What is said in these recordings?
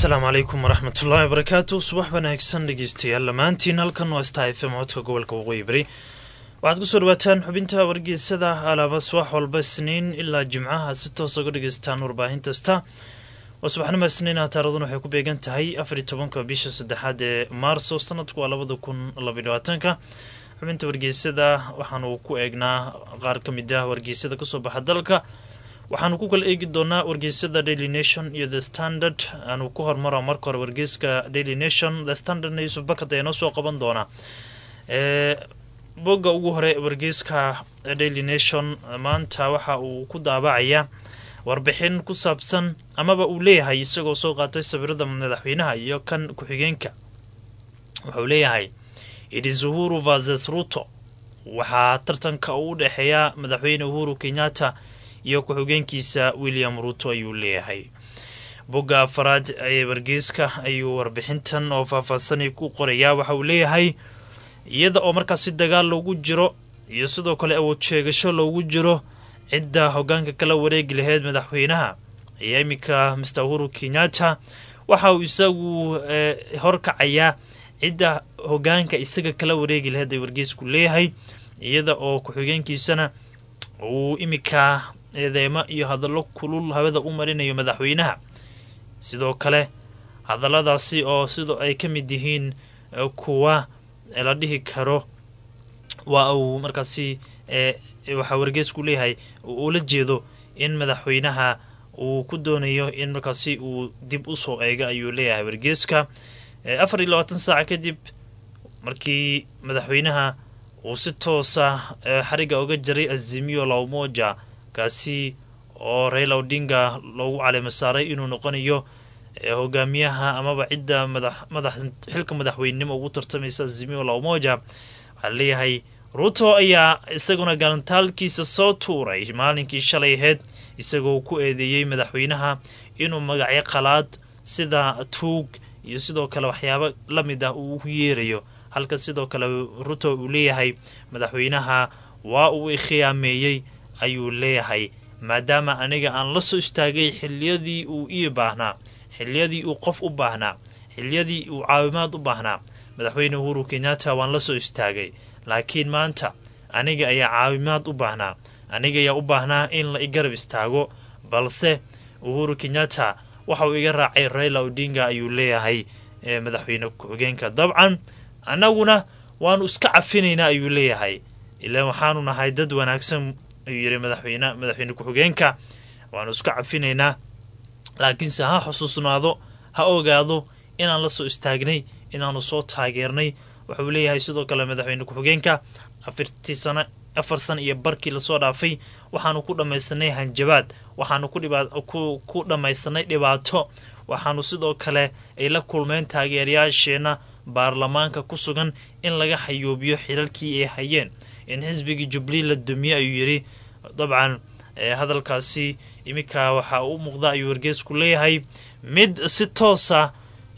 السلام عليكم ورحمة الله وبركاته. صباح بناكسن dhegeystayaal lamaantiin halkan waa Star FM codka gobolka Waqooyi Bari. waxaad ku soo dhawaataan xubinta wargeysada alaaba subax walba Isniin ilaa Jimcaha si toos ah uga dhageystaan warbaahinta Star. Subaxnimo Isniin taariikhdu waxay ku beegan tahay 14 bisha 3 ee Maarso sanadku 2022. xubinta wargeysada waxaanu ku eegnaa qaar ka mid ah wargeysada ka soo baxa dalka. waxaanu ku kala eegi doonaa wargeysada Daily Nation iyo The Standard. aanu ku hormaro marka hore wargeyska Daily Nation. The Standard Yusuf Bakad ayaa noo soo qaban doona bogga ugu hore wargeyska Daily Nation maanta waxa uu ku daabacaya warbixin ku saabsan amaba uu leeyahay isagoo soo qaatay sawirada madaxweynaha iyo kan ku-xigeenka. waxa uu leeyahay It is Uhuru versus Ruto. waxaa tartanka u dhaxeeya madaxweyne Uhuru Kenyatta iyo ku-xigeenkiisa William Ruto ayuu leeyahay. bogga afraad ee wargeyska ayuu warbixintan oo faahfaahsan ku qoraya. waxa uu leeyahay iyada oo markaas dagaal loogu jiro iyo sidoo kale awood sheegasho loogu jiro cidda hoggaanka kala wareegi lahayd madaxweynaha ayaa imika Mr. Uhuru Kenyatta waxa uu isagu horkacaya cidda hoggaanka isaga kala wareegi lahayd ee wargeysku leeyahay, iyada oo ku-xigeenkiisana uu imika eedeymo iyo hadallo kulul hawada u marinayo madaxweynaha. sidoo kale hadalladaasi oo sidoo ay ka mid yihiin kuwa la dhihi karo waa uu markaasi waxa wargeysku leeyahay uu la jeedo in madaxweynaha uu ku doonayo in markaasi uu dib u soo eego ayuu leeyahay wargeyska. 24 saac kadib markii madaxweynaha uu si toos ah xariga uga jaray Azimio la Umoja kaasi oo Raila Odinga loogu caleemo saaray inuu noqonayo hogaamiyaha amaba cidda xilka madaxweynenimo ugu tartamaysa Azimio la Umoja. waxaa leeyahay Ruto ayaa isaguna galantaalkiisa soo tuuray maalinkii shalay ahayd isagoo ku eedeeyay madaxweynaha inuu magacyo qalaad sida tuug iyo sidoo kale waxyaabo la mid ah uu u yeerayo. halka sidoo kale Ruto uu leeyahay madaxweynaha waa uu khiyaameeyay ayuu leeyahay maadaama aniga aan la soo istaagay xilliyadii uu ii baahnaa, xilliyadii uu qof u baahnaa, xilliyadii uu caawimaad u baahnaa. madaxweyne Uhuru Kenyatta waan la soo istaagay, laakiin maanta aniga ayaa caawimaad u baahnaa, aniga ayaa u baahnaa in la igarab istaago, balse Uhuru Kenyatta waxa uu iga raacay Raila Odinga ayuu leeyahay madaxweyne ku-xigeenka. dabcan annaguna waanu iska cafinaynaa ayuu leeyahay, ilaa waxaanu nahay dad wanaagsan ayuu yiri madaxweyne ku-xigeenka, waanu iska cafinaynaa, laakiinse ha xusuusnaado, ha ogaado inaan la soo istaagnay, inaanu soo taageernay. waxa uu leeyahay sidoo kale madaxweyne ku-xigeenka 4 sano iyo barkii la soo dhaafay waxaanu ku dhamaysanay hanjabaad, waxaanu ku dhamaysanay dhibaato, waxaanu sidoo kale ay la kulmeen taageerayaasheena baarlamaanka ku sugan in laga xayoobiyo xilalkii ay hayeen, in xisbigii Jubilee la dumiyo ayuu yiri. dabcan hadalkaasi imika waxa uu muuqda ayuu wargeysku leeyahay mid si toos ah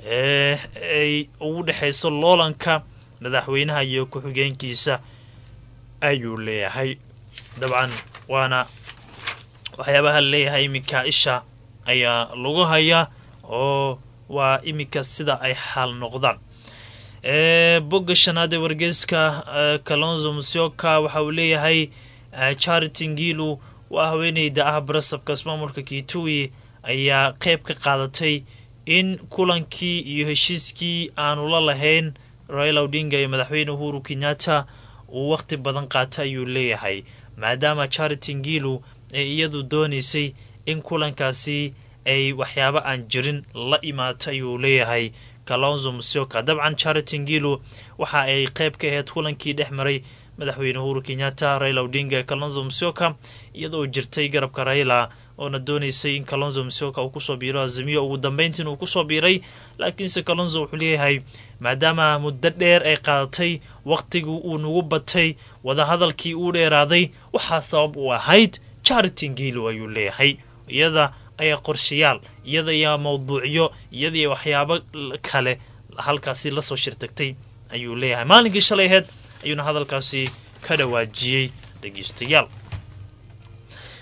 ay ugu dhaxayso loolanka madaxweynaha iyo ku-xigeenkiisa ayuu leeyahay. dabcan waana waxyaabaha leeyahay imika isha ayaa lagu hayaa oo waa imika sida ay xal noqdaan. bogga shanaad ee wargeyska Kalonzo Musyoka waxa uu leeyahay Charity Ngilu waa haweeneyda ah barasabka ismaamulka Kitui ayaa qayb ka qaadatay in kulankii iyo heshiiskii aanu la lahayn Raila Odinga iyo madaxweyne Uhuru Kenyatta uu waqti badan qaatay ayuu leeyahay, maadaama Charity Ngilu ay iyadu doonaysay in kulankaasi ay waxyaabo aan jirin la imaato ayuu leeyahay Kalonzo Musyoka. dabcan Charity Ngilu waxa ay qayb ka ahayd kulankii dhex maray madaxweyne Uhuru Kenyatta, Raila Odinga, Kalonzo Musyoka, iyadoo jirtay garabka Raila oona doonaysay in Kalonzo Musyoka uu kusoo biiro Azimio. ugu dambeyntiin uu kusoo biiray, laakiinse Kalonzo wuxuu leeyahay maadaama muddo dheer ay qaadatay, waqtigii uu nagu batay, wadahadalkii uu dheeraaday, waxaa sabab u ahayd Charity Ngilu ayuu leeyahay. iyada ayaa qorshayaal, iyada ayaa mawduucyo, iyada ayaa waxyaabo kale halkaasi la soo shirtagtay ayuu leeyahay. maalinkii shalay ahayd ayuuna hadalkaasi ka dhawaajiyey dhegeystayaal.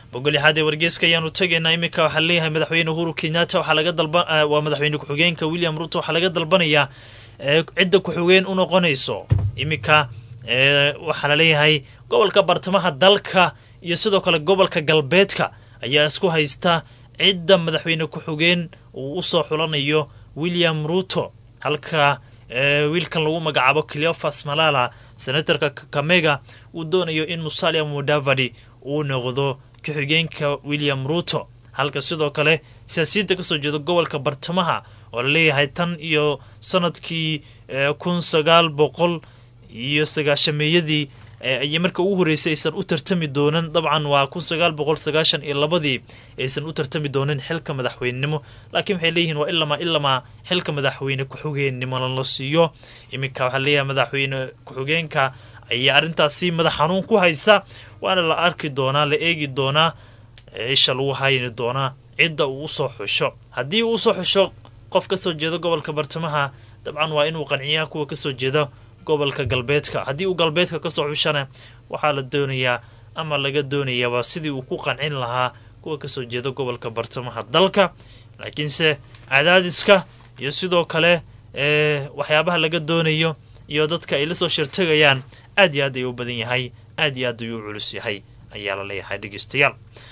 boqoli xadee wargeyska ayaanu tagaynaa imika waxaa leeyahay madaxweyne Uhuru Kenyatta waxaa laga waa madaxweyne ku-xigeenka William Ruto waxaa laga dalbanayaa cidda ku-xigeen u noqonayso imika waxaa la leeyahay gobolka bartamaha dalka iyo sidoo kale gobolka galbeedka ayaa isku haysta cidda madaxweyne ku-xigeen uu u soo xulanayo William Ruto halka wiilkan lagu magacaabo Cleophas Malala senatorka Kakamega uu doonayo in Musalia Mudavadi uu noqdo ku-xigeenka William Ruto halka sidoo kale siyaasiyiinta ka soo jeeda gobolka bartamaha oo la leeyahay tan iyo sanadkii 1900 iyo 900 ay marka ugu horeysay aysan u tartami doonan dabcan waa 1992 aysan u tartami doonan xilka madaxweynenimo laakiin waxay leeyihiin waa ilama xilka madaxweyne ku-xigeenimo la siiyo imika waxa leeyahay madaxweyne ku-xigeenka ayaa arintaasi madax xanuun ku haysa waana la arki doonaa la eegi doonaa isha lagu hayni doonaa cidda uu soo xusho haddii uu soo xusho qof ka soo jeeda gobolka bartamaha dabcan waa inuu qanciyaa kuwa ka soo jeeda gobolka galbeedka haddii uu galbeedka ka soo xushana waxaa la doonayaa ama laga doonayaa sidii uu ku qancin lahaa kuwa ka soo jeeda gobolka bartamaha dalka laakiinse cadaadiska iyo sidoo kale waxyaabaha laga doonayo iyo dadka ay la soo shirtagayaan aad iyo aad ayuu u badan yahay aad iyo aad ayuu u culus yahay ayaa la leeyahay dhegeystayaal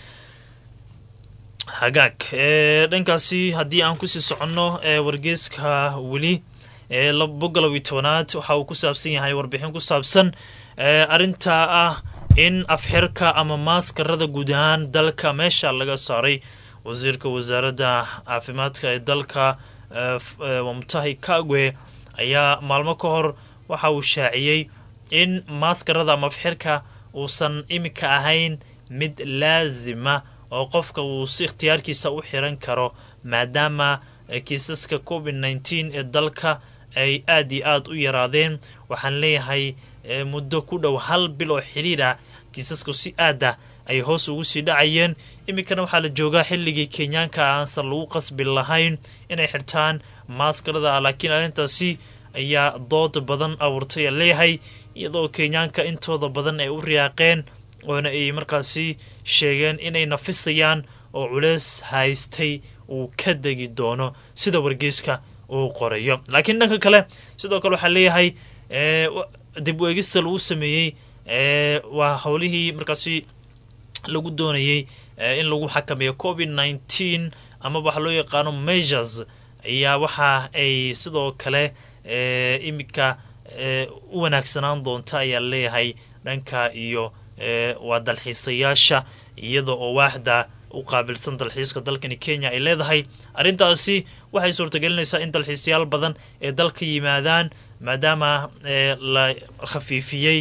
hagaag dhankaasi haddii aan kusii soconno wargeyska weli boqolawi tobanaad waxa uu ku saabsan yahay warbixin ku saabsan arinta ah in afxirka ama maaskarada guud ahaan dalka meesha laga saaray wasiirka wasaaradda caafimaadka ee dalka Mutahi Kagwe ayaa maalmo ka hor waxa uu shaaciyey in maaskarada ama afxirka uusan imika ahayn mid laazima oo qofka uu si ikhtiyaarkiisa u xiran karo maadaama kiisaska COVID-19 ee dalka ay aad iyo aad u yaraadeen waxaan leeyahay muddo ku dhow 1 bil oo xiriira kiisasku si aada ay hoos ugu sii dhacayeen imikana waxaa la joogaa xilligii Kenyaanka aansan lagu qasbi lahayn inay xirtaan maaskarada laakiin arintaasi ayaa dood badan abuurtay leeyahay iyadoo Kenyaanka intooda badan ay u riyaaqeen oona ay markaasi sheegeen inay nafisayaan oo culeys haystay uu ka degi doono sida wargeyska uu qorayo laakiin dhanka kale sidoo kale waxaa leeyahay dib u eegista lagu sameeyey waa howlihii markaasi lagu doonayay in lagu xakameeyo COVID-19 ama waxa loo yaqaano measures ayaa waxa ay sidoo kale imika u wanaagsanaan doonta ayaa leeyahay dhanka iyo waa dalxiisayaasha iyada oo waaxda u qaabilsan dalxiiska dalkani Kenya ay leedahay arintaasi waxay suurtagelinaysaa in dalxiisayaal badan ee dalka yimaadaan maadaama la khafiifiyay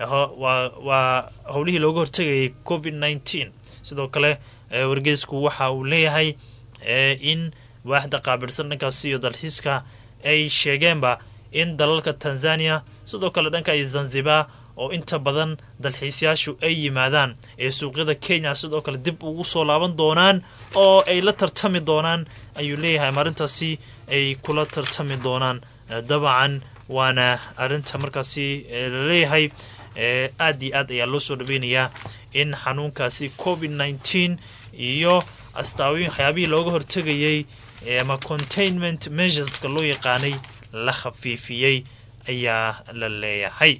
waa howlihii looga hortagayay COVID-19 sidoo kale wargeysku waxa uu leeyahay in waaxda qaabilsan dhankaasi iyo dalxiiska ay sheegeenba in dalalka Tanzania sidoo kale dhanka ay Zanzibar oo inta badan dalxiisayaashu ay yimaadaan ee suuqyada Kenya sidoo kale dib ugu soo laaban doonaan oo ay la tartami doonaan ayuu leeyahay marintaasi ay kula tartami doonaan dabcan waana arinta markaasi la leeyahay aad iyo aad ayaa loo soo dhaweynayaa in xanuunkaasi COVID-19 iyo astaawin waxyaabihii looga hortagayay ama containment measureska loo yaqaanay la khafiifiyey ayaa la leeyahay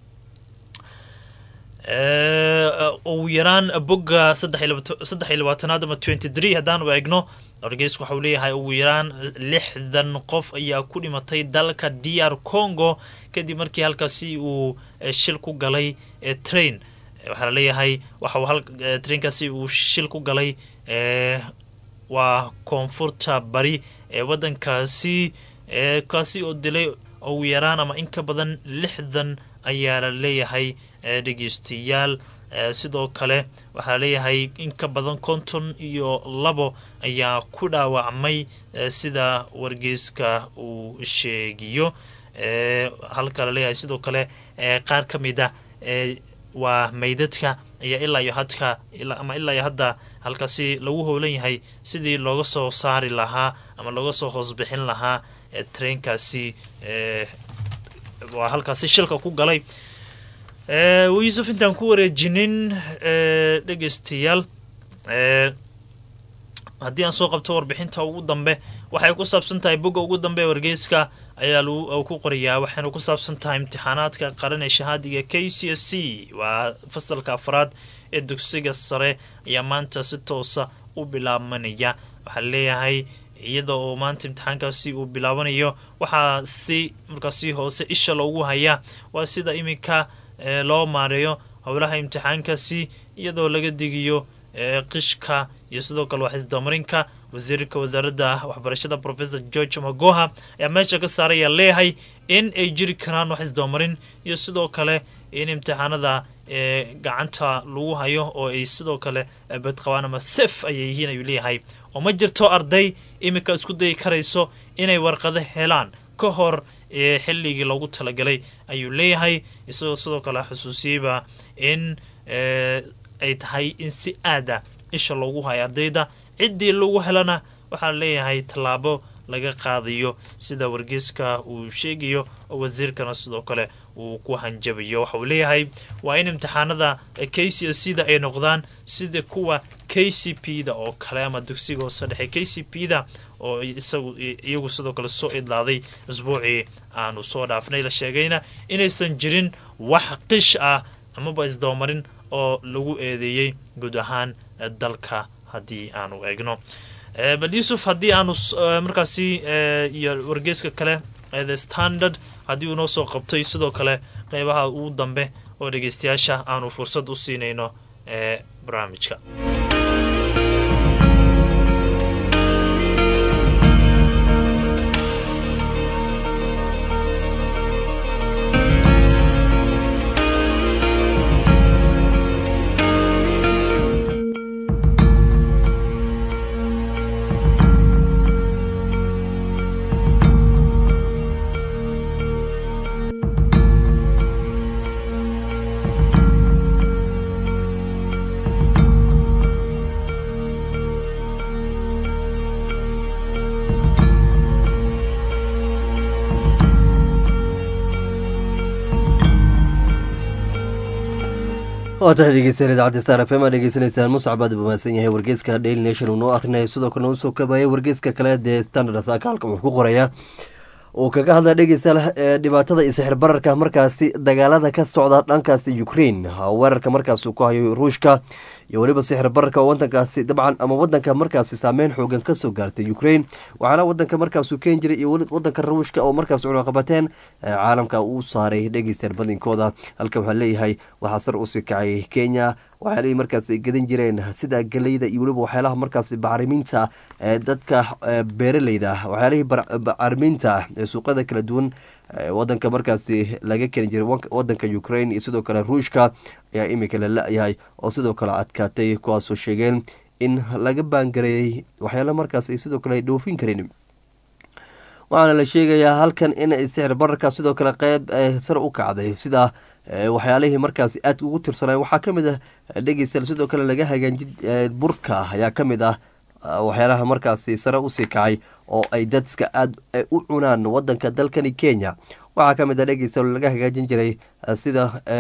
ugu yaraan bogga 23 ama 23 haddaan u eegno wargeysku waxa uu leeyahay ugu yaraan 60 qof ayaa ku dhimatay dalka DR Congo kadib markii halkaasi uu shil ku galay train waxaa la leeyahay waxa uu trainkaasi uu shil ku galay waa koonfurta bari ee wadankaasi kaasi oo dilay ugu yaraan ama in ka badan 60 ayaa la leeyahay dhegeystayaal sidoo kale waxaa leeyahay in ka badan 52 ayaa ku dhaawacmay sida wargeyska uu sheegiyo halka la leeyahay sidoo kale qaar ka mid ah waa meydadka ayaa ilaa iyo hadda halkaasi lagu howlan yahay sidii looga soo saari lahaa ama looga soo hoos bixin lahaa trainkaasi waa halkaasi shilka ku galay Yusuf intaan ku wareejinin dhegeystayaal haddii aan soo qabto warbixinta ugu dambe waxay ku saabsan tahay bogga ugu dambe ee wargeyska ayaa ku qorayaa waxayna ku saabsan tahay imtixaanaadka qaran ee shahaadiga KCSE waa fasalka afraad ee dugsiga sare ayaa maanta si toosa u bilaabmanaya. waxaa leeyahay iyada oo maanta imtixaankaasi uu bilaabanayo waxaa si markaasi hoose isha loogu hayaa waa sida iminka loo maareeyo howlaha imtixaankaasi iyadoo laga digiyo qishka iyo sidoo kale waxisdamarinka. wasiirka wasaaradda waxbarashada Professor George Magoha ayaa meesha ka saaraya leeyahay in ay jiri karaan waxisdamarin iyo sidoo kale in imtixaanada gacanta lagu hayo oo ay sidoo kale badqabaan ama sef ayay yihiin ayuu leeyahay oo ma jirto arday iminka isku dayi karayso inay warqado helaan ka hor xilligii loogu talagalay ayuu leeyahay isagoo sidoo kale xusuusiyeyba in ay tahay in si aada isha loogu hayo ardayda ciddii lagu helana waxaa leeyahay tallaabo laga qaadayo sida wargeyska uu sheegayo oo wasiirkana sidoo kale uu ku hanjabayo. waxa uu leeyahay waa in imtixaanada KCSE-da ay noqdaan sida kuwa KCPE-da oo kale ama dugsiga hoose dhexe KCPE-da oo iyagu sidoo kale soo idlaaday isbuucii aanu soo dhaafnay. la sheegayna inaysan jirin wax qish ah amaba isdabamarin oo lagu eedeeyey guud ahaan dalka haddii aanu eegno. bal yuusuf haddii aanu markaasi iyo wargeyska kale The Standard haddii uu noo soo qabtay sidoo kale qeybaha ugu dambe oo dhegeystayaasha aanu fursad u siinayno barnaamijka. waatahay dhegeystayaal idaacadda Star FM aad dhegeysanaysaan Muscab aad buu mahadsan yahay wargeyska Daily Nation uu noo akhrinayo sidoo kale uu soo kabayay wargeyska kale The Standard halka wuxuu ku qorayaa oo kaga hadla dhegeystayaal dhibaatada sixir bararka markaasi dagaalada ka socda dhankaas Ukraine weerarka markaas uu ku hayo Ruushka iyo waliba sixir bararka wadankaasi dabcan ama wadanka markaasi saameyn xoogan ka soo gaartay Ukraine waxaana wadanka markaas uu keen jiray iyo wadanka Ruushka oo markaas uu qabateen caalamka uu saaray dhegeystayaal badinkooda halka waxa leeyahay waxa sar u sii kacay Kenya waxay markaas gadan jireen sida galeyda iyo waliba waxyaalaha markaas bacriminta dadka beeraleyda waxyaalaha bacriminta suuqada kala duwan wadanka markaasi laga keenay jiray wadanka Ukraine iyo sidoo kale Ruushka ayaa imika la leeyahay oo sidoo kale adkaatay kuwaas oo sheegeen in laga baangareeyay waxyaalaha markaas ay sidoo kale dhoofin kareen waxaana la sheegayaa halkan in sicir bararka sidoo kale qayb sar u kacday sida waxyaalihii markaas aad ugu tirsanay waxaa kamid ah dhegeystayaal sidoo kale laga hagaajin burka ayaa kamid ah waxyaalaha markaasi sare u sii kacay oo ay dadka aad u cunaan wadanka dalkani Kenya waxaa kamid ah dhegeystayaal laga hagaajin jiray sida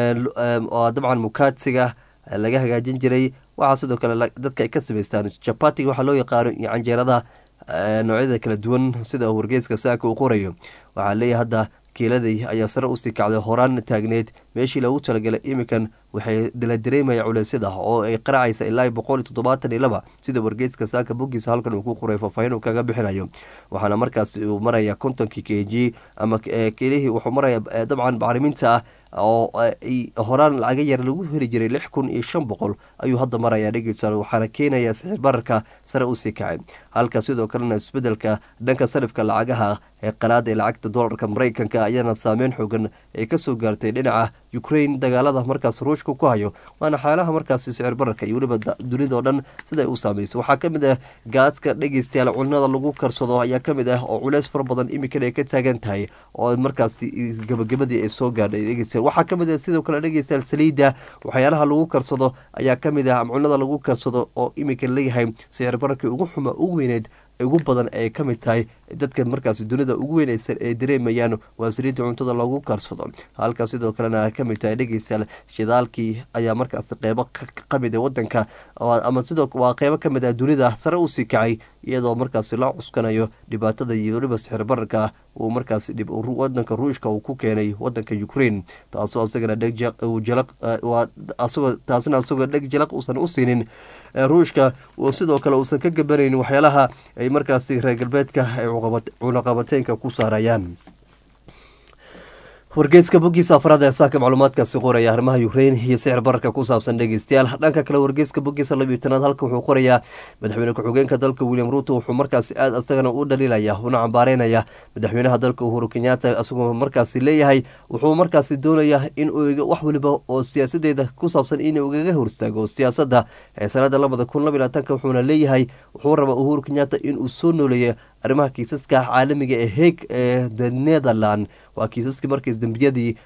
dabcan mukaadsiga laga hagaajin jiray waxaa sidoo kale dadka ay ka sameystaan chapati waxa loo yaqaan iyo canjeerada noocyada kala duwan sida wargeyska saaka uu qorayo waxaa leeyahay hadda kiiladii ayaa sare usii kacday horaan taagneed meeshii loogu talagalay imikan waxay dala dareemaya culeysyada oo ay qaracaysa ilaa 172 sida wargeyska saaka bogiisa halkan uu ku qoray faahfaahin uu kaga bixinayo waxaana markaas uu maraya 50 kg ama kiilihii wuxuu maraya dabcan bacriminta oo horaan laga yar lagu heli jiray 6500 ayuu hadda maraya dhegeysan waxaana keenaya sicir bararka sare usii kacay halka sidoo kalena isbedelka dhanka sarifka lacagaha ee qalaad ee lacagta dollarka Mareykanka ayana saameyn xooggan ay ka soo gaartay dhinaca Ukraine dagaalada markaas Ruushka ku hayo waana xaaladaha markaas sicir bararka iyo waliba dunida oo dhan sida ay u saameeyso waxaa kamid ah gaaska dhegeystayaal cunada lagu karsado ayaa kamid ah oo culeys far badan imika ay ka taagan tahay oo markaas gabagabadii ay soo gaadhay dhegeystayaal waxaa kamid ah sidoo kale dhegeystayaal saliida waxyaalaha lagu karsado ayaa kamid ah cunada lagu karsado oo imika leeyahay sicir bararka ugu xuma ugu weyneed ugu badan ay ka mid tahay dadka markaasi dunida ugu weyn ay dareemayaan waa saliidda cuntada lagu karsado, halka sidoo kalena ay ka mid tahay dhegeystayaal shidaalkii ayaa markaasi qeybo ka mid wadanka ama sidoo waa qeybo ka mid ah dunida sare usii kacay, iyadoo markaasi la cuskanayo dhibaatada iyo weliba sixir bararka uu markaasi wadanka ruushka uu ku keenay wadanka Ukraine, taasoo asagana taasina asagoo dheg jalaq uusan u siinin ruushka, sidoo kale uusan ka gabanaynin waxyaalaha ay markaasi reer galbeedka ay cunaqabateynka ku saarayaan. wargeyska bogiisa afraad ee saaka macluumaadkaasi qoraya arrimaha Ukraine iyo sicir bararka ku saabsan dhegeystayaal. dhanka kale wargeyska bogiisa 12 halka wuxuu qorayaa madaxweyne ku-xigeenka dalka William Ruto wuxuu markaasi aad asagana u dhaliilaya una cambaareynaya madaxweynaha dalka Uhuru Kenyatta, asagoo markaasi leeyahay wuxuu markaasi doonayaa in uu wax waliba oo siyaasadeeda ku saabsan in uu uga hortaago siyaasadda ee sanada 2022, wuxuuna leeyahay wuxuu rabaa Uhuru Kenyatta in uu soo nooleeyo arrimaha kiisaska caalamiga ee Hague ee The Netherlands. waa kiisaskii markiis dambiyadii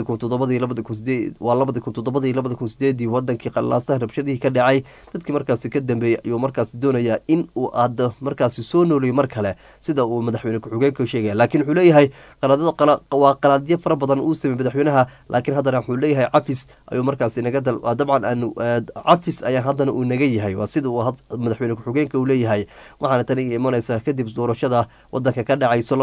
2007 wadankii qalaasaha rabshadihii ka dhacay dadkii markaasi ka dambeeyay ayuu markaasi doonayaa in uu aad markaasi soo nooleeyo mar kale sida uu madaxweyne ku-xigeenka sheegaya, laakiin wuxuu leeyahay waa qalaadyo fara badan uu sameeyey madaxweynaha, laakiin haddana wuxuu leeyahay cafis ayuu markaasi naga dabcan cafis ayaa haddana uu naga yahay, waa sida uu madaxweyne ku-xigeenka uu leeyahay. waxaana tani imanaysaa kadib doorashada wadanka ka dhacayso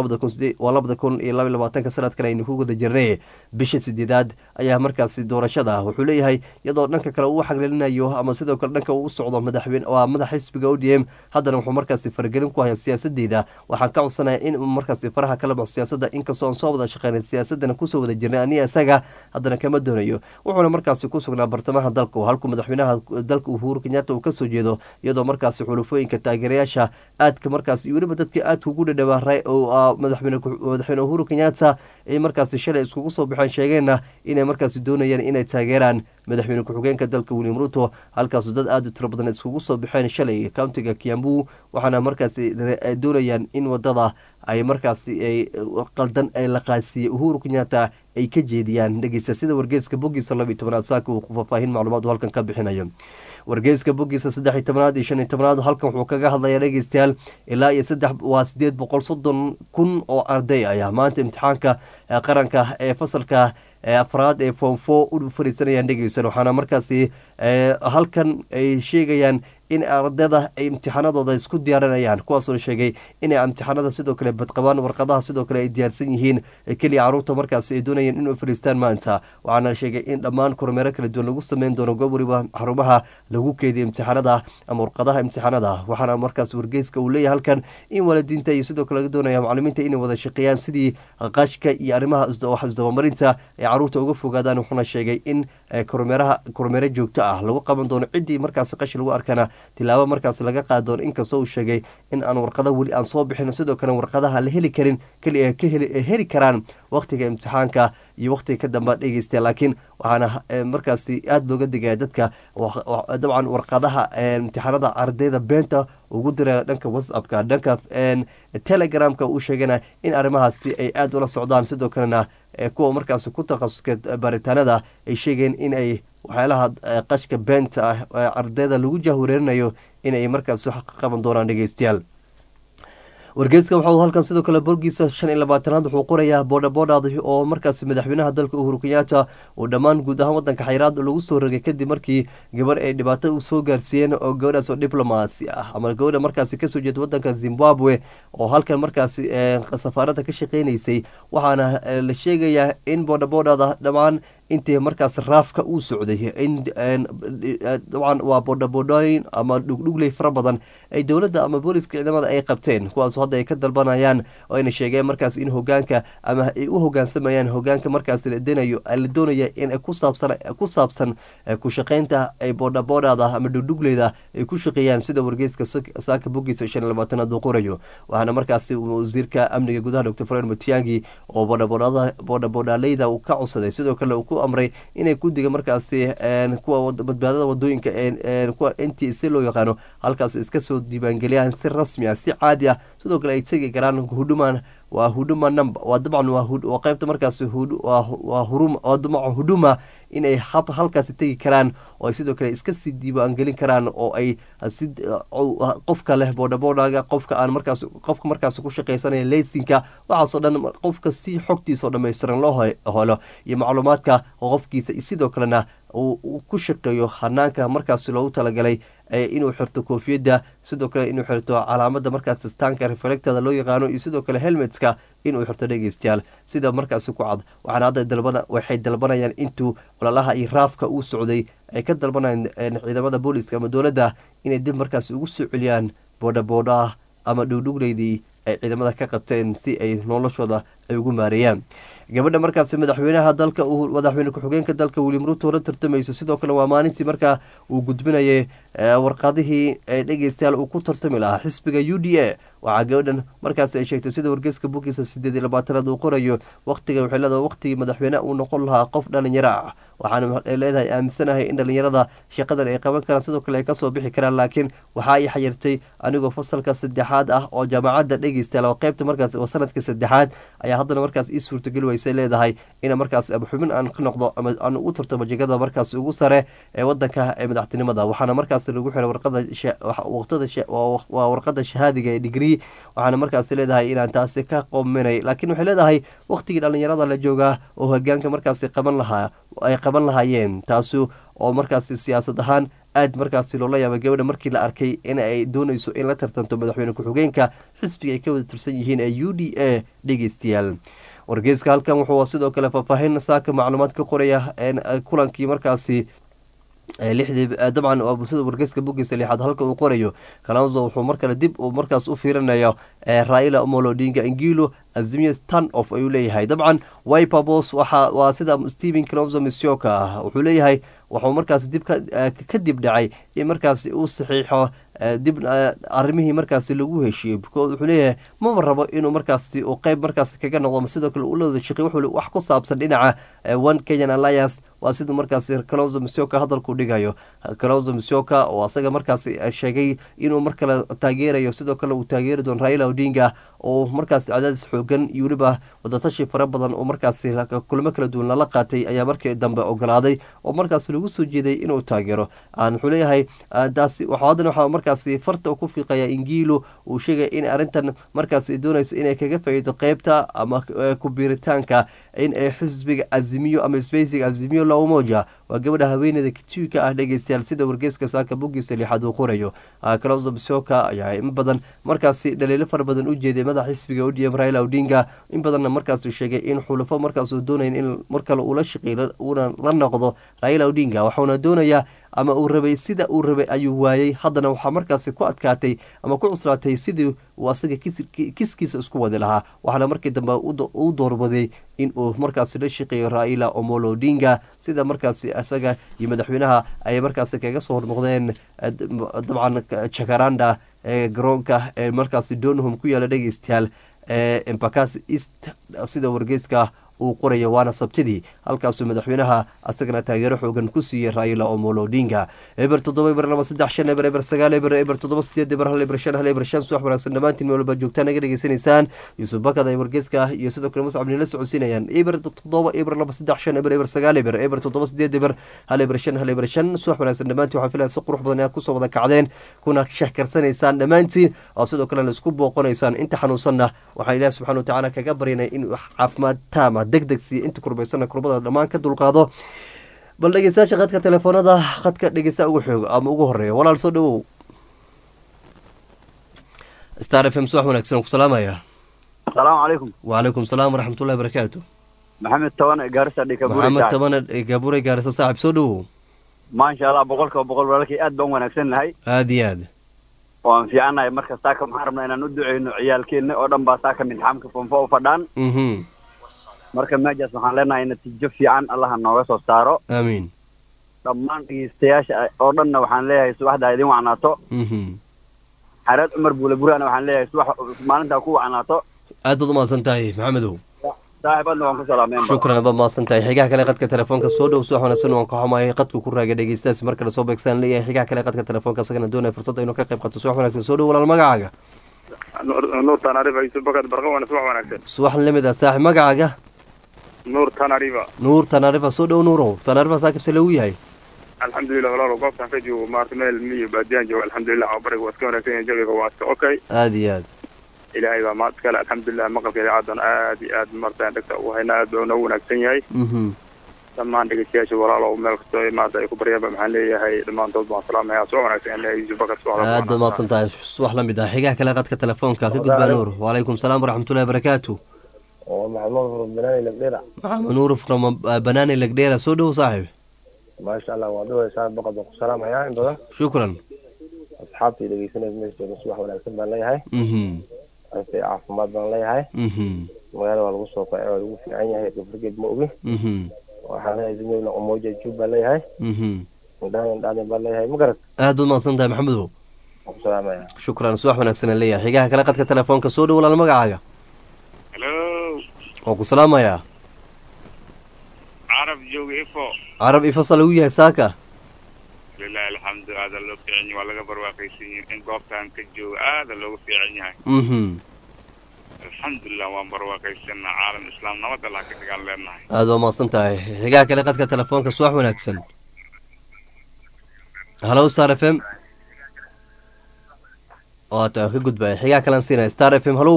2022 sanadkan aynu ku guda jirnay bisha 8 ayaa markaasi doorashada. wuxuu leeyahay iyadoo dhanka kale uu xaqlelinayo ama sidoo kale dhanka uu socdo madaxweyne waa madax xisbiga ODM, haddana wuxuu markaasi faragelin ku hayaa siyaasadeeda. waxaan ka codsanayaa in markaasi faraha kala baxo siyaasadda, inkastoo aan soo wada shaqeynay siyaasadana kusoo wada jirnay aniga isaga, haddana kama doonayo. wuxuuna markaasi ku sugnaa bartamaha dalka halkuu madaxweynaha dalka Uhuru Kenyatta uu kasoo jeedo, iyadoo markaasi xulufooyinka taageerayaasha aadka markaasi weliba dadkii aadka ugu dhadhawaaray oo madaxweyne Uhuru Kenyatta ay markaasi shalay iskugu soo baxeen sheegeenna inay markaasi doonayaan inay taageeraan madaxweyne ku-xigeenka dalka William Ruto, halkaasoo dad aad u tiro badan iskugu soo baxeen shalay countiga Kiambu, waxaana markaasi doonayaan in wadada ay markaasi ay qaldan ay la qaasiyay Uhuru Kenyatta ay ka jeediyaan. dhegeysta sida wargeyska bogiisa 12 saaka uu faahfaahin macluumaad halkan ka bixinayo. wargeyska bogiisa 13 iyo 15 halkan wuxuu kaga hadlayaa dhegeystayaal ilaa iyo 830,000 oo arday ayaa maanta imtixaanka qaranka ee fasalka afraad ee form 4 u fariisanayaan dhegeysan, waxaana markaasi halkan ay sheegayaan in ardayda ay imtixaanadooda isku diyaarinayaan, kuwaasoo sheegay inay imtixaanada sidoo kale badqabaan, warqadaha sidoo kale ay diyaarsan yihiin, keliya caruurta markaasi ay doonayeen inuu fariistaan maanta. waxaana sheegay in dhammaan kormeero kala duwan lagu sameyn doono goob waliba xarumaha lagu keediyo imtixaanada ama warqadaha imtixaanada. waxaana markaas wargeyska uu leeyahay halkan in waalidiinta iyo sidoo kale laga doonaya macalimiinta inay wada shaqeeyaan sidii qashka iyo arrimaha isdabamarinta ay caruurta uga fogaadaan. wuxuuna sheegay in kormeero joogto ah lagu qaban doono ciddii markaasi qashi lagu arkana tilaabo markaas laga qaadi doono, inkastoo uu sheegay in aan warqada weli aan soo bixin, sidoo kale warqadaha la heli karin keliya heli karaan waqtiga imtixaanka iyo waqtiga ka damba dhegeysta. laakiin waxaana markaasi aada looga digaya dadka dabcan warqadaha imtixaanada ardayda beenta ugu dira dhanka WhatsAppka, dhanka Telegramka uu sheegana in arrimahaasi ay aada ula socdaan, sidoo kalena kuwa markaasi ku takhasuska baaritaanada ay sheegeen in ay waxyaalaha qashka beenta ah ardayda lagu jahwareerinayo inay markaasi wax ka qaban doonaan dhegeystayaal. wargeyska waxauu halkan sidoo kale borgiisa 25 wuxuu qorayaa boodhaboodhaada oo markaasi madaxweynaha dalka Uhuru Kenyatta uu dhammaan guud ahaan wadanka xayiraad lagu soo rogay kadib markii gabar ay dhibaato u soo gaarsiiyeen oo gabadhaas oo diblomaasi ah ama gabadha markaasi kasoo jeeda wadanka Zimbabwe oo halkan markaasi safaaradda ka shaqeynaysay. waxaana la sheegayaa in boodhaboodhaada dhammaan intii markaas raafka uu socday dabcan waa boodhaboodhooyin ama dhugdhugley fara badan ay dowladda ama booliska ciidamada ay qabteen, kuwaas hadda ay ka dalbanayaan oo ayna sheegeen markaas in hogaanka ama ay u hogaansamayaan hogaanka markaas la doonaya in ku saabsan ku shaqeynta ay boodhaboodhaada ama dhugdhugleyda ay ku shaqeeyaan, sida wargeyska saaka bogiisa 25 qorayo. waxaana markaasi wasiirka amniga gudaha Dr. Fred Matiang'i oo boodhaboodhaleyda uu ka codsaday, sidoo kale uu ku amray inay gudiga markaasi kuwa badbaadada wadooyinka kuwa NTSA loo yaqaano halkaas iska soo diiwaangeliyaan si rasmi ah si caadi ah, sidoo kale ay tegi karaan waa huduma number waa dabcan waa qaybta markaasi huduma inay halkaasi tegi karaan oo ay sidoo kale iska sii diiwaangelin karaan oo ay qofka leh boodhaboodaga qofka markaas ku shaqaysanaya leysinka waxaasoo dhan qofka si xogtiisa oo dhammaystiran loo helo iyo macluumaadka qofkiisa sidoo kalena uu ku shaqeeyo hanaanka markaasi loogu talagalay inuu xirto koofiyadda sidoo kale inuu xirto calaamada markaas stanka reflectada loo yaqaano iyo sidoo kale helmetska inuu xirto dhegeystayaal sida markaasi ku cad waxaana hadda waxay dalbanayaan intuu ololaha iyo raafka uu socday ay ka dalbanayaan ciidamada booliska ama dowladda inay dib markaasi ugu soo celiyaan boodhaboodah ama dhugdhugleydii ay ciidamada ka qabteen si ay noloshooda ay ugu maareeyaan gabadha markaasi madaxweynaha dalka madaxweyne ku-xigeenka dalka William Ruto la tartamayso sidoo kale waa maalintii markaa uu gudbinayay warqadihii dhegeystayaal uu ku tartami lahaa xisbiga UDA waxaa gabadhan markaasi ay sheegtay sida wargeyska bukiisa 28 uu qorayo waqtiga waxay leedahay waqtigii madaxweynaha uu noqon lahaa qof dhalinyaro ah waxaana leedahay aaminsanahay in dhalinyarada shaqadan ay qaban karaan sidoo kale ay kasoo bixi karaan laakiin waxa ay xayirtay anigoo fasalka saddexaad ah oo jaamacadda dhegeystayaal oo qaybta markaas oo sanadka saddexaad ayaa haddana markaas ii suurtageli weysay leedahay in markaas xubin aan ka noqdo ama aan ugu tartamo jagada markaas ugu sare ee wadanka ee madaxtinimada waxaana markaas lagu xiray warqada shahaadiga ee degree waxaana markaas leedahay inaan taasi ka qominay laakiin waxay leedahay waqtigii dhalinyarada la joogaa oo hogaanka markaasi ay qaban lahaayeen taasi oo markaasi siyaasad ahaan aad markaasi loola yaabay gabadha markii la arkay in ay doonayso in la tartamto madaxweyne ku-xigeenka xisbiga ay ka wada tirsan yihiin ee UDA dhegeystayaal wargeyska halkan wuxuu sidoo kale faahfaahin saaka macluumaad ka qoraya kulankii markaasi dabcan sida wargeyska bugiisa lixaad halka uu qorayo Kalonzo wuxuu markale dib uu markaas u fiirinayo Raila Amolo Odinga Ingilo Azimio stand off ayuu leeyahay dabcan Wiper Boss waa sida Stephen Kalonzo Musyoka wuxuu leeyahay wuxuu markaas kadib dhacay in markaas uu saxiixo dib arrimihii markaas lagu heshiiyey wuxuu leeyahay ma rabo inuu markaas uu qayb markaas kaga noqdo sidoo kale uu la wada shaqeeyo wuxuu wax ku saabsan dhinaca One Kenyan Alliance waa sidoo markaas Kalonzo Musyoka hadalku dhigayo Kalonzo Musyoka oo asaga markaas sheegay inuu markale taageerayo sidoo kale uu taageeri doono Raila Odinga oo markaas cadaadis xoogan iyo waliba wadatashi fara badan oo markaas kulamo kala duwan la qaatay ayaa markii dambe ogolaaday oo markaas lagu soo jeeday inuu taageero wuxuu leeyahay taasi waxa markaas farta ku fiiqaya Ingilo uu sheegay in arintan markaas ay doonayso inay kaga faa'iido qaybta ama ku biiritaanka in ay xisbiga Azimio ama Space Azimio la umoja waa gabadha haweeneyda Kituuka ah dhegeystayaal sida wargeyska saaka bugiisa lixaad uu qorayo Kalonzo Musyoka ayaa in badan markaas dhaliilo fara badan u jeeday madax xisbiga ODM Raila Odinga in badan markaas uu sheegay in xulafo markaas uu doonayo in markale uu la shaqeeyo una la noqdo Raila Odinga waxaana doonaya ama uu rabay sida uu rabay ayuu waayay haddana waxaa markaas ku adkaatay ama ku cuslaatay sidii uu asaga kiskiisa isku wadi lahaa waxaana markii dambe uu doorbaday in uu markaas la shaqeeyo Raila Amolo Odinga sida markaas asaga iyo madaxweynaha ay markaas kaga soo hornoqdeen dabcan Jacaranda garoonka markaas Donholm ku yaala dhegeystayaal Embakasi East sida wargeyska uu qorayo waana sabtidii halkaasuu madaxweynaha asagana taageero xoogan ku siiyey Raila Amolo Odinga eber 7 eber 9 eber 7 eber 1 eber 5 eber 5 subax wanaagsan dhamaantiin meel walba joogtaan naga dhageysanaysaan Yusuf Bakad ay wargeyska iyo sidoo kale Muscab la socodsiinayaan eber 7 eber 2 eber 9 eber eber 7 eber 1 eber 5 eber 5 subax wanaagsan dhamaantiin waxaan filayaa si qurux badan aad ku soo wada kacdeen kuna shahkarsanaysaan dhamaantiin oo sidoo kale isku booqonaysaan inta xanuunsanna waxaan Ilaahay subxaanahu wa ta'ala kaga baryanay in caafimaad taam degdeg si inta kurbaysana kurbada dhamaan ka dulqaado bal dhegeystayaasha khadka telefoonada khadka dhegeysta ugu xoog ama ugu horeeya walaal soo dhawow Star FM subax wanaagsan ku salaamaya السلام عليكم وعليكم السلام ورحمة الله وبركاته محمد توان جارسة ديكابوري محمد توان جابوري جارسة صاحب سو dhawow ما شاء الله بقولك ولكن aad baan wanaagsan lahay aad waan fiicanahay marka saaka ma rabnaa inaan u duceeyno ciyaalkeena oo dhan baa saaka midxaamka fonfo u fadhaan marka meejaas waxaan leenahay natiijo fiican Allah nooga soo saaro amiin dhammaan dhageystayaasha oo dhanna waxaan leeyahay subaxda idin wacnaato xarad Umar Buulaburana waxaan leeyahay subax maalinta ku wacnaato aad u maasantahay maxamedow saaxiibadna waan ku salaameen shukran baa maasantahay xigaha kale qadka telefoonka soo dhow subax wanaagsan waan ka xumahay qadku ku raaga dhageystayaas markale soo beegsan leeyahay xigaha kale qadka telefoonka asagana doonaya fursad inuu ka qayb qaato subax wanaagsan soo dhow walaal magacaaga نور تناريفا يوسف بكر برقم وانا صباح وناكسن subax lamid ah saaxib magacaaga نور تناريفا nuur tanaarifa soo dhow nuurow tanaarifa saakibse lagu yahay الحمد لله والله قفت في جو مارت ميل 100 بعدين جو الحمد لله عبرك واسكن وناكسن جوي واسك اوكي aad iyo aad إلهي ما تكلا الحمد لله مقف يا عادن آد مرتين دكتور وهنا دون وناكسن ياي dhammaan dhegeystayaasha walaalow meel kastoo maanta ay ku baryaan maxaan leeyahay dhammaantood baan salaamayaa soo wanaagsan in Yusuf Bakar soo aad baad mahadsan tahay subax la mid ah xigaha kale qadka telefoonka ka gudbaa nuur wacalaykum salaam waraxmatullahi wabarakaatu maxamed nuur from banaani lagdheera soo dhow saaxiib maasha allah waa dhawaysaa boqod ku salaamayaa in badan shukran asxaabtii dhegeysanaysa meesha subax wanaagsan baan leeyahay anta caafimaad baan leeyahay magaalada waa lagu soo qacay waa lagu fiican yahay gabargeed ma ogi waxaan leeyahay dunyada umoja juba leeyahay daan baan leeyahay ma garad aad baad mahadsan tahay maxamedow ku salaamaya shukran subax wanaagsan leeyahay xigaha kale qadka telefoonka soo dhow walaal magacaaga hello waan ku salaamayaa عرب جوج إفو carab ifasal uu yahay saaka لله الحمد هذا اللي في عني ولا قبر واقعين إن قفتان كجو هذا اللي في عني الحمد لله وانبر واقعين عالم الإسلام نود الله كده قال لنا aad baad mahadsan tahay xigaha kale qadka telefoonka subax wanaagsan halo star fm waata ka gudbay xigaha kalan siinay star fm halo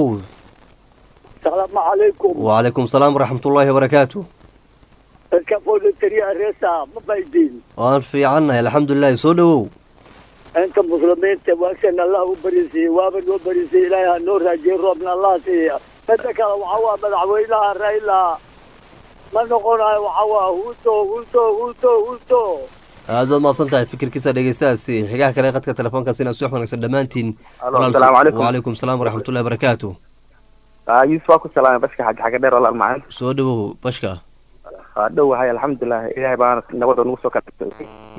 السلام عليكم وعليكم السلام ورحمة الله وبركاته الكفول التريا ريسا ما بايدين waan fiicannahay alxamdulilah soo dhowow انت مسلمين تواكسن الله وبريسي وابن وبريسي الهي النور هاجي روبنا الله سيئا فتك وعوا مدعوينها رايلا ما نقولها وعوا هوتو aad baad mahadsan tahay fikirkiisa dhegeystahaasi xigaha kale qadka telefoonkaasina subax wanaagsan dhammaantiin asalaamu calaykum wacalaykum salaam waraxmatullahi wabarakaatu Yusuf waa ku salaamay bashka xagga dheer walaal macaan soo dhowow bashka dhow wahay alxamdulilah ilaahay baan nabada nagu soo kaltay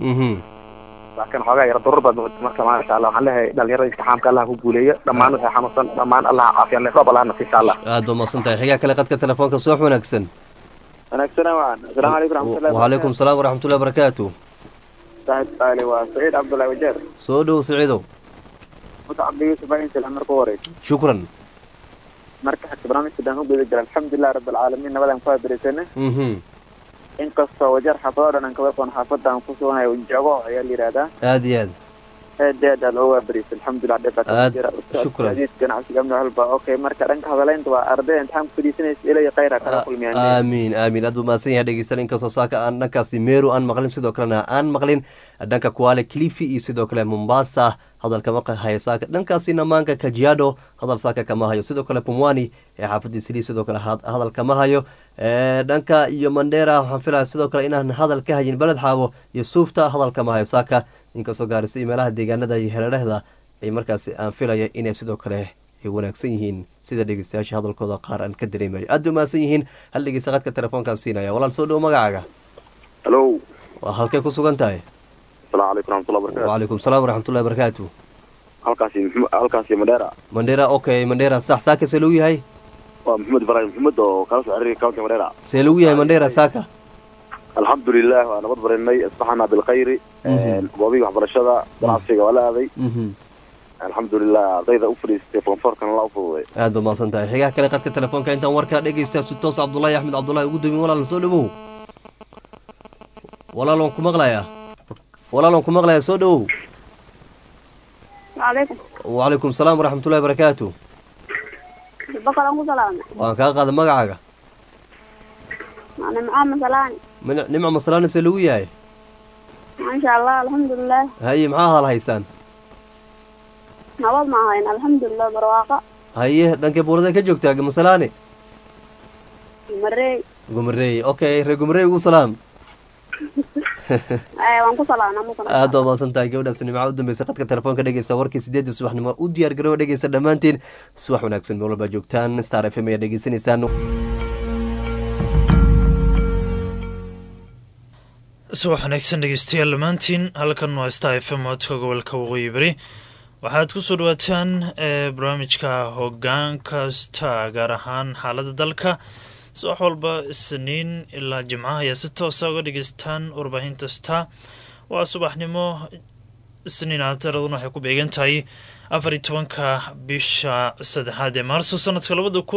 laakiin xoogaa yar durur baad marka maasha allah waxaan leeyahay dhalinyarada iskaxaamka allah ku guuleeyo dhammaan waxay xanuunsan dhammaan allah caafiya leh roob allah nafsi insha allah aad baad mahadsan tahay xigaha kale qadka telefoonka subax wanaagsan wanaagsan waan assalaamu calaykum waraxmatullahi wacalaykum salaam waraxmatullahi wabarakaatu saaxiib qaali waa saciid cabdullahi wajeer soo dhowow saciidow mutacabdi yusuf ayin salaam marka wareeg shukran marka xagga barnaamijka daan u guda jira alxamdulilah rabbilcaalamiin nabadaan ku habarisana inkastoo wajeer xaafado dhan aan ka warqoon xaafadaan ku suganayo jago ayaa la yidhaahdaa aad iyo aad aad loogu habarisa alxamdulilah shukran ganacsiga amni halba okay marka dhanka hadaleynta waa arday imtixaan ku fadhiisanaysa ilaa khayra kala kulmiyaan aamiin aad buu mahadsan yahay dhegeysan inkastoo saaka aan dhankaasi meeru aan maqlin sidoo kalena aan maqlin dhanka kuale clifi iyo sidoo kale mombasa hadalka ma hayo saaka dhankaasi namaanka kajiado hadal saaka kama hayo sidoo kale pumwani ee xaafadii sidii sidoo kale hadal kama hayo dhanka iyo mandera waxaan filaya sidoo kale inaan hadal ka hayin beled xaabo iyo suufta hadal kama hayo saaka inkastoo gaarisa iyo meelaha deegaanada iyo hereerahda ay markaasi aan filaya inay sidoo kale ay wanaagsan yihiin sida dhegeystayaasha hadalkooda qaar aan ka dareemayo aad bay mahadsan yihiin hal dhegeysta qadka telefoonkaan siinaya walaal soo dhowo magacaaga hello waa halkay ku sugan tahay السلام عليكم ورحمة الله وبركاته وعليكم السلام ورحمة الله وبركاته halkaasi Mandera Mandera okay Mandera sax saaka see lagu yahay waa Maxamed Ibrahim Maxamed oo kala soo xiriiray county Mandera see lagu yahay Mandera saaka alxamdulilah waa nabad baranay asbaxna bil khayr goobiga waxbarashada ganacsiga wala aaday alxamdulilah ardayda u fariistay foomforkan la fududay aad ba maasan tahay xigaa kale qadka telefoonka intaan warka dhageysta si toos Cabdullaahi Axmed Cabdullaahi ugu dumin walaal soo dhawow walaal ku maqlaya soo dhawow وعليكم السلام ورحمة الله وبركاته بقرة مسلانة وأنا كأقعد مقعقة أنا معاه مسلانة نمع مسلانة سلوية هاي ما شاء الله الحمد لله هاي معاها الهيسان نوض معاها الحمد لله برواقة هاي دانك بوردة كجوكتا مسلانة قمري أوكي قمري وسلام waan ku salaanaa aad oo maasantahay gabadhaas nimca u dambeysay qadka telefoonka dhegeysta warkii 8 subaxnimo u diyaar garow dhegeysta dhammaantiin subax wanaagsan meel walba joogtaan Star FM ayaa dhegeysanaysaan subax wanaagsan dhegeystayaal dhammaantiin halkan waa Star FM codka gobolka waqooyi bari waxaad ku soo dhawaataan barnaamijka hoggaanka Star gaar ahaan xaaladda dalka subax walba isniin ilaa jimcaha ayaa si toosa uga dhegeystaan warbaahinta Star waa subaxnimo isniina taraduna waxay ku beegan tahay 14 bisha 3 maarso sanadka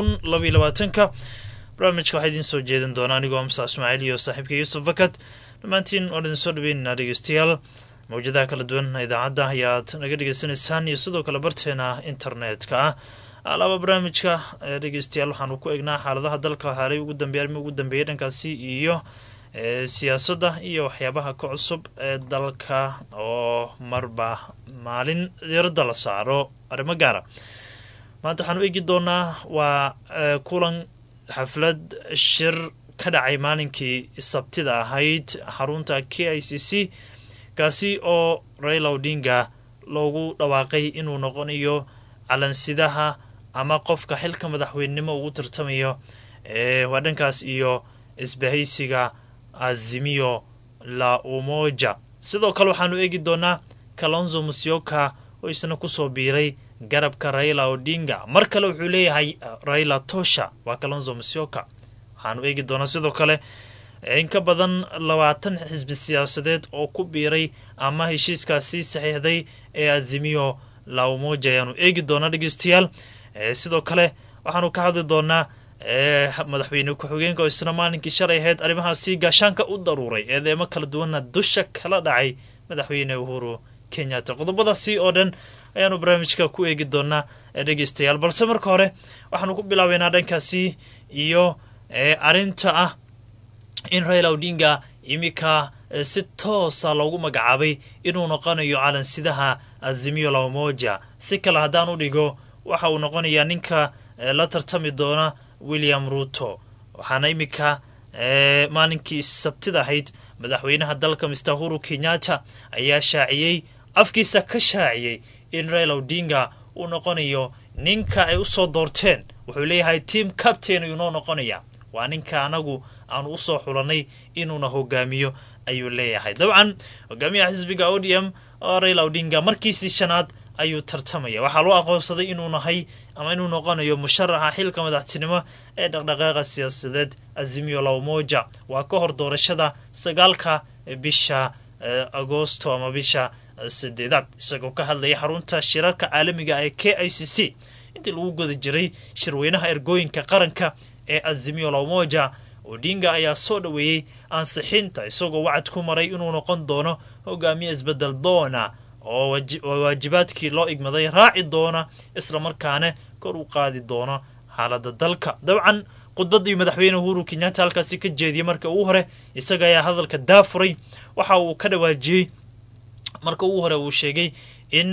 2022 barnaamijka waxaa idiin soo jeedin doona anigoo Amsa Ismaaciil iyo saaxiibka Yuusuf Fakat dhammaantiin waan idin soo dhaweynaa dhegeystayaal mawjadaha kala duwan idaacadda ayaad naga dhegeysanaysaan iyo sidoo kale barteena internetka alaba barnaamijka dhegeystayaal waxaanu ku eegnaa xaaladaha dalka xaalay ugu dambeeyay dhankaasi iyo siyaasadda iyo waxyaabaha ka cusub ee dalka oo marba maalin diiradda la saaro arrimo gaara maanta waxaanu eegi doonaa waa kulan xaflad shir ka dhacay maalinkii sabtida ahayd xarunta KICC kaasi oo Raila Odinga loogu dhawaaqay inuu noqonayo calansidaha ama qofka xilka madaxweynenimo ugu tartamayo waa dhankaas iyo isbahaysiga Azimio la Umoja sidoo kale waxaanu eegi doonaa Kalonzo Musyoka oo isna ku soo biiray garabka Raila Odinga mar kale wuxuu leeyahay Raila Tosha waa Kalonzo Musyoka waxaanu eegi doonaa sidoo kale in ka badan 20 xisbi siyaasadeed oo ku biiray ama heshiiskaasi saxiixday ee Azimio la Umoja ayaanu eegi doonaa dhegeystayaal sidoo kale waxaanu ka hadli doonaa madaxweyne ku-xigeenka oo isna maalinkii shalay ahayd arrimahaasi gaashaanka u daruuray eedeemo kala duwanna dusha kala dhacay madaxweyne Uhuru Kenyatta qodobadaasi oo dhan ayaanu barnaamijka ku eegi doonaa dhegeystayaal balse marka hore waxaanu ku bilaabeynaa dhankaasi iyo arinta ah in Raila Odinga imika si toosa loogu magacaabay inuu noqonayo calansidaha Azimio la Umoja si kale haddaan u dhigo waxa uu noqonayaa ninka la tartami doona William Ruto waxaana imika maalinkii sabtida ahayd madaxweynaha dalka Mr. Uhuru Kenyatta ayaa shaaciyay afkiisa ka shaaciyay in Raila Odinga uu noqonayo ninka ay u soo doorteen wuxuu leeyahay team captain uu noqonaya waa ninka anagu aan u soo xulanay inuuna hogaamiyo ayuu leeyahay dabcan hogaamiyaha xisbiga ODM Raila Odinga markiisii shanaad ayuu tartamaya waxaa loo aqoonsaday inuu nahay ama inuu noqonayo musharaxa xilka madaxtinimo ee dhaqdhaqaaqa siyaasadeed Azimio la Umoja waa ka hor doorashada 9 bisha Agoosto ama bisha 8 isagoo ka hadlaya xarunta shirarka caalamiga ee KICC intii lagu guda jiray shirweynaha ergooyinka qaranka ee Azimio la Umoja Odinga ayaa soo dhaweeyay ansixinta isagoo wacd ku maray inuu noqon doono hogaamiye isbedel doona oo waajibaadkii loo igmaday raaci doona isla markaana kor u qaadi doona xaaladda dalka dabcan khudbadii madaxweyne Uhuru Kenyatta halkaasi ka jeediyay marka ugu hore isaga ayaa hadalka daafuray waxa uu ka dhawaajiyay marka ugu hore uu sheegay in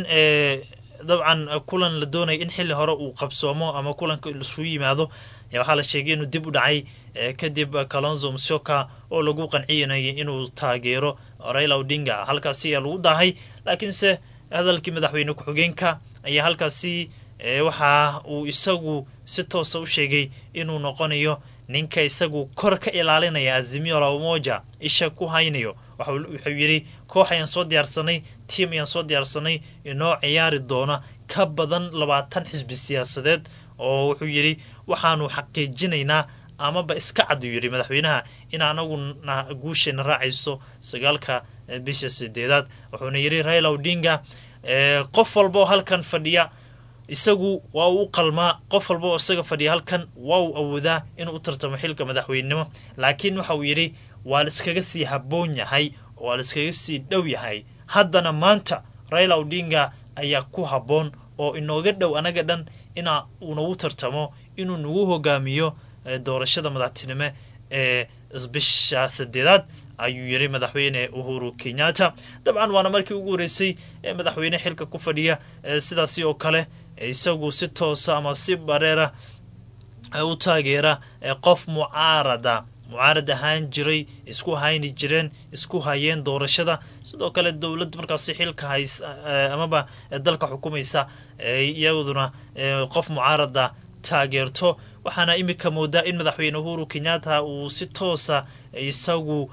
dabcan kulan la doonay in xilli hore uu qabsoomo ama kulanka isugu yimaado waxa la sheegay inuu dib u dhacay kadib Kalonzo Musyoka oo lagu qanciyay inuu taageero Raila Odinga halkaasi ayaa lagu dahay laakiinse hadalkii madaxweyne ku-xigeenka ayaa halkaasi waxa uu isagu si toos ah u sheegay inuu noqonayo ninka isagu kor ka ilaalinaya Azimio la Umoja isha ku haynayo wuxuu yiri koox ayaan soo diyaarsanay team ayaan soo diyaarsanay inoo ciyaari doona ka badan 20 xisbi siyaasadeed oo wuxuu yiri waxaanu xaqiijinaynaa ama ba iska cad yiri madaxweynaha in anagu guusheena raacayso 9 bisha 8 wuxuuna yiri Raila Odinga qof walba halkan fadhiya isagu waa uu qalmaa qof walba oo isaga fadhiya halkan waa uu awoodaa inuu u tartamo xilka madaxweynenimo laakiin waxa uu yiri waa la iskaga sii haboon yahay waa la iskaga sii dhow yahay haddana maanta Raila Odinga ayaa ku haboon oo inooga dhow anaga dhan uu nagu tartamo inuu nagu hogaamiyo doorashada madaxtinimo ee bisha 8 ayuu yiri madaxweyne Uhuru Kenyatta dabcan waana markii ugu horeysay ee madaxweyne xilka ku fadhiya sidaasi oo kale isagu si toos ama si bareera u taageera qof mucaarad ahaan jiray isku hayni jireen isku hayeen doorashada sidoo kale dawlad markaas xilka hays amaba dalka xukumaysa iyaduna qof mucaarada taageerto waxaana imika moodaa in madaxweyne Uhuru Kenyatta uu si toos ah isagu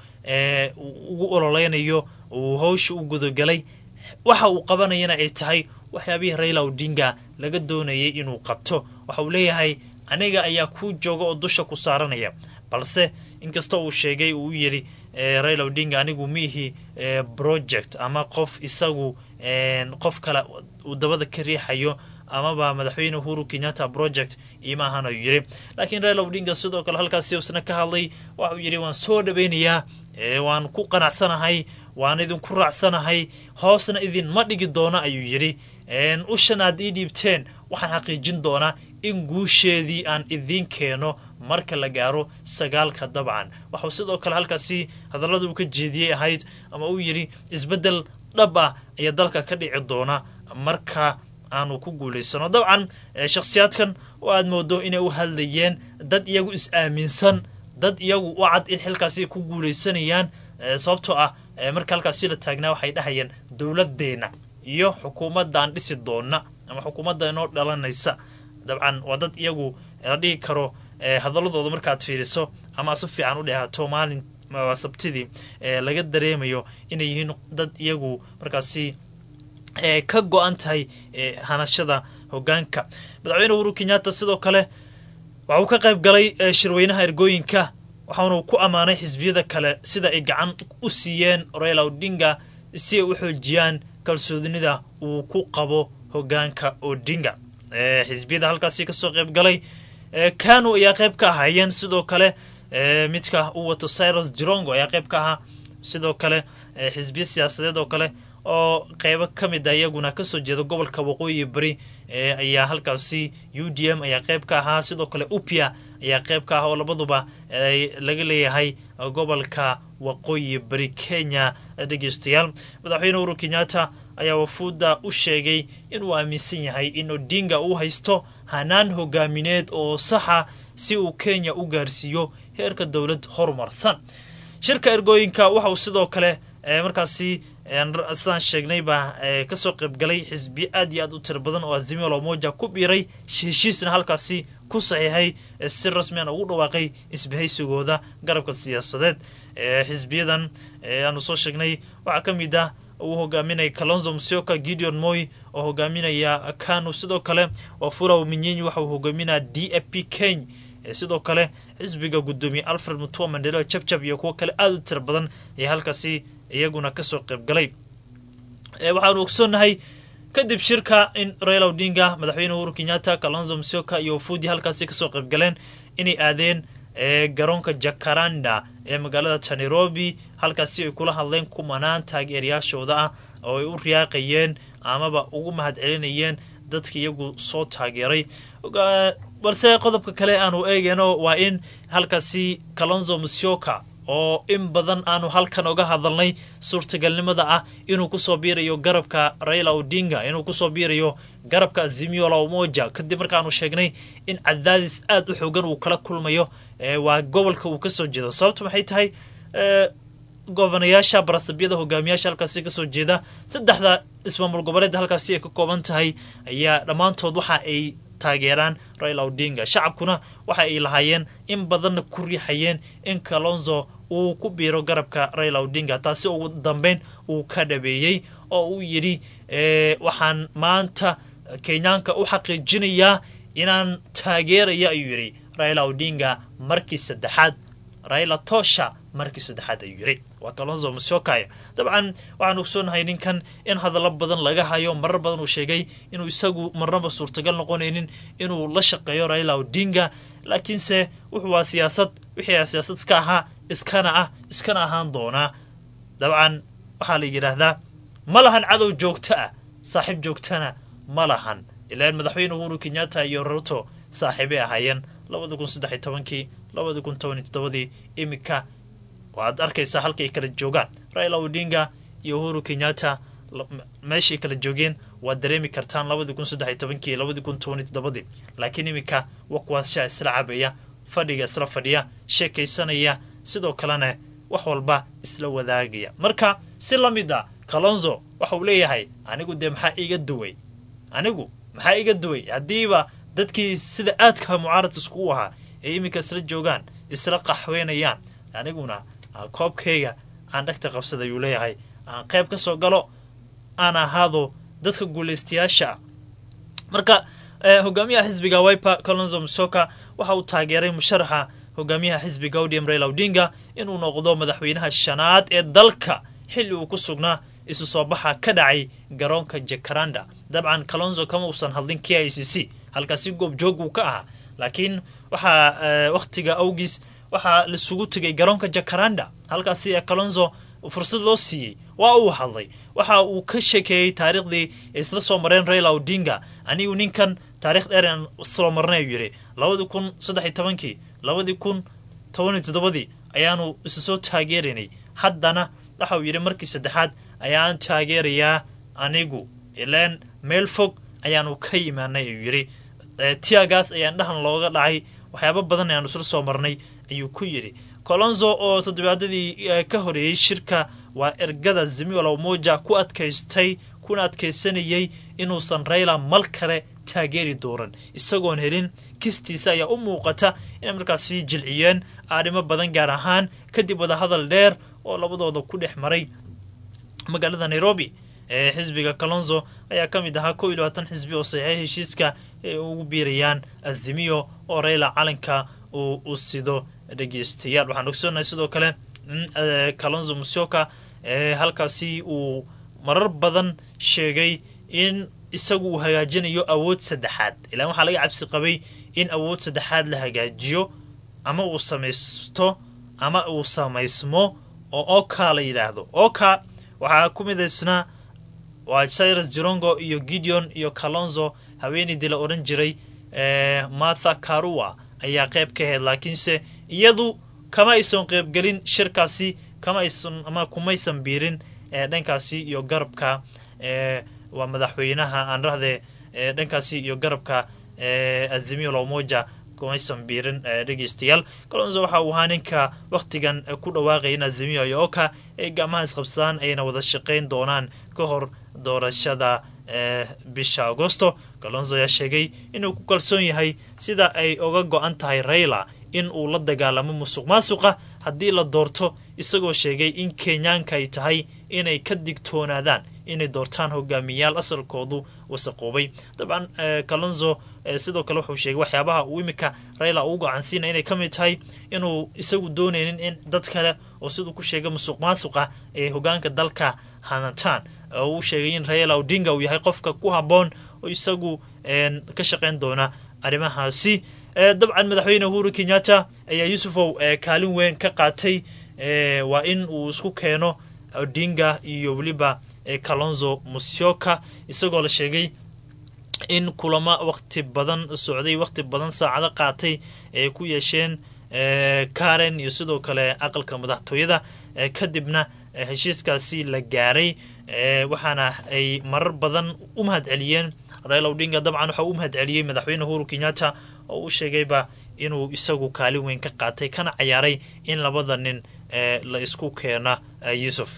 ugu ololeynayo uu hawsha u gudagalay waxa uu qabanayana ay tahay waxyaabihii Raila Odinga laga doonayay inuu qabto waxa uu leeyahay aniga ayaa ku jooga oo dusha ku saaranaya balse inkasta uu sheegay uu yiri Raila Odinga anigu mihi project ama qof isagu qof kale uu dabada ka riixayo amaba madaxweyne Uhuru Kenyatta project ima ahaan ayuu yiri. Laakiin Raila Odinga sidoo kale halkaasi usna ka hadlay waxa uu yiri waan soo dhaweynayaa waan ku qanacsanahay waan idin ku raacsanahay hoosna idin ma dhigi doona ayuu yiri. Ushanaad ii dhiibteen waxaan xaqiijin doonaa in guusheedii aan idin keeno marka la gaaro 9 dabcan. Waxa sidoo kale halkaasi hadalladu ka jeediyay ahayd ama uu yiri isbedel dhab ah ayaa dalka ka dhici doona marka aanu ku guuleysano. dabcan shakhsiyaadkan oo aad moodo inay u hadlayeen dad iyagu is aaminsan dad iyagu u cad in xilkaasi ku guuleysanayaan sababtoo ah marka halkaasi la taagnaa waxay dhahayeen dawladeena iyo xukuumadan dhisi doona ama xukuumadda inoo dhalanaysa. dabcan waa dad iyagu la dhigi karo hadalladooda markaad fiiriso ama si fiican u dhehaato maalin sabtidii laga dareemayo inay yihiin dad iyagu markaasi ka go'an tahay hanashada hogaanka. madaxweyne Uhuru Kenyatta sidoo kale waxa uu ka qayb galay shirweynaha ergooyinka waxaana uu ku amaanay xisbiyada kale sida ay gacan u siiyeen Raila Odinga si ay u xoojiyaan kalsoonida uu ku qabo hogaanka Odinga. xisbiyada halkaasi ka soo qayb galay KANU ayaa qayb ka ahaayeen sidoo kale midka uu wato Cyrus Jirongo ayaa qayb ka ahaa sidoo kale xisbiya siyaasadeed oo kale oo qaybo kamid ah iyaguna ka soo jeeda gobolka Waqooyi Bari ayaa halkaasi UDM ayaa qayb ka ahaa sidoo kale UPIA ayaa qayb ka ah oo labaduba laga leeyahay gobolka Waqooyi Bari Kenya. dhageystayaal madaxweyne Uhuru Kenyatta ayaa wafuuda u sheegay inuu aaminsan yahay in Odinga uu haysto hanaan hogaamineed oo saxa si uu Kenya u gaarsiiyo heerka dawlad horumarsan. shirka ergooyinka waxa uu sidoo kale markaasi asaan sheegnay ba ka soo qayb galay xisbi aad iyo aad u tir badan oo Azimio la Umoja ku biiray heshiisna halkaasi ku saxiixay si rasmi ah ugu dhawaaqay isbahaysigooda garabka siyaasadeed. xisbiyadan aanu soo sheegnay waxa kamid ah uu hogaaminay Kalonzo Musyoka, Gideon Moi oo hogaaminaya KANU sidoo kale Wafula Uminyenyi waxa uu hogaaminaa DAP Kenya sidoo kale xisbiga gudoomiye Alfred Mutua Mandela Chapchap iyo kuwa kale aad u tir badan ee halkaasi iyaguna ka soo qayb galay. waxaanu ogsoonahay kadib shirka in Raila Odinga madaxweyne Uhuru Kenyatta Kalonzo Musyoka iyo wafuudi halkaasi ka soo qayb galeen inay aadeen garoonka Jacaranda ee magaalada Nairobi halkaasi ay kula hadleen kumanaan taageerayaashooda ah oo ay u riyaaqayeen amaba ugu mahadcelinayeen dadka iyagu soo taageeray. balse qodobka kale aanu eegayno waa in halkaasi Kalonzo Musyoka oo in badan aanu halkan uga hadalnay suurtagalnimada ah inuu ku soo biirayo garabka Raila Odinga inuu ku soo biirayo garabka Azimio la Umoja kadib markaanu sheegnay in cadaadis aad u xoogan uu kala kulmayo waa gobolka uu ka soo jeedo. sababtu maxay tahay governayaasha barasabiyada hogaamiyaasha halkaasi ka soo jeeda saddexda ismaamul goboleed halkaasi ay ka kooban tahay ayaa dhamaantood waxa ay taageeraan Raila Odinga. shacabkuna waxa ay lahaayeen in badan ku riixayeen in Kalonzo uu ku biiro garabka Raila Odinga taasi ugu dambeyn uu ka dhabeeyay oo uu yiri waxaan maanta Kenyaanka u xaqiijinayaa inaan taageerayo ayuu yiri Raila Odinga markii saddexaad Raila Tosha markii saddexaad ayuu yiri waa Kalonzo Musyoka. dabcan waxaan ogsoonahay ninkan in hadallo badan laga hayo marar badan uu sheegay inuu isagu marnaba suurtagal noqonaynin inuu la shaqeeyo Raila Odinga laakiinse wuxuu waa siyaasad wixii siyaasad ka ahaa iskana ahaan doona. dabcan waxaa la yiraahdaa ma lahan cadow joogto ah saaxiib joogtana ma lahan ilaa madaxweyne Uhuru Kenyatta iyo Ruto saaxiibay ahaayeen 2013 2017 imika waad arkaysaa halkay kala joogaan Raila Odinga iyo Uhuru Kenyatta meeshii kala joogeen waa dareemi kartaan 2013 2017 laakiin imika waqwaasha isla cabaya fadhiga isla fadhiya sheekaysanaya sidoo kalena wax walba isla wadaagaya. marka si lamida Kalonzo waxa uu leeyahay anigu de maxaa iga duway hadiiba dadkii sida aadka mucaarad isku ahaa ee imika isla joogaan isla qaxweynayaan aniguna koobkayga aan dhagta qabsaday uu leeyahay aan qayb ka soo galo aan ahaado dadka guuleystayaasha. marka hogaamiyaha xisbiga Wiper Kalonzo Musyoka waxa uu taageeray musharaxa hogaamiyaha xisbiga ODM Raila Odinga inuu noqdo madaxweynaha shanaad ee dalka xilli uu ku sugnaa isu soo baxa ka dhacay garoonka Jacaranda. dabcan Kalonzo kama uusan hadlin KICC halkaasi goob joog uu ka ahaa, laakiin waxaa waqtiga awgiis waxaa la isugu tagay garoonka Jacaranda halkaasi Kalonzo fursad loo siiyey waa uu hadlay. waxa uu ka sheekeeyay taariikhdii isla soo mareen Raila Odinga. anigu ninkan taariikh dheer aan soo marnay yiri 2013 2017 ayaanu isu soo taageerinay, haddana waxa uu yiri markii saddexaad ayaan taageerayaa anigu ileen meel fog ayaanu ka yimaanay yiri. tiagaas ayaan dhahan looga dhacay, waxyaabo badan ayaan isla soo marnay ayuu ku yiri. Kalonzo oo toddobaadadii ka horeeyay shirka waa ergada Azimio la Umoja ku adkaysanayay inuusan Raila mal kale taageeri dooran, isagoon helin kistiisa ayaa u muuqata inay markaasi jilciyeen arrimo badan, gaar ahaan kadib wada hadal dheer oo labadooda ku dhex maray magaalada Nairobi. xisbiga Kalonzo ayaa ka mid ahaa 21 xisbi oo saxiixay heshiiska ay ugu biirayaan Azimio oo Raila calanka uu sido. dhegeystayaal waxaan ogsoonahay sidoo kale in Kalonzo Musyoka halkaasi uu marar badan sheegay in isagu uu hagaajinayo awood saddexaad. ilaa waxaa laga cabsi qabay in awood saddexaad la hagaajiyo ama uu samaysto ama uu samaysmo oo Oka la yiraahdo. Oka waxaa ku midaysnaa waa Cyrus Jirongo iyo Gideon iyo Kalonzo. haweeneydii la oran jiray Martha Karua ayaa qayb ka ahayd, laakiinse iyadu kama aysan qayb gelin shirkaasi, kumaysan biirin dhankaasi iyo garabka waa madaxweynaha aan rahdee dhankaasi iyo garabka Azimio la Umoja kumaysan biirin. dhegeystayaal Kalonzo waxa uu ahaa ninka waqtigan ku dhawaaqay in Azimio iyo Oka ay gacmaha isqabsadaan ayna wada shaqayn doonaan ka hor doorashada bisha Agosto. Kalonzo ayaa sheegay inuu ku kalsoon yahay sida ay uga go'an tahay Raila in uu la dagaalamo musuqmaasuqa haddii la doorto, isagoo sheegay in Kenyaanka ay tahay inay ka digtoonaadaan inay doortaan hogaamiyayaal asalkoodu wasaqoobay. dabcan Kalonzo sidoo kale wuxuu sheegay waxyaabaha uu imika Raila uu go'aansiinay inay ka mid tahay inuu isagu doonaynin in dad kale oo sidoo ku sheegay musuqmaasuqa ee hogaanka dalka hanantaan. uu sheegay in Raila Odinga uu yahay qofka ku haboon oo isagu ka shaqayn doona arrimahaasi. dabcan madaxweyne Uhuru Kenyatta ayaa Yusufow kaalin weyn ka qaatay waa in uu isku keeno Odinga iyo waliba Kalonzo Musyoka, isagoo la sheegay in kulama waqti badan socday, waqti badan saacado qaatay ay ku yeesheen Karen iyo sidoo kale aqalka madaxtooyada. kadibna heshiiskaasi la gaaray, waxaana ay marar badan u mahadceliyeen Raila Odinga. dabcan waxa uu mahadceliyay madaxweyne Uhuru Kenyatta oo uu sheegayba inuu isagu kaalin weyn ka qaatay kana ciyaaray in labada nin la isku keena. Yusuf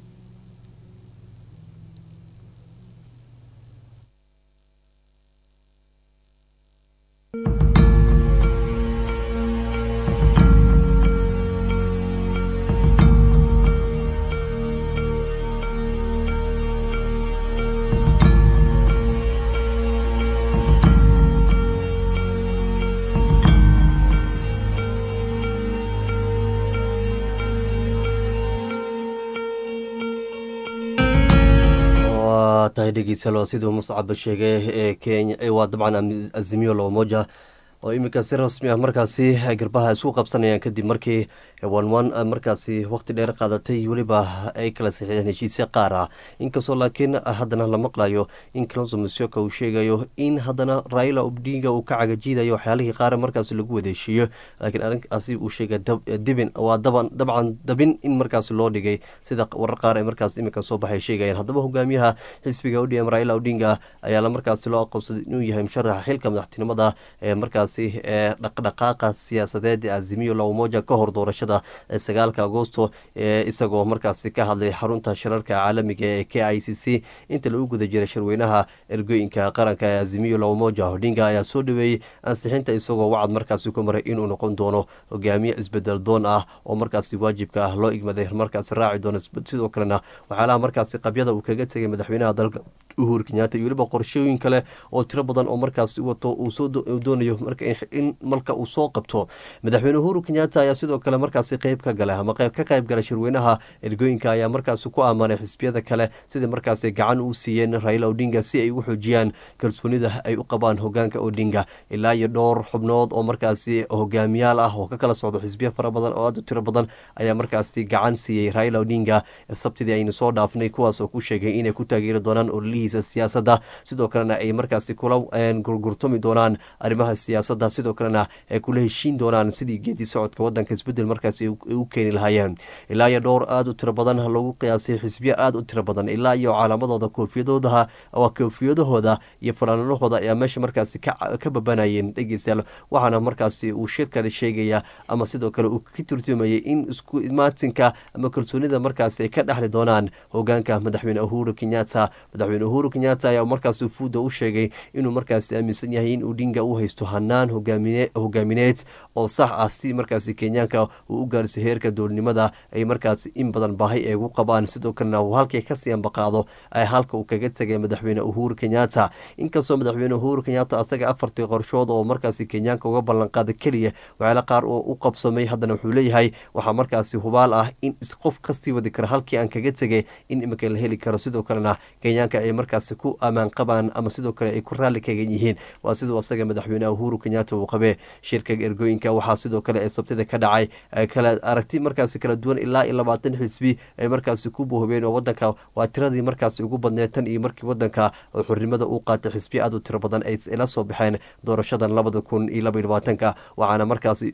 tahay dhegeystayaal siduu Muscab sheegay Kenya waa dabcan Azimio la Umoja oo imika si rasmi ah markaasi garbaha isku qabsanayaan kadib markii markaasi waqti dheer qaadatay waliba ay kala saxiixdeen heshiisyo qaar ah. inkastoo laakiin haddana la maqlayo in Kalonzo Musyoka uu sheegayo in haddana Raila Odinga uu ka cagajiidayo waxyaalihii qaar markaasi lagu wadeeshiyo, laakiin arrinkaasi uu sheegay dabin in markaasi loo dhigay sida warar qaar ee markaas imika soo baxay sheegayaan. haddaba hogaamiyaha xisbiga ODM Raila Odinga ayaa la markaasi loo aqoonsaday inuu yahay musharaxa xilka madaxtinimada ee markaasi dhaqdhaqaaqa siyaasadeed ee Azimio la Umoja ka hor doorashada 9 Agoosto, isagoo markaasi ka hadlay xarunta shirarka caalamiga ee KICC inta lagu guda jiray shirweynaha ergooyinka qaranka ee Azimio la Umoja. Odinga ayaa soo dhaweeyay ansixinta isagoo wacd markaasi ku maray inuu noqon doono hogaamiye isbedel doon ah oo markaasi waajibka loo igmaday markaasi raaci doono. sidoo kalena waxyaalaha markaasi qabyada uu kaga tegay madaxweynaha dalka Uhuru Kenyatta iyo waliba qorshooyin kale oo tiro badan oo markaas wato uu soo doonayo marka uu soo qabto. Madaxweyne Uhuru Kenyatta ayaa sidoo kale markaas qayb ka galay ama qayb galay shirweynaha ergooyinka ayaa markaas ku amaanay xisbiyada kale sida markaas gacan u siiyeen Raila Odinga si ay u xoojiyaan kalsoonida ay u qabaan hogaanka Odinga. Ilaa iyo dhowr xubnood oo markaas hogaamiyaal ah oo ka kala socdo xisbiya fara badan oo aad u tiro badan ayaa markaas gacan siiyay Raila Odinga sabtidii aynu soo dhaafnay, kuwaas oo ku sheegay inay ku taageeri doonaan ololihiisa siyaasadda, sidoo kalena ay markaas kula gurgurtami doonaan arrimaha siyaasadda, sidoo kalena ay kula heshiin doonaan sidii geedi socodka wadanka isbedel markaas ay u keeni lahaayeen. Ilaa iyo dhowr aad u tiro badan lagu qiyaasay xisbiya aad u tiro badan, ilaa iyo calaamadooda koofiyadahooda iyo fanaanadahooda ayaa meesha markaas ka babanayeen dhegeystayaal. waxaana markaas uu shirkan sheegaya ama sidoo kale uu ka turjumayay in isku imaatinka ama kalsoonida markaas ay ka dhaxli doonaan hogaanka madaxweyne Uhuru Kenyatta. Madaxweyne Uhuru Kenyatta ayaa markaas fuuda u sheegay inuu markaas aaminsan yahay in Odinga uu haysto hanaan hogaamineed oo sax ah si markaas Kenyaanka uu u gaarsiiyo heerka dowladnimada ay markaas in badan baahi ay ugu qabaan, sidoo kalena uu halkay ka sii ambaqaado ay halka uu kaga tagay madaxweyne Uhuru Kenyatta. inkastoo madaxweyne Uhuru Kenyatta asaga afartii qorshood oo markaas Kenyaanka uga ballan qaaday kaliya waxyaalo qaar oo u qabsamay, haddana wuxuu leeyahay waxaa markaasi hubaal ah in qof kastii wadi kara halkii aan kaga tegay in imika la heli karo, sidoo kalena Kenyaanka ay markaasi ku ammaan qabaan ama sidoo kale ay ku raalli kagan yihiin. waa siduu asaga madaxweyne Uhuru Kenyatta uu qabee. shirka ergooyinka waxaa sidoo kale ee sabtida ka dhacay kala aragti markaasi kala duwan, ilaa iyo 20 xisbi ay markaasi ku bohobeen oo wadanka waa tiradii markaasi ugu badneed tan iyo markii wadanka xornimada uu qaatay. xisbi aad u tiro badan ay la soo baxeen doorashadan 2022 waxaana markaasi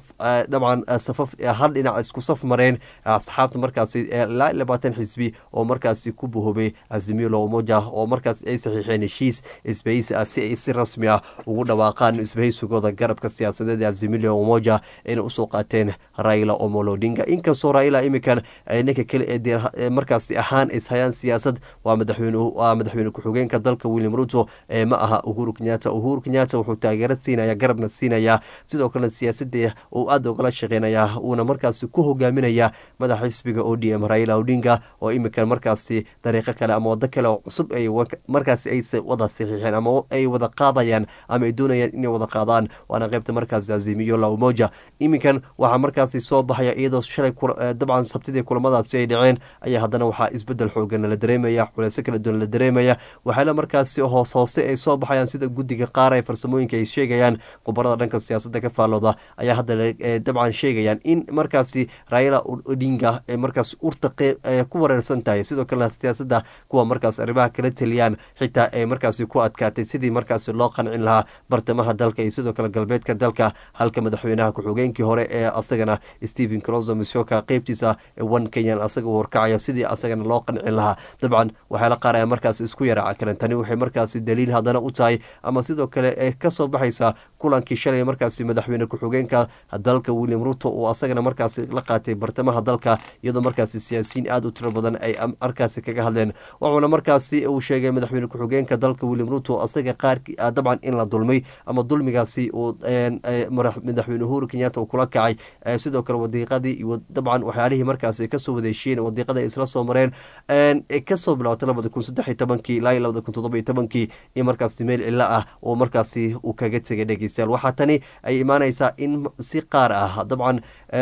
dabcan safaf hal dhinac isku saf mareen asxaabta markaasi ilaa 20 xisbi oo markaasi ku bohobay Azimio la Umoja oo markaas ay saxiixeen heshiis isbahaysi ah si ay si rasmi ah ugu dhawaaqaan isbahaysigooda garabka siyaasadeed ee Azimio la Umoja ayna u soo qaateen Raila Omolo Odinga. inkastoo Raila imikan ninka kale ee markaasi ahaan ishayaan siyaasad waa madaxweyne ku-xigeenka dalka William Ruto ma aha Uhuru Kenyatta. Uhuru Kenyatta wuxuu taageero siinaya garabna siinaya, sidoo kale siyaasadda uu aad ugala shaqeynaya uuna markaasi ku hogaaminaya madaxa xisbiga ODM Raila Odinga oo imikan markaasi dariiqo kale ama wado kale oo cusub ay markaasi ay wada saxiixeen ama ay wada qaadayaan ama ay doonayaan inay wada qaadaan, waana qaybta markaasi Azimio la Umoja. imikan waxaa markaasi soo baxaya iyadoo shalay dabcan sabtidii kulamadaasi ay dhaceen ayaa haddana waxaa isbedel xoogan la dareemaya, culeysyo kala duwan la dareemaya. waxaana markaasi hoose ay soo baxayaan sida guddiga qaar ee farsamooyinka ay sheegayaan. khubarada dhanka siyaasadda ka faalooda ayaa hadda dabcan sheegayaan in markaasi Raila Odinga ay markaas urta ku wareersan tahay, sidoo kalena siyaasadda kuwa markaas arrimaha kala taliyaan xitaa ay markaasi ku adkaatay sidii markaasi loo qancin lahaa bartamaha dalka iyo sidoo kale galbeedka dalka, halka madaxweynaha ku-xigeenkii hore ee asagana Stephen Kalonzo Musyoka qaybtiisa One Kenyan asaga uu horkacaya sidii asagana loo qancin lahaa. dabcan waxyaala qaar ayaa markaasi isku yaraaca karan. tani waxay markaasi daliil haddana u tahay ama sidoo kale ee ka soo baxaysa kulankii shalay markaasi madaxweyne ku-xigeenka dalka William Ruto oo asagana markaasi la qaatay bartamaha dalka, iyadoo markaasi siyaasiyiin aad u tiro badan ay markaasi kaga hadleen. wuxuuna markaasi uu sheegay madaxweyne ku-xigeenka dalka William Ruto asaga qaar dabcan in la dulmay ama dulmigaasi uu madaxweyne Uhuru Kenyatta uu kula kacay, sidoo kale wadiiqadii iyo dabcan waxyaalihii markaasi kasoo wadeeshiyeen wadiiqada ay isla soo mareen kasoo bilowtay 2013 ilaa 2017 iyo markaasi meel cilo ah oo markaasi uu kaga tegay dhegeystayaal. waxaa tani ay imaanaysaa in si qaar ah dabcan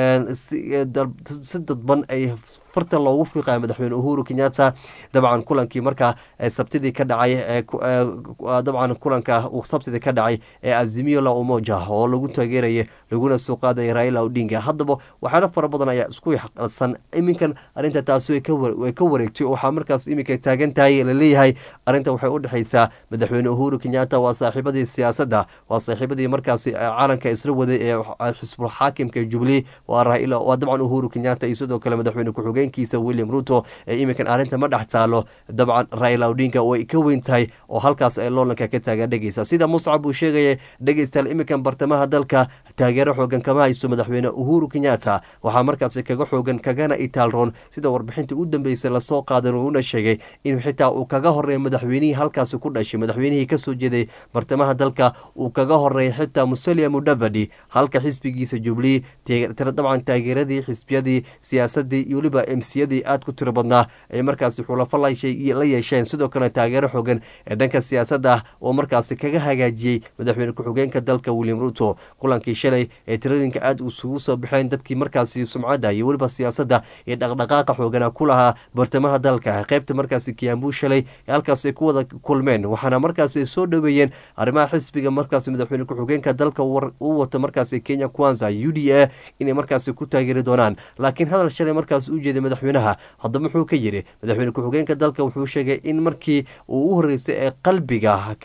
si dadban ay farta loogu fiiqaya madaxweyne Uhuru Kenyatta. dabcan kulankii markaa sabtidii ka dhacay dabcan kulanka uu sabtidii ka dhacay ee Azimio la Umoja oo lagu taageerayay laguna soo qaaday Raila Odinga. haddaba waxyaalo fara badan ayaa isku xaqsan iminkan arrinta taasi way ka wareegtay. waxaa markaas iminka taagan tahay la leeyahay arrinta waxay u dhexaysaa madaxweyne Uhuru Kenyatta waa saaxiibadii siyaasadda, waa saaxiibadii markaasi caalanka isla waday ee xisbul xaakimka Jubilee waa Raila waa dabcan Uhuru Kenyatta iyo sidoo kale madaxweyne ku-xigeenkiisa William Ruto iminkan arrinta ma dhex taalo. dabcan Raila Odinga way ka weyn tahay oo halkaas ay loolanka ka taagan dhegeysa. sida Muscab uu sheegay dhegeystayaal iminkan bartamaha dalka taageero xoogan kama haysto madaxweyne Uhuru Kenyatta. waxaa markaasi kaga xoogan kagana itaalroon sida warbixinta u dambeysay lasoo qaaday uuna sheegay in xitaa uu kaga horeeyo madaxweynihii halkaasi ku dhashay, madaxweynihii kasoo jeeday bartamaha dalka uu kaga horeeyay xitaa Musalia Mudavadi, halka xisbigiisa Jubilee dabcan taageeradii xisbiyadii siyaasadii iyo weliba MCyadii aad ku tiro badnaa ay markaasi xulafo la yeesheen yeesheen sidoo kale taageero xogan ee dhanka siyaasadda ah oo markaasi kaga hagaajiyey madaxweyne ku-xigeenka dalka William Ruto. Kulankii shalay ee tiradinka aad isugu soo baxeen dadkii markaasi sumcadda iyo weliba siyaasadda iyo dhaqdhaqaaqa xoogana ku lahaa bartamaha dalka qaybta markaasi Kiambu shalay halkaas ay ku wada kulmeen, waxaana markaasi soo dhaweeyeen arrimaha xisbiga markaasi madaxweyne ku-xigeenka dalka uu wato markaasi Kenya Kwanza UDA inay markaasi ku taageeri doonaan. Laakiin hadal shalay markaas u jeeday madaxweynaha haddaba wuxuu ka yiri madaxweyne ku-xigeenka dalka wuxuu sheegay in markii uu u horeysay ee qalbiga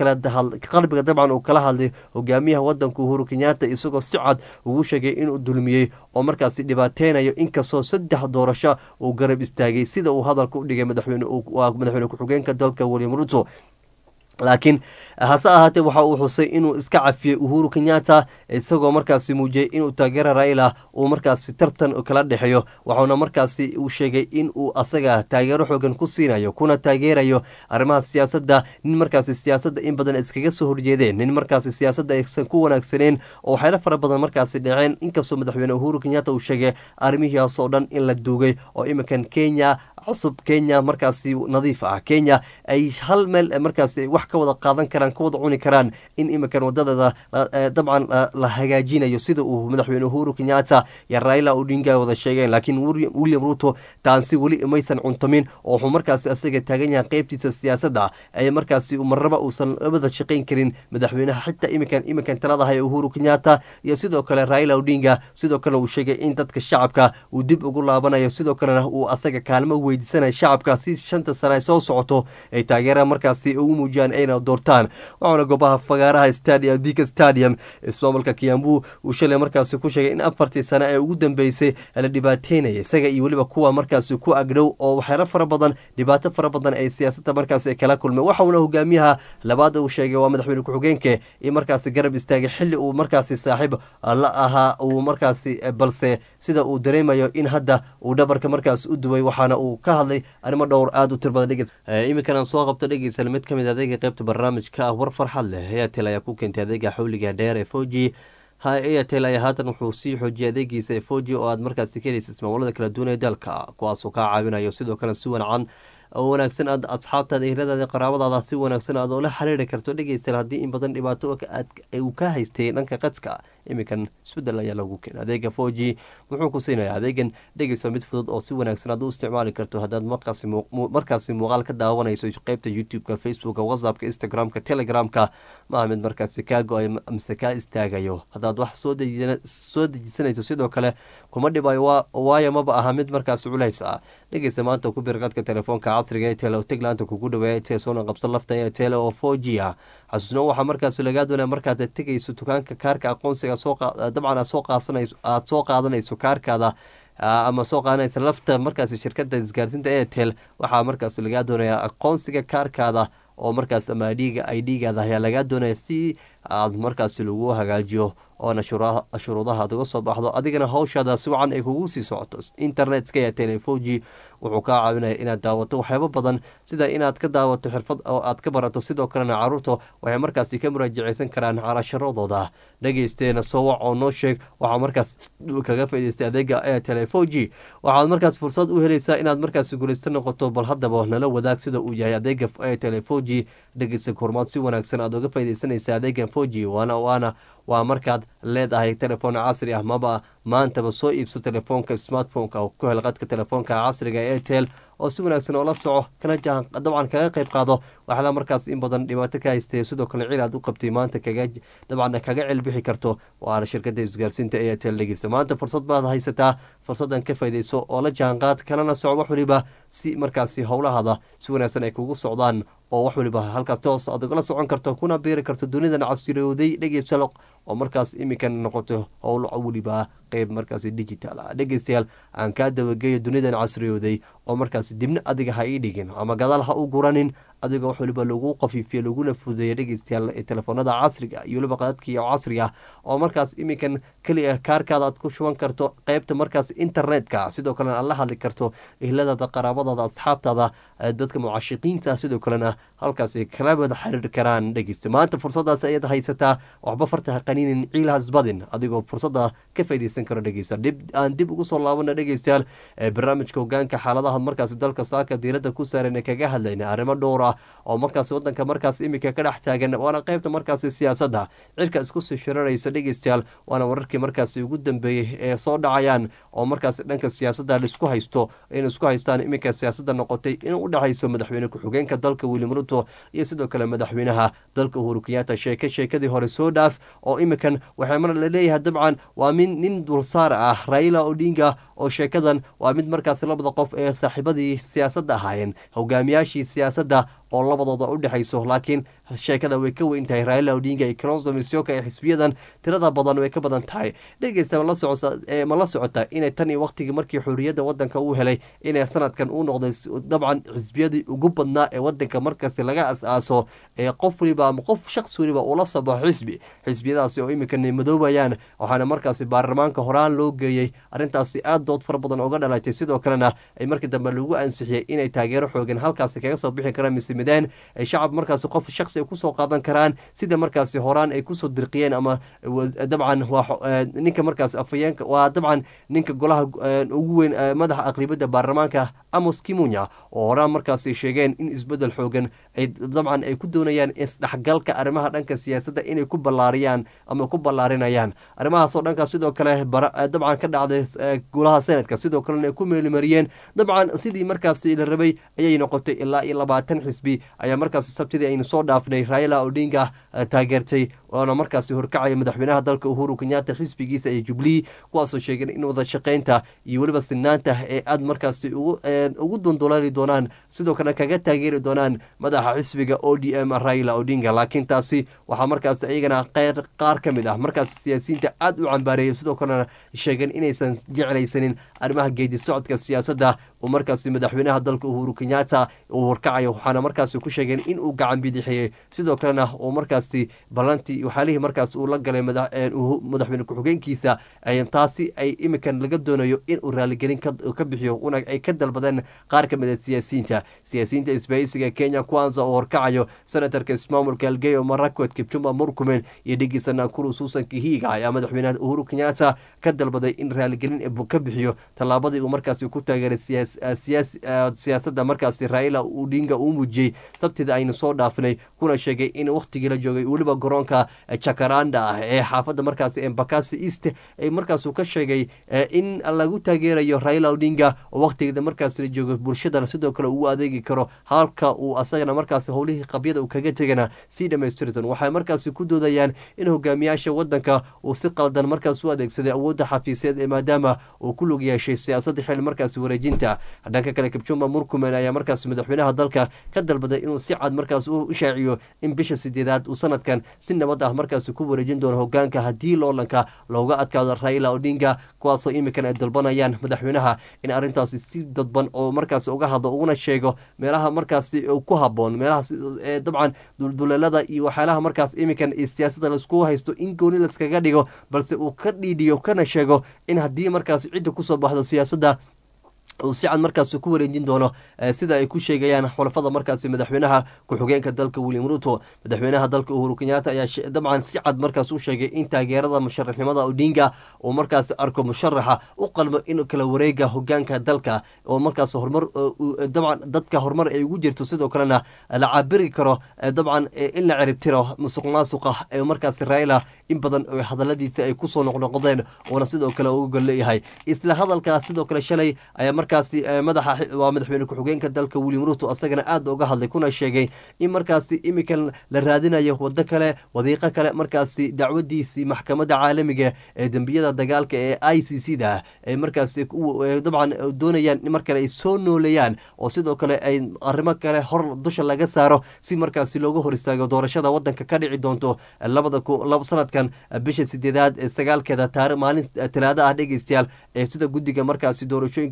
dabcan uu kala hadlay hogaamiyaha wadanka Uhuru Kenyatta isagoo si cad ugu sheegay inuu dulmiyey oo markaasi dhibaateynayo inkastoo 3 doorasho uu garab istaagay sida uu hadalka u dhigay madaxweyne ku-xigeenka dalka William Ruto. laakiin hase ahaatee waxa uu xusay inuu iska cafiyey Uhuru Kenyatta isagoo markaasi muujiyey inuu taageero Raila uu markaasi tartan kala dhexeeyo, waxaana markaasi uu sheegay in uu asaga taageero xooggan ku siinayo kuna taageerayo arrimaha siyaasadda, nin markaasi siyaasadda in badan iskaga soo horjeedeen, nin markaasi siyaasadda aysan ku wanaagsaneen oo waxyaalo fara badan markaasi dhaceen, inkastoo madaxweyne Uhuru Kenyatta uu sheegay arrimihiiaas oo dhan in la duugay oo iminkan Kenya cusub, Kenya markaasi nadiif ah, Kenya ay hal meel markaasi wax ka wada qaadan karaan, ka wada cuni karaan, in iminkan wadadeeda dabcan la hagaajinayo sida uu madaxweyne Uhuru Kenyatta iyo Raila Odinga wada sheegeen. Laakiin William Ruto taansi weli maysan cuntamin oo wuxuu markaasi asaga taagan yahay qaybtiisa siyaasadda ay markaasi marraba uusan wada shaqayn karin madaxweynaha xitaa iminkan talada haya Uhuru Kenyatta iyo sidoo kale Raila Odinga. Sidoo kale uu sheegay in dadka shacabka uu dib ugu laabanayo, sidoo kalena uu asaga kaalmo weydiisanaya shacabka si 5 sano ay soo socoto ay taageera markaasi ugu muujiyaan ayna doortaan. waxaana goobaha fagaaraha stadium Thika Stadium ismaamulka Kiambu uu shalay markaasi ku sheegay in 4 sano ee ugu dambeysay la dhibaateynayay isaga iyo weliba kuwa markaasi ku agdhow oo waxyaalo fara badan dhibaato fara badan ay siyaasadda markaasi kala kulmay. waxaana hogaamiyaha labaad uu sheegay waa madaxweyne ku-xigeenka in markaasi garab istaagay xilli uu markaasi saaxiib la ahaa uu markaasi balse sida uu dareemayo in hadda uu dhabarka markaas u duway. waxaana uu ka hadlay arrimo dhowr aad u tirbadan dhegeysa iminkan aan soo qabto dhegeysa mid kamid adeega qaybta barnaamijka ah war farxad leh. Airtel ayaa ku keentay adeega xawliga dheer ee 4G. Airtel ayaa haatan wuxuu sii xoojiyay adeegiisa ee 4G oo aad markaasi ka helaysa ismaamulada kala duwan ee dalka, kuwaasoo kaa caawinayo sidoo kale si wanaagsan aad asxaabtaada eheladaada qaraabadaada si wanaagsan aad oola xiriiri karto dhegeysta haddii in badan dhibaato uu ka haystay dhanka qadka. iminkan isbedel ayaa lagu keenay adeega 4G wuxuu ku siinayaa adeegan dhegeyso mid fudud oo si wanaagsan aad u isticmaali karto haddaad markaasi muuqaal ka daawanayso qaybta YouTube-ka, Facebook-ka, WhatsApp-ka, Instagram-ka, Telegram-ka. maaha mid markaasi kaa go-ay mise kaa istaagayo haddaad wax soo dejisanayso, sidoo kale kuma dhibayo waayo maba aha mid markaasi culays ah. dhegeysta maanta ku bir qadka telefoonka casriga Airtel oo teglaanta kugu dhaweeya Airtel soona qabso lafta Airtel oo 4G ah. xasuusno waxaa markaasi lagaa doonaya markaad tegayso dukaanka kaarka aqoonsiga dabcan aad soo qaadanayso kaarkaada ama soo qaadanaysa lafta markaasi shirkadda isgaarsiinta Airtel. waxaa markaasi lagaa doonaya aqoonsiga kaarkaada oo markaas ama ID-gaada ayaa lagaa doonaya si aad markaasi lagu hagaajiyo oona shuruudaha aad uga soo baxdo, adigana hawshaada si wacan ay kugu sii socoto. internetka Airtel 4G wuxuu kaa caawinaya inaad daawato waxyaabo badan, sida inaad ka daawato xirfad oo aad ka barato, sidoo kalena caruurta waxay markaasi ka muraajaceysan karaan casharadooda. dhegeysteena soo wac oo noo sheeg waxaa markaas kaga faa'iidaystay adeega Airtel 4G. waxaad markaas fursad u helaysaa inaad markaasi guulaysta noqoto, bal haddaba nala wadaag sida uu yahay adeega Airtel 4G. dhegeysta kormaad si wanaagsan aad uga faa'iidaysanaysaa adeega 4G waa markaad leedahay telefoon casri ah maba maantaba soo iibso telefoonka smartphone-ka ku hel qadka telefoonka casriga ee Airtel oo si wanaagsan oo la soco dabcan kaga qayb qaado waxaa markaas in badan dhibaato ka haystay, sidoo kale cil aad u qabtay maanta kaga cilbixi karto. waana shirkadda isgaarsiinta Airtel. dhegeysta maanta fursad baad haysataa, fursadan ka faa'iidayso oo la jaanqaad kalena soco wax waliba si markaasi howlahaada si wanaagsan ay kugu socdaan oo wax waliba halkaas toos aad ugala socon karto kuna biiri karto dunidan casriyowday. dhegeysta oo markaas iminkan noqoto howl waliba qayb markaasi digital ah. dhegeystayaal aan kaa dabageeyo dunidan casriyowday oo markaasi dibna adiga ha ii dhigin ama gadaal ha u guranin, adiga wax waliba lagu qafiifiyo laguna fududeeyo. dhegeystayaal telefoonada casriga iyo waliba qadadka casriga oo markaas iminkan kaliya kaarkaada aad ku shuban karto qaybta markaas internetka, sidoo kalena aad la hadli karto ehladaada, qaraabadaada, asxaabtaada dadka mucaashiqiinta sidoo kalena halkaas ay kala wada xiriiri karaan dhegeysta maanta fursadaas ayaad haysataa waxba fartaha qaniinin ciilhaas badin adigoo fursada ka faaideysan karo dhegeysta aan dib ugu soo laabana dhegeystayaal barnaamijka hogaanka xaaladaha markaasi dalka saaka diirada ku saaran kaga hadlayna arrimo dhowr ah oo markaasi wadanka markaas iminka ka dhex taagan waana qaybta markaasi siyaasadda cirka isku sii shiraraysa dhegeystayaal waana wararkii markaasi ugu dambeeyey ee soo dhacayaan oo markaasi dhanka siyaasadda laisku haysto in isku haystaan iminka siyaasadda noqotay in u dhexayso madaxweyne ku-xigeenka dalka William Ruto iyo sidoo kale madaxweynaha dalka Uhuru Kenyatta sheekadii hore soo dhaaf oo iminkan waxay mar la leeyahay dabcan waa nin dulsaar ah Raila Odinga oo sheekadan waa mid markaasi labada qof ee saaxiibadii siyaasadda ahaayeen hogaamiyaashii siyaasadda oo labadooda u dhexayso laakiin sheekada way ka weyn tahay Raila Odinga iyo Kalonzo Musyoka ee xisbiyadan tirada badan way ka badan tahay dhegeysta ma la socota inay tan iyo waqtigii markii xurriyadda wadanka uu helay inay sanadkan uu noqday dabcan xisbiyadii ugu badnaa ee wadanka markaasi laga as-aaso ee qof waliba ama qof shakhsi waliba uu la soo baxo xisbiyadaasi oo iminka madoobayaan waxaana markaasi baarlamaanka horaan loo geeyey arrintaasi aad dood fara badan uga dhalatay sidoo kalena ay markii dambe lagu ansixiyey inay taageero xoogan halkaasi kaga soo bixi karaan mideen ay shacab markaasi qof shakhsi ay kusoo qaadan karaan sida markaasi horaan ay kusoo dirqiyeen ama dabcan ninka markaas afayeenka waa dabcan ninka golaha ugu weyn madaxa aqlibiyadda baarlamaanka Amos Kimunya oo horaan markaasi sheegeen in isbedel xoogan ay dabcan ay ku doonayaan isdhexgalka arrimaha dhanka siyaasadda inay ku ballaariyaan ama ku ballaarinayaan arrimahaas oo dhanka sidoo kale dabcan ka dhacday golaha senatka sidoo kalena ay ku meelimariyeen dabcan sidii markaasi la rabay ayay noqotay ilaa iyo 20 xisbi ayaa markaasi sabtidii aynu soo dhaafnay Raila Odinga taageertay waana markaasi horkacaya madaxweynaha dalka Uhuru Kenyatta xisbigiisa ee Jubilee kuwaasoo sheegeen in wada shaqeynta iyo weliba sinaanta ee aad markaasi ugu dondolali doonaan sidoo kale kaga taageeri doonaan madaxa xisbiga ODM Raila Odinga laakiin taasi waxaa markaasi ayagana qaar ka mid ah markaasi siyaasiyiinta aad u cambaareeyay sidoo kalena sheegeen inaysan jeclaysanin arrimaha geedi socodka siyaasadda oo markaasi madaxweynaha dalka Uhuru Kenyatta uu horkacayo waxaana markaasi ku sheegeen in uu gacan bidixiyey sidoo kalena uu markaasi ballantii waxaalihii markaas uu la galay madaxweyne ku-xigeenkiisa taasi ay iminkan laga doonayo in uu raaligelin ka bixiyo una ay ka dalbadeen qaar ka mid a siyaasiyiinta isbaahisiga Kenya Kwanza oo horkacayo senatarka ismaamulka Elgeyo Marakwet Kipchumba Murkomen iyo dhigiisa Nakuru Susan Kihiga ayaa madaxweynaha Uhuru Kenyatta ka dalbaday in raaligelin ka bixiyo tallaabadii uu markaasi ku taageeray siyaasadda markaasi Raila Odinga uu muujiyey sabtida aynu soo dhaafnay kuna sheegay in waqtigii la joogay weliba garoonka Jacaranda ah ee xaafadda markaasi Embakasi East ay markaas ka sheegay in lagu taageerayo Raila Odinga oo waqtigeeda markaas la joogo bulshada sidoo kale uu adeegi karo halka uu asagana markaas howlihii qabyada uu kaga tegana si dhameystirtan waxay markaas ku doodayaan in hogaamiyaasha wadanka uu si qaldan markaas u adeegsaday awoodda xafiiseed ee maadaama uu ku lug yeeshay siyaasadda xil markaas wareejinta dhanka kale Kipchumba Murkomen ayaa markaas madaxweynaha dalka ka dalbaday inuu si cad markaas u shaaciyo in bisha 8aad uu sanadkan si nabad ah markaas ku wareejin doono hogaanka hadii loolanka looga adkaado Raila Odinga kuwaasoo iminkan ay dalbanayaan madaxweynaha in arrintaasi si dadban oo markaas uga hadlo uguna sheego meelaha markaas ku haboon meelaha dabcan dulduleelada iyo waxyaalaha markaas iminkan siyaasadda la isku haysto in gooni la iskaga dhigo balse uu ka dhiidiyo kana sheego in haddii markaas cidda kusoo baxdo siyaasadda uu si cad markaas ku wareejin doono sida ay ku sheegayaan xulafada markaas madaxweynaha ku-xigeenka dalka William Ruto madaxweynaha dalka Uhuru Kenyatta ayaa dabcan si cad markaas u sheegay in taageerada musharaxnimada Odinga oo markaas arko musharaxa u qalmo in kala wareega hogaanka dalka oo markaas horumar dabcan dadka horumar ay ugu jirto sidoo kalena la cabiri karo dabcan in la ciribtiro musuqmaasuqa ee markaas Raila in badan oo hadaladiisa ay ku soo noqnoqdeen oo sidoo kale uu galeeyahay isla hadalka sidoo kale shalay ayaa markaasi madaxweyne ku-xigeenka dalka William Ruto asagana aad uga hadlay kuna sheegay in markaasi iminkan la raadinayo wado kale wadiiqo kale markaasi dacwadiisii maxkamadda caalamiga ee dambiyada dagaalka ee ICC da ay markaasi dabcan doonayaan in markale ay soo nooleeyaan oo sidoo kale ay arrimo kale hor dusha laga saaro si markaasi looga hor istaago doorashada wadanka ka dhici doonto sanadkan bisha 8aad ee 9keeda taariikh maalin Talaado ah dhegeystayaal ee sida guddiga markaasi doorashooyinka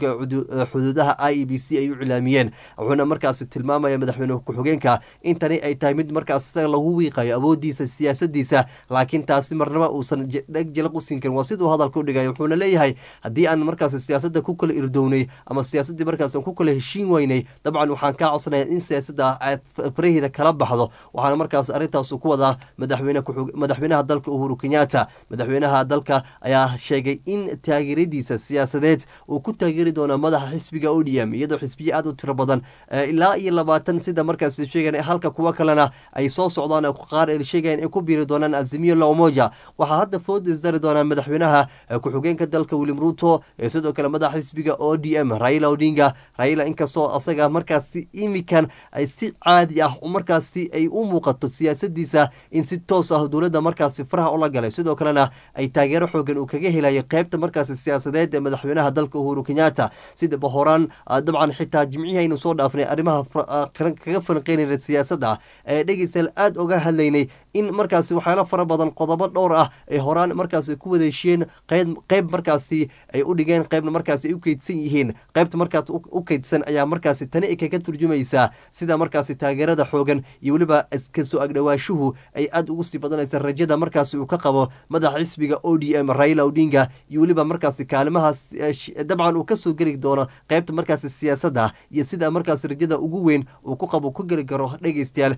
xuduudaha IEBC ay u cilaamiyeen wuxuuna markaasi tilmaamaya madaxweyne ku-xigeenka in tani ay tahay mid markaas isaga lagu wiiqayo awoodiisa siyaasadiisa laakiin taasi marnaba uusan dheg jalaq u siin karin waa siduu hadalka u dhigay wuxuuna leeyahay haddii aan markaasi siyaasadda ku kala irdownay ama siyaasaddii markaas aan ku kala heshiin weynay dabcan waxaan kaa codsanaya in siyaasadda aad faraheeda kala baxdo waxaana markaas arrintaas ku wadaa madaxweynaha dalka Uhuru Kenyatta madaxweynaha dalka ayaa sheegay in taageeradiisa siyaasadeed uu ku taageeri doono madaxa xisbiga ODM iyadoo xisbiye aad u tiro badan ilaa iyo 20 sida markaas sheegay halka kuwa kalena ay soo socdaan qaar ay sheegayaan in ku biiri doonaan Azimio la Umoja waxa hadda food isdari doonaan madaxweynaha ku-xigeenka dalka William Ruto sidoo kale madaxa xisbiga ODM Raila Odinga Raila inkastoo asaga markaas imikan ay si caadi ah markaas ay u muuqato siyaasadiisa in si toos ah dowladda markaas faraha ula galay sidoo kalena ay taageero xoogan uu kaga helayo qaybta markaas siyaasadeed ee madaxweynaha dalka Uhuru Kenyatta sida bahoraan dabcan xitaa jimciyaha inuu soo dhaafnay arrimaha kaga falanqeynaya siyaasadda ee dhageysan aad uga hadlaynay in markaas waxyaalo fara badan qodobo dhowr ah ay horaan markaas ku wadeesheen qayb markaas ay u dhigeen qaybna markaas ay u keydsan yihiin qaybta markaas u keydsan ayaa markaas tani ay kaga turjumaysaa sida markaas taageerada xoogan iyo waliba iska soo agdhawaashuhu ay aad ugu sii badanaysa rajada markaas uu ka qabo madaxa xisbiga ODM Raila Odinga iyo waliba markaas kaalimahaas dabcan uu ka soo geli doono qaybta markaas siyaasadda iyo sida markaas rajada ugu weyn uu ku qabo ku geli karo dhageystayaal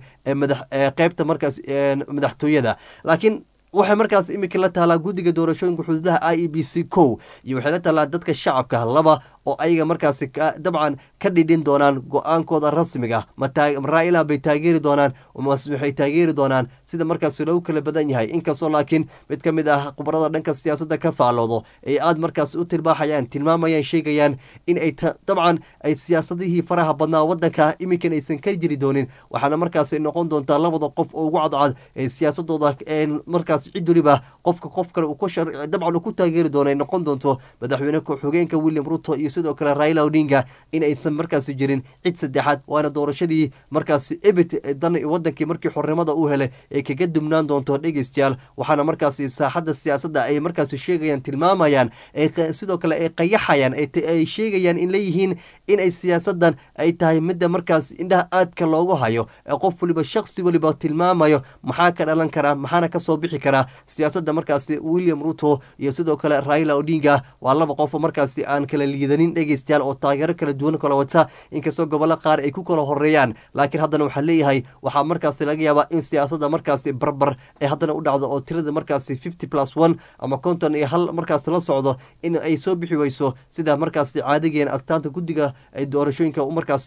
qaybta markaas madaxtooyada laakiin waxay markaas imika la taalaa guddiga doorashooyinka xuduudaha IEBC iyo waxay la taalaa dadka shacabka laba oo ayaga markaas dabcan ka dhidhin doonaan go-aankooda rasmiga Raila bay taageeri doonaan waxay taageeri doonaan sida markaas lagu kala badan yahay inkastoo laakiin mid ka mid ah khubarada dhanka siyaasadda ka faaloodo ay aad markaas u tilmaamayaan sheegayaan in ay dabcan ay siyaasadihii faraha badnaa wadanka imikan aysan ka jiri doonin waxaana markaas noqon doontaa labada qof oo ugu cadcad ee siyaasadooda markaas cid waliba qof kale dabcan ku taageeri doona noqon doonto madaxweyne ku-xigeenka William Ruto iyo sidoo kale Raila Odinga in aysan markaas jirin cid saddexaad waana doorashadii markaas dan wadankii markii xornimada uu helay ee kaga dumnaan doonto dhageystayaal waxaana markaas saaxadda siyaasadda ay markaas sheegayaan tilmaamayaan sidoo kale ay qayaxayaan ay sheegayaan in leeyihiin in ay siyaasaddan ay tahay midda markaas indhaha aadka loogu hayo qof waliba shakhsi waliba tilmaamayo maxaa ka dhalan kara maxaana ka soo bixi kara siyaasadda markaas William Ruto iyo sidoo kale Raila Odinga waa laba qof markaas aan kala liidanin dhageystayaal oo taageero kala duwan kala wata inkastoo gobollo qaar ay ku kala horeeyaan laakiin haddana waxaa leeyahay waxaa markaas laga yaabaa in siyaasadda markaas barbar ay haddana u dhacdo oo tirada markaas 50+1 ama 51 markaas la socdo in ay soo bixi weyso sida markaas caadigeen astaanta guddiga ay doorashooyinka markaas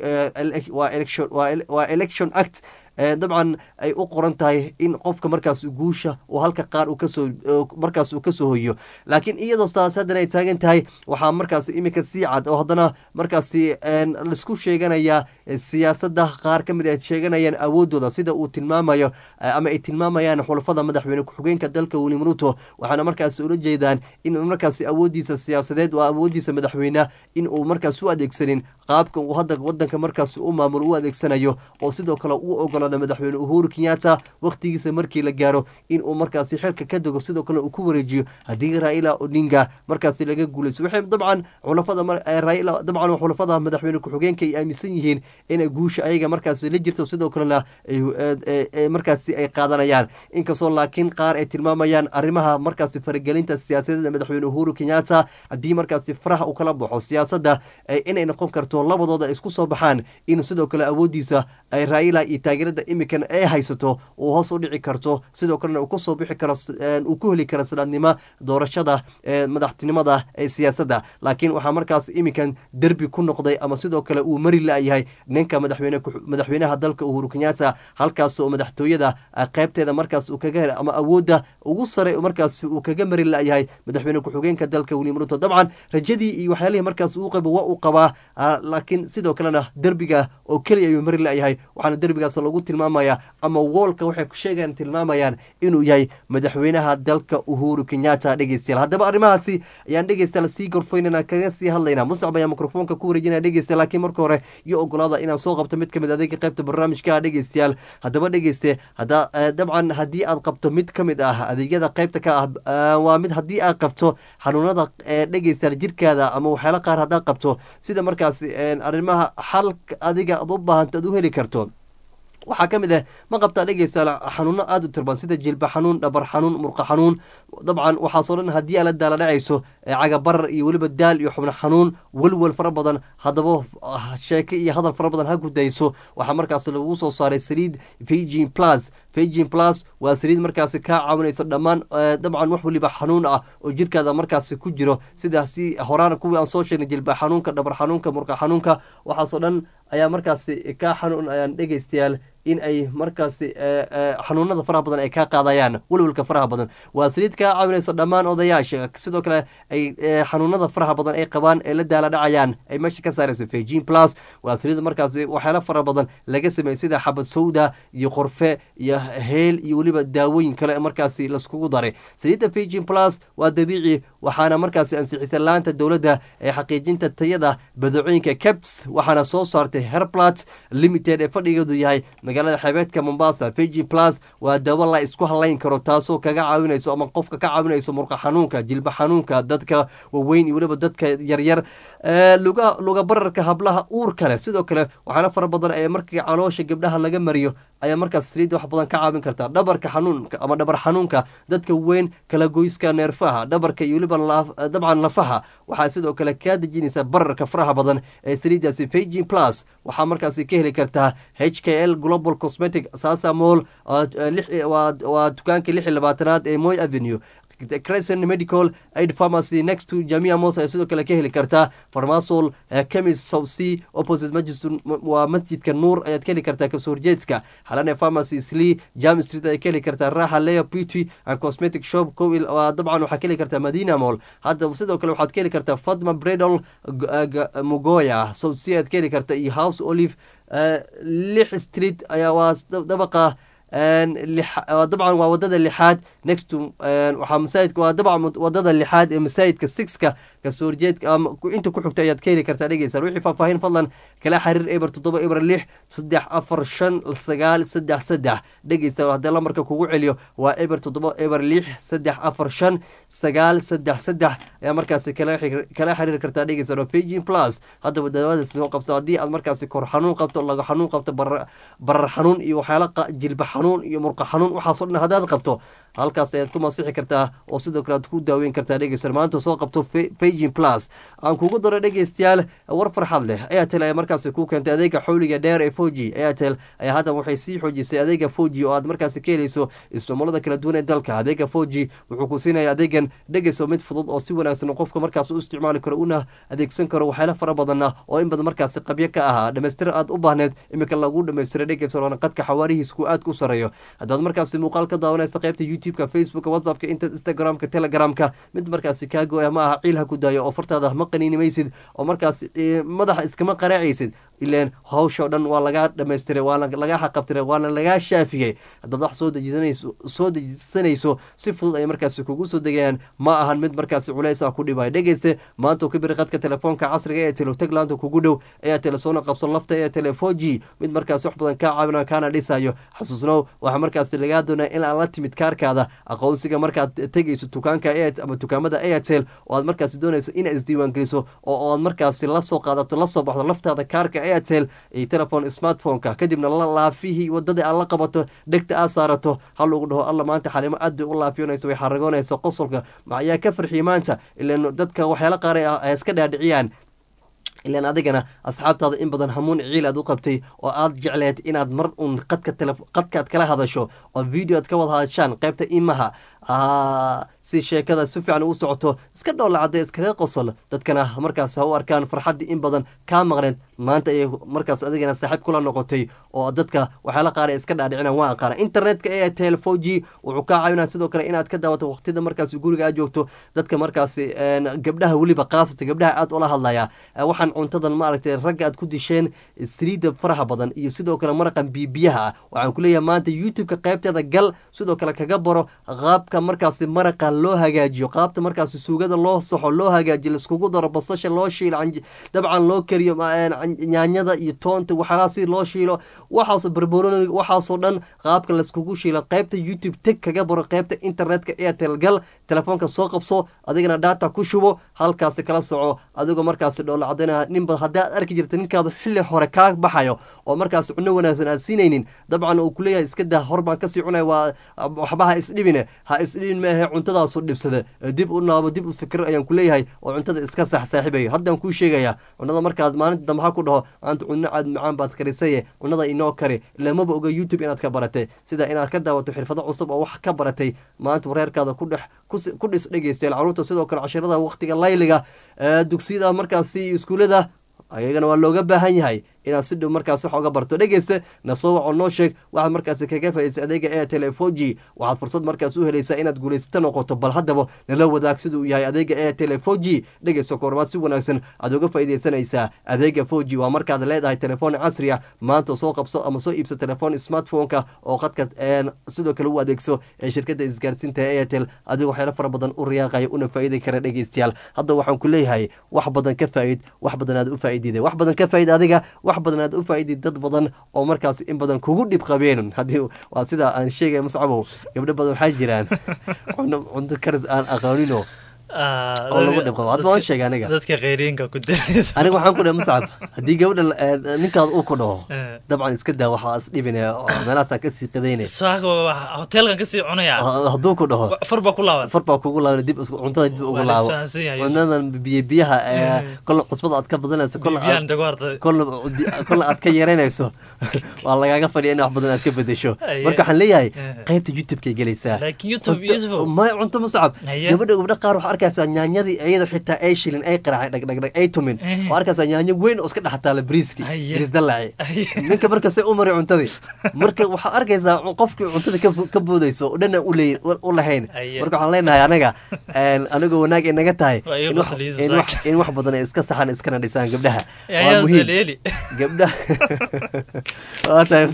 waa election act dabcan ay u qoran tahay in qofka markaas guusha oo halka qaar uu kasoo hoyo laakiin iyadoo taas haddana ay taagan tahay waxaa markaas imika sii cad oo haddana markaas laisku sheeganaya siyaasadda qaar ka mid ay sheeganayaan awoodooda sida uu tilmaamayo ama ay tilmaamayaan xulafada madaxweyne ku-xigeenka dalka William Ruto waxaana markaas ula jeedaan in markaas awoodiisa siyaasadeed waa awoodiisa madaxweyne in uu markaas u adeegsanin qaabka uu hadda wadanka markaas u maamulo u adeegsanayo oo sidoo kale uu ogolaada madaxweyne Uhuru Kenyatta waqtigiisa markii la gaaro in uu markaas xilka ka dago sidoo kale uu ku wareejiyo haddii Raila Odinga markaas laga guuleysto waxay dabcan xulafada madaxweyne ku-xigeenka ay aaminsan yihiin in guusha ayaga markaas la jirto sidoo kalena markaas ay qaadanayaan inkastoo laakiin qaar ay tilmaamayaan arrimaha markaas faragelinta siyaasadeed madaxweyne Uhuru Kenyatta haddii markaas faraha uu kala baxo siyaasadda inay noqon karto labadooda isku soo baxaan in sidoo kale awoodiisa ay Raila iyo taageerada imikan ay haysato uu hoos u dhici karto sidoo kalena uu ku soo bixi karo uu ku heli karo sanaadnimo doorashada madaxtinimada ee siyaasadda laakiin waxaa markaas imikan derbi ku noqday ama sidoo kale uu mari la'yahay ninka madaxweynaha dalka Uhuru Kenyatta halkaas oo madaxtooyada qaybteeda markaas uu kaga helo ama awoodda ugu sare markaas uu kaga mari la'yahay madaxweyne ku-xigeenka dalka William Ruto dabcan rajadii iyo waxyaalihii markaas uu qabo waa uu qabaa laakiin sidoo kalena derbiga oo keliya ayuu mari la'yahay waxaana derbigaas lagu tilmaamaya ama woolka waxay ku sheegayaan tilmaamayaan inuu yahay madaxweynaha dalka Uhuru Kenyatta dhegeystayaal haddaba arrimahaasi ayaan dhegeystayaal sii gorfaynana kaga sii hadlaynaa Muscab ayaa mikrofoonka ku wareejinaya dhegeystayaal laakiin marka hore iyo ogolaada inaan soo qabto mid kamid adeega qaybta barnaamijka dhegeystayaal haddaba dhegeyste dabcan haddii aad qabto mid kamid ah adeegyada qaybta ka ah waa mid haddii aad qabto xanuunada dhegeystayaal jirkaada ama waxyaalo qaar haddaad qabto sida markaas arrimaha xal adiga aad u baahanta aad u heli karto waxaa ka mid ah ma qabtaa dhegeystayaal xanuuno aad u tirban sida jilba xanuun dhabar xanuun murqa xanuun dabcan waxaasoo dhan haddii aad la daala dhacayso cagabarar iyo weliba daal iyo xubno xanuun welwel fara badan haddaba sheeke iyo hadal fara badan ha gudayso waxaa markaas lagu soo saaray saliid Fagin Plus waa saliid markaasi kaa caawinayso dhammaan dabcan wax waliba xanuun ah oo jirkaada markaasi ku jiro sidaasi horaan kuwii aan soo sheegnay jilba xanuunka dhabar xanuunka murqa xanuunka waxaasoo dhan ayaa markaasi kaa xanuun ayaan dhegeystayaal in ay markaasi xanuunada faraha badan ay kaa qaadayaan welwelka faraha badan waa saliid kaa caawinayso dhammaan odayaasha sidoo kale ay xanuunada faraha badan ay qabaan ee la daala dhacayaan ay meesha ka saarayso Fagin Plus waa saliid markaasi waxyaalo fara badan laga sameeyay sida xabad sawda iyo qorfe iyo heel iyo weliba daawooyin kale markaasi laskugu daray saliidda Fagin Plus waa dabiici waxaana markaasi ansixisay laanta dowladda ee xaqiijinta tayada badeecooyinka KEBS waxaana soo saartay Herplat Limited ee fadhigeedu yahay magaalada xeebeedka Mombasa Fagin Plus waa dawo la isku halayn karo taasoo kaga caawinayso ama qofka ka caawinayso murqa xanuunka jilba xanuunka dadka waaweyn iyo weliba dadka yaryar luga bararka hablaha uurka leh sidoo kale waxaana fara badan ee markii caloosha gabdhaha laga mariyo ayaa markaas saliid wax badan ka caawin karta dhabarka xanuunka ama dhabar xanuunka dadka weyn kala goyska neerfaha dhabarka iyo weliba dabcan lafaha waxaa sidoo kale kaa dejinaysa bararka faraha badan ee saliidaasi Fagin Plus waxaa markaasi ka heli kartaa HKL Global Cosmetic Sasa Mall waa dukaanka 26aad ee Moi Avenue Crescent Medical Aid Pharmacy next to Jamia Mosque ay sidoo kale ka heli kartaa Farmasol Chemist South Sea opposite waa masjidka Nuur ayaad ka heli kartaa kasoo horjeedka Halane Pharmacy Slee Jam Street ay ka heli kartaa Raha Leo Beauty and Cosmetic Shop Kowil dabcan waxaa ka heli kartaa Madina Mall hadda sidoo kale waxaad ka heli kartaa Fatma Bridal Mugoya South Sea aad ka heli kartaa iyo House Olive 6 Street ayaa waa dabaqa dabcan waa wadada 6 next to waxaa masaajidka waa dabcan wadada 6 ee masaajidka 6ka kasoo horjeedka inta ku xigta ayaad ka heli kartaa dhegeysan wixii faahfaahin fadlan kala xiriir eber 7 eber 6 345 dhegeysan haddii lambarka kugu celiyo waa eber 7 eber 6 345 ayaa markaasi kala xiriir kartaa dhegeysan oo Fagin Plus haddaba daawada soo qabso haddii aad markaasi kor xanuun qabto laga xanuun qabto barar xanuun iyo waxyaalo jilba xanuun iyo murqa xanuun waxaasoo dhan haddaad qabto halkaas ayaad ku masixi kartaa oo sidoo kale aad ku daaweyn kartaa dhegeysan maanta soo qabto Fagin Plus aan kugu daro dhegeystayaal war farxad leh Airtel ayaa markaasi ku keentay adeega xawliga dheer ee 4G Airtel ayaa hadda waxay sii xoojisay adeega 4G oo aad markaasi ka helayso ismamulada kala duwan ee dalka adeega 4G wuxuu ku siinayaa adeegan dhegeyso mid fudud oo si wanaagsan qofka markaas u isticmaali karo una adeegsan karo waxyaalo fara badan oo in badan markaasi qabyo ka ahaa dhameystir aad u baahneed imika lagu dhameystiray dhegeysan qadka xawaarihiisku aad ku sareeyo haddaad markaasi muuqaal ka daawanaysa qaybta YouTube-ka Facebook WhatsApp-ka Instagram-ka Telegram-ka mid markaasi kaago ma aha ciil ha ku daayo oo fartaada ma qaniinimaysid oo markaasi madaxa iskama qaraacaysid ileen hawsha dhan waa laga dhameystiray waa laga xaqabtiray waa laga shaafiyay haddaad wax soo dejisanayso si fudud ay markaasi kugu soo degayaan ma ahan mid markaasi culays ah ku dhibay dhegeyste maanta ka bir qadka telefoonka casriga ee Taglaanta kugu dhow ayaa telefoon qabsan lafta ee 4G mid markaasi wax badan ka caawinayo kana dhisayo xasuusnow waxa markaasi laga doonaa in aan la timid kaarkaada aqoonsiga markaad tegayso dukaanka ama dukaamada Airtel oo aad markaasi doonayso in isdiiwaan geliso oo aad markaasi la soo qaadato la soo baxdo laftaada kaarka Airtel ee telefoon smartphone-ka kadibna la laafihi wadada aad la qabato dhegta aad saarato hal ugu dhaho alla maanta xalimo aad bay u laafiyoonayso way xaragoonayso qosolka maxaa ka farxii maanta ilaan dadka waxyaalo qaar ay iska dhaadhiciyaan ilaan adigana asxaabtaada in badan hamuun ciil aad u qabtay oo aad jecleed inaad mar uun qadkaad kala hadasho oo video aad ka wada hadashaan qaybta imaha si sheekada si fiican u socoto iska dhowlacada iskaga qosol dadkana markaas ha u arkaan farxaddii in badan kaa maqneed maanta ayay markaas adigana saaxiib kula noqotay oo dadka waxyaala qaar ay iska dhaadhicinaan waa aqaana internetka ee tel 4G wuxuu kaa caawinaa sidoo kale inaad ka daawato waqtida markaas guriga aad joogto dadka markaas gabdhaha weliba qaasata gabdhaha aad ula hadlaya waxaan cuntadan maaragtay ragga aad ku disheen saliida faraha badan iyo sidoo kale maraqan bibiyaha waxaan ku leeyahay maanta youtube-ka qaybteeda gal sidoo kale kaga baro qaabka markaas maraqa loo hagaajiyo qaabta markaas suugada loo soxo loo hagaajiyo laiskugu daro basasha loo shiilo dabcan loo kariyo nyaanyada iyo toonta waxyaalaha si loo shiilo waxaasoo barbarooni waxaasoo dhan qaabka laiskugu shiilo qaybta youtube teg kaga baro qaybta internetka airtel gal telefoonka soo qabso adigana data ku shubo halkaasi kala soco adigoo markaasi dhoola cadaynaha ninba haddaad arki jirta ninkaada xilli hore kaa baxayo oo markaas cuno wanaagsan aad siinaynin dabcan uu kuleeyahay iska daa hor baan kasii cunay waa waxba ha isdhibine ha isdhibin maahe cuntadaasu dhibsada dib u naabo dib u fikir ayaan kuleeyahay oo cuntada iska sax saaxiibayo haddaan kuu sheegaya cunada markaad maalinta dambe ha ku dhaho maanta cuno aad macaan baad karisaye cunada inoo kari lamaba oga youtube inaad ka baratay sida inaad ka daawato xirfado cusub oo wax ka baratay maanta wareerkaada ku dhis dhegeystayaal caruurta sidoo kale cashirada waqtiga layliga dugsiyada markaasi iskuulada ayagana waa looga baahan yahay inaad si dhow markaas wax uga barto dhegeysta nasoo waco noo sheeg waxaad markaasi kaga faa'iidaysay adeega airtel 4G waxaad fursad markaas u helaysaa inaad guulaysato noqoto bal haddaba nala wadaag sida uu yahay adeega airtel 4G dhegeysta koormaad si wanaagsan aad uga faa'iidaysanaysaa adeega 4G waa markaad leedahay telefoon casri ah maanta soo qabso ama soo iibso telefoon smartphone-ka oo qadka sidoo kale u adeegso ee shirkadda isgaarsiinta airtel adiga waxyaalo fara badan u riyaaqaya una faa'iidi kara dhegeystayaal hadda waxaan ku leeyahay wax badan ka faa'iid wax badan aad u faa'iididay wax badan ka faa'iid adiga wax badan aad u faa'iiday dad badan oo markaas in badan kugu dhib qabeen hadii waa sida aan sheegay Muscabow gabdho badan waxay jiraan cunto karis aan aqoonino oo lagu dhib qabo hadda waan sheegay aniga dadka qeyriinka ku diraysa aniga waxaan ku dhahay Muscab hadii gabadha ninkaad uu ku dhaho dabcan iska daa waxa is dhibinaya meelaha ka sii qadeynay saago hotelkan ka sii cunaya haduu ku dhaho farba kugu laaban dib cuntada dib ugu laabo cunadan biyaha kol cusbada aad ka badanayso kol aad ka yareynayso waa lagaaga fadhiya in wax badan aad ka bedesho marka waxaan leeyahay qaybta youtube-ka gelaysaa laakiin youtube Yusuf ma cunto Muscab gabadha qaar waxa arkaysaa nyaanyadii iyada xitaa ay shilin ay qaraacay dhag ay tumin waa arkaysaa nyaanyo weyn oo iska dhaxtaa la briiski briis dalaci ninka marka say u maray cuntadii marka waxa arkaysaa qofkii cuntada ka boodayso oo dhan u lahayn marka waxaan leenahay aniga wanaag ay naga tahay in wax badan ay iska saxan iskana dhisaan gabdhaha waa muhiim gabdhaha waa tahay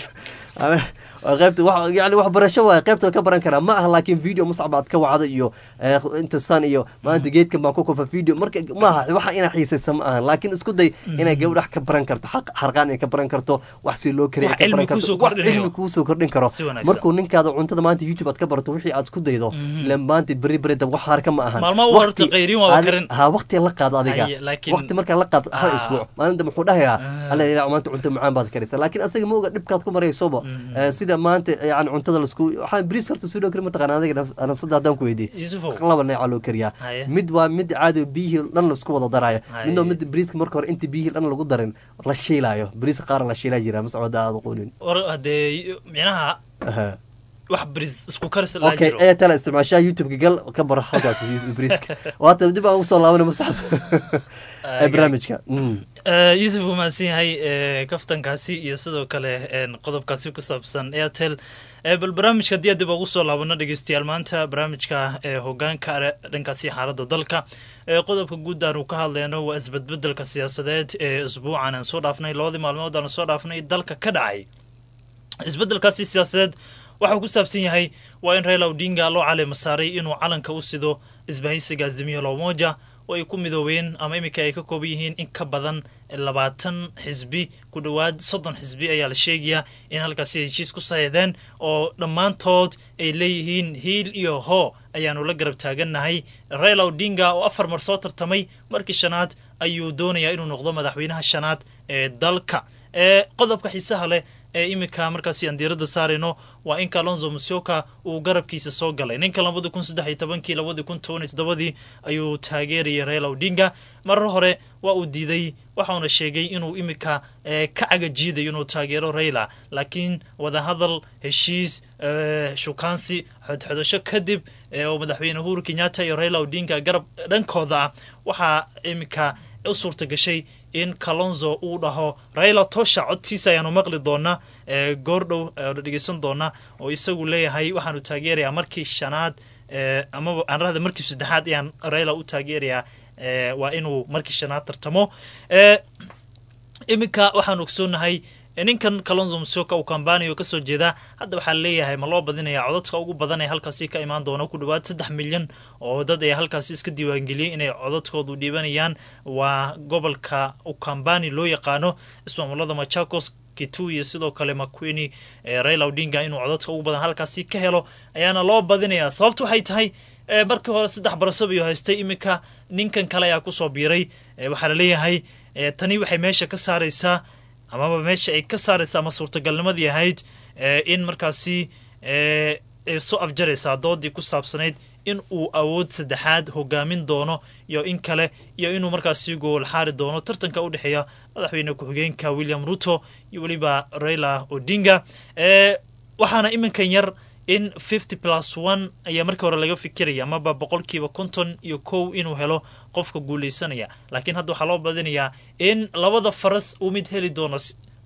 qaybta yani wax barasho waay qaybta ka baran karaa ma aha laakiin video Muscab aad ka wacdo iyo intasan iyo maanta geedkan baan ku kofa video marka ma aha waxa ina xiisaysa ma aha laakiin isku day inay gabadh wax ka baran karto xarqaan ay ka baran karto wax si loo kariyo ka baran karto wax cilmi ku soo kordhin karo markuu ninkaada cuntada maanta YouTube aad ka barato wixii aad isku daydo ilaan maanta bari dab wax harka ma aha waqti qeyrin waa karin waqti la qaado adiga waqti marka la qaado hal isbuuc maalinta muxuu dhahayaa alla ilaa maanta cunto macaan baad karaysaa laakiin asaga ma oga dhibkaad ku maraysoba sida maanta yani cuntada lasku waxaan bariis horta soo kari mataqaana adiga nafsada haddaan ku weydiiyey laba nooc loo kariyaa mid waa mid caadi biyihii dhan la isku wada daraayo midna mid bariiska marka hore inta biyihii dhan lagu darin la shiilaayo bariis qaar la shiilaa jira mascooda aad qoolin hadee micnaha wax bariis isku karis la jiro okay tala isticmaashaa youtube gal ka bar halkaas bariiska waata dib aan ugu soo laabanay Muscab barnaamijka Yusuf ma siinay kaftankaasi iyo sidoo kale qodobkaasi ku saabsan Airtel bal barnaamijka dib ugu soo laabano dhageystayaal maanta barnaamijka hoggaanka dhankaasi xaaladda dalka qodobka guud aan ka hadlayno waa isbedbedelka siyaasadeed ee usbuucan aan soo dhaafnay labadii maalmood aan soo dhaafnay dalka ka dhacay isbedelkaasi siyaasadeed waxa ku saabsan yahay waa in Raila Odinga loo caleemo saaray inuu calanka u sido isbahaysiga Azimio la Umoja oo ay ku midoobeen ama imika ay ka kooban yihiin in ka badan 20 xisbi ku dhawaad 30 xisbi ayaa la sheegayaa in halkaasi heshiis ku sameeyeen oo dhammaantood ay leeyihiin hiil iyo ho ayaanu la garab taaganahay Raila Odinga oo 4 mar soo tartamay markii shanaad ayuu doonayaa inuu noqdo madaxweynaha shanaad ee dalka qodobka xiisaha leh ee iminka markaasi aan diiradda saarayno waa in Kalonzo Musyoka uu garabkiisa soo galay. ninka 2013 2017 ayuu taageerayay Raila Odinga. marar hore waa uu diiday waxaana sheegay inuu iminka ka agajiiday inuu taageero Raila, laakiin wadahadal heshiis shukaansi xidhxidasho kadib oo madaxweyne Uhuru Kenyatta iyo Raila Odinga garab dhankooda waxa iminka u suurta gashay in Kalonzo uu dhaho Raila tosha codkiisa ayaanu maqli doona goordhow dhageysan doona oo isagu leeyahay waxaanu taageerayaa markii shanaad ama aan raada markii saddexaad ayaan Raila u taageerayaa waa inuu markii shanaad tartamo. iminka waxaan ogsoonahay ninkan Kalonzo Musyoka uu kambaaniyo ka soo jeeda hadda waxa leeyahay ma loo badinayaa codadka ugu badan ee halkaasi ka imaan doona ku dhawaad 3 milyan oo dad ay halkaasi iska diiwaan geliyeen inay codadkoodu dhiibanayaan. waa gobolka uu kambaani loo yaqaano ismaamulada Machakos, Kitui sidoo kale Makueni. Raila Odinga inuu codadka ugu badan halkaasi ka helo ayaana loo badinayaa. sababtu waxay tahay markii hore 3 barasab iyo haystay iminka ninkan kale ayaa ku soo biiray. waxa la leeyahay tani waxay meesha ka saaraysaa ama meesha ay ka saaraysaa ama suurtagalnimadii ahayd in markaasi soo afjaraysaa doodii ku saabsanayd in uu awood saddexaad hogaamin doono iyo in kale iyo inuu markaasi gool xaari doono tartanka u dhaxeeya madaxweyne ku-xigeenka William Ruto iyo waliba Raila Odinga. waxaana iminkan yar in 50+1 ayaa markii hore laga fikiraya ama 51% inuu helo qofka guuleysanaya, laakiin hadda waxa loo badinayaa in labada faras uu mid heli doono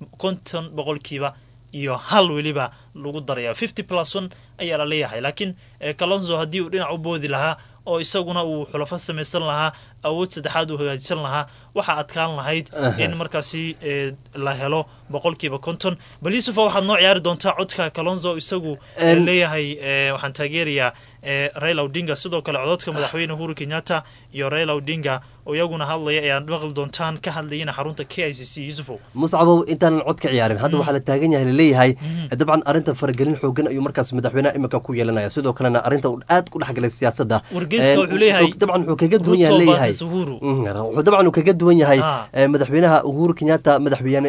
50% iyo hal waliba lagu daraya 50+1 ayaa la leeyahay. laakiin Kalonzo hadii uu dhinac u boodi lahaa oo isaguna uu xulafo samaysan lahaa awood saddexaad uu hagaajisan lahaa waxa adkaan lahayd in markaasi la helo 50%. bal Yusufa waxaad noo ciyaari doontaa codka Kalonzo isagu leeyahay waxaan taageerayaa Raila Odinga. sidoo kale codadka madaxweyne Uhuru Kenyatta iyo Raila Odinga oo iyaguna hadlaya ayaan maqal doontaan ka hadlayna xarunta KICC. Yusufu muscabo intaan cod ka ciyaarin hadda waxa la taagan yahay leeyahay dabcan arinta faragelin xoogan ayuu markaas madaxweynaha imika ku yeelanaya. sidoo kalena arinta aad ku dhaxgalay siyaasadda wuxuu leeyahay dabcan wuxuu kaga duwan yahay leeyahay wuxuu dabcan kaga duwan yahay madaxweynaha Uhuru Kenyatta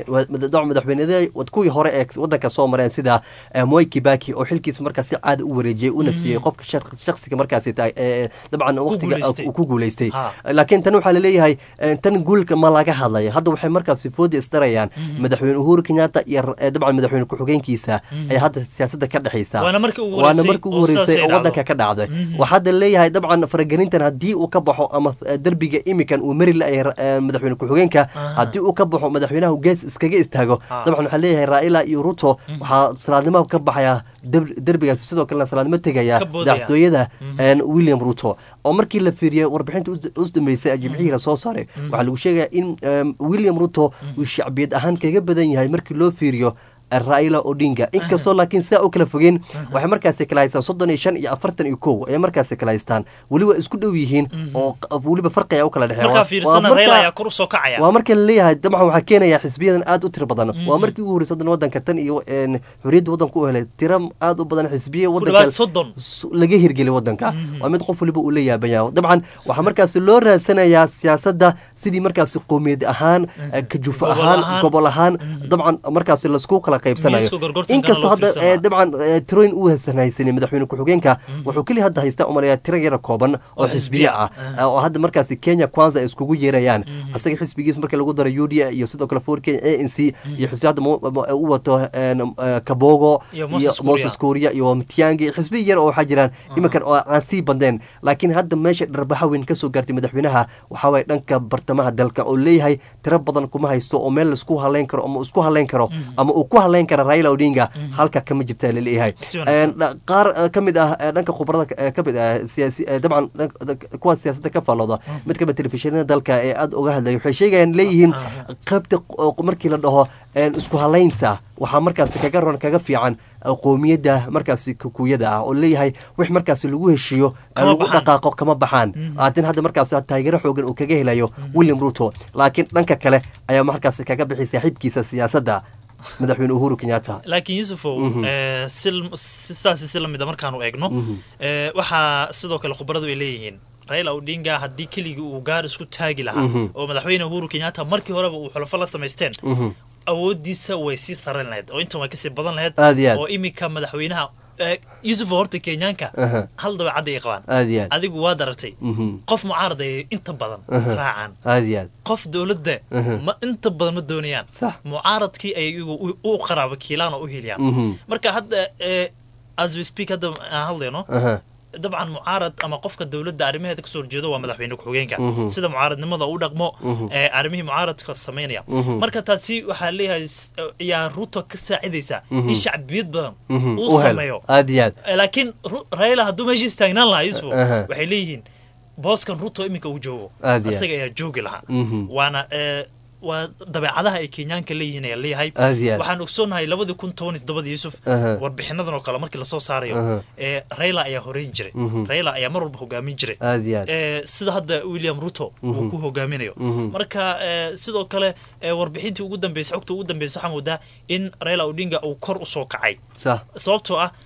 madaxweynada kuwii hore ee wadanka soo mareen sida Moi Kibaki oo xilkiisa markaas caad u wareejiyay una siiyay qofka shakhsiga markaas dabcan waqtiga uu ku guuleystay. laakiin tan waxa la leeyahay tan guulka ma laga hadlay. hadda waxay markaas foodi istarayaan madaxweyne Uhuru Kenyatta iyo dabcan madaxweyne ku-xigeenkiisa ay hadda siyaasadda ka dhaxaysa waana markii ugu horeysay oo wadanka ka dhacday. waxa leeyahay dabcan faragelintan hadii uu ka baxo ama darbiga imikan uu mari la madaxweyne ku-xigeenka hadii uu ka baxo madaxweynaha gees iskaga istaago dabcan waxa leeyahay Raila iyo Ruto waxa salaadnimo ka baxaya darbigaas. sidoo kale salaadnimo tagaya madaxtooyada William Ruto oo markii la fiiriyay warbixinta u dhameysay jimcihii la soo saaray waxa lagu sheegay in William Ruto uu shacbiyad ahaan kaga badan yahay markii loo fiiriyo Raila Odinga. inkastoo laakiin saa u kala fogeen waxay markaas kala haystaan 35 iyo 41 ay markaas kala haystaan waliba isku dhow yihiin oo waliba farqiga u kala dhaxeeyo. marka fiirsana Raila ayaa kor u soo kacaya waa markii la leeyahay dabcan waxa keenaya xisbiyadan aad u tiro badan. waa markii ugu horeysay wadanka tan iyo xuriyadda wadanku u helay tiro aad u badan xisbiye wadanka laga hirgeliyay wadanka. waa mid qof waliba uu leeyahay yahay dabcan waxa markaas loo raasanayaa siyaasadda sidii markaas qoomiyad ahaan ka juuf ahaan gobol ahaan dabcan markaas la isku kala qaybsanayo. inkastoo hadda dabcan tiroin uu haysanaysan madaxweyne ku-xigeenka wuxuu kali hadda haystaa umaleeyaa tiro yar kooban oo xisbiye ah oo hadda markaas Kenya Kwanza iskugu yeerayaan. asaga xisbigiis markii lagu daray UDA iyo sidoo kale Kenya ANC iyo xisbiyada uu wato Kabogo iyo Moses Kuria iyo Mtiangi xisbiye yar oo waxa jiraan iminkan oo aan sii bandeen. laakiin hadda meesha darbaha weyn ka soo gaartay madaxweynaha waxa way dhanka bartamaha dalka oo leeyahay tiro badan kuma haysto oo meel isku haleyn karo ama isku haleyn karo ama uu ku haleyn kara Raila Odinga halka kama jirta leeyahay. qaar kamid dhanka khibrada kamid siyaasi dabcan kuwa siyaasadda ka falooda mid ka mid telefishinada dalka ee aad uga hadlay waxay sheegayaan leeyihiin qaybta markii la dhaho isku haleynta waxa markaas kaga fiican qoomiyada markaas kukuyada ah oo leeyahay wix markaas lagu heshiyo lagu dhaqaaqo kama baxaan. aadin hadda markaas taageero xoogan uu kaga helayo William Ruto. laakiin dhanka kale ayaa markaas kaga bixi saaxiibkiisa siyaasadda madaxweyne Uhuru Kenyatta. laakiin Yusufu sidaas lamid markaanu eegno waxa sidoo kale khibradu ay leeyihiin Raila Odinga hadii kaliya uu gaar isku taagi lahaa oo madaxweyne Uhuru Kenyatta markii horeba uu xulafo la sameysteen awoodiisa way sii saran lahayd oo intan way kasii badan lahayd oo iminka madaxweynaha Yusuf horta Kenyaanka hal dabeecad ay qabaan adigu waa dartay qof mucaarad ay inta badan raacaan qof dawladda ma inta badan ma doonayaan mucaaradkii ay u qaraabo kiilaan oo u heliyaan marka hadda as we speak hadda hadlayno طبعا معارض اما قفك الدوله ارميها كسور جيدو waa madaxweyne ku xigeenka sida mucaaradnimada uu dhaqmo armihi mucaaradka sameeynaya marka taasi waxa leeyahay ya Ruto ka saacidaysa in shacbiyad badan uu sameeyo laakiin Raila haduu meeshii istaagnaan lahaa Yusuf waxay leeyihiin booskan Ruto iminka uu joogo asaga ayaa joogi lahaa waana dabeecadaha ay Kenyaanka leeyihiin ay leeyahay waxaan ogsoonahay 2017 Yusuf warbixinadan oo kale markii la soo saarayo Raila ayaa horeyn jiray Raila ayaa mar walba hogaamin jiray sida hadda William Ruto uu ku hogaaminayo marka sidoo kale warbixintii ugu dambeysay xogta ugu dambeysay waxa moodaa in Raila Odinga uu kor u soo kacay sababtoo ah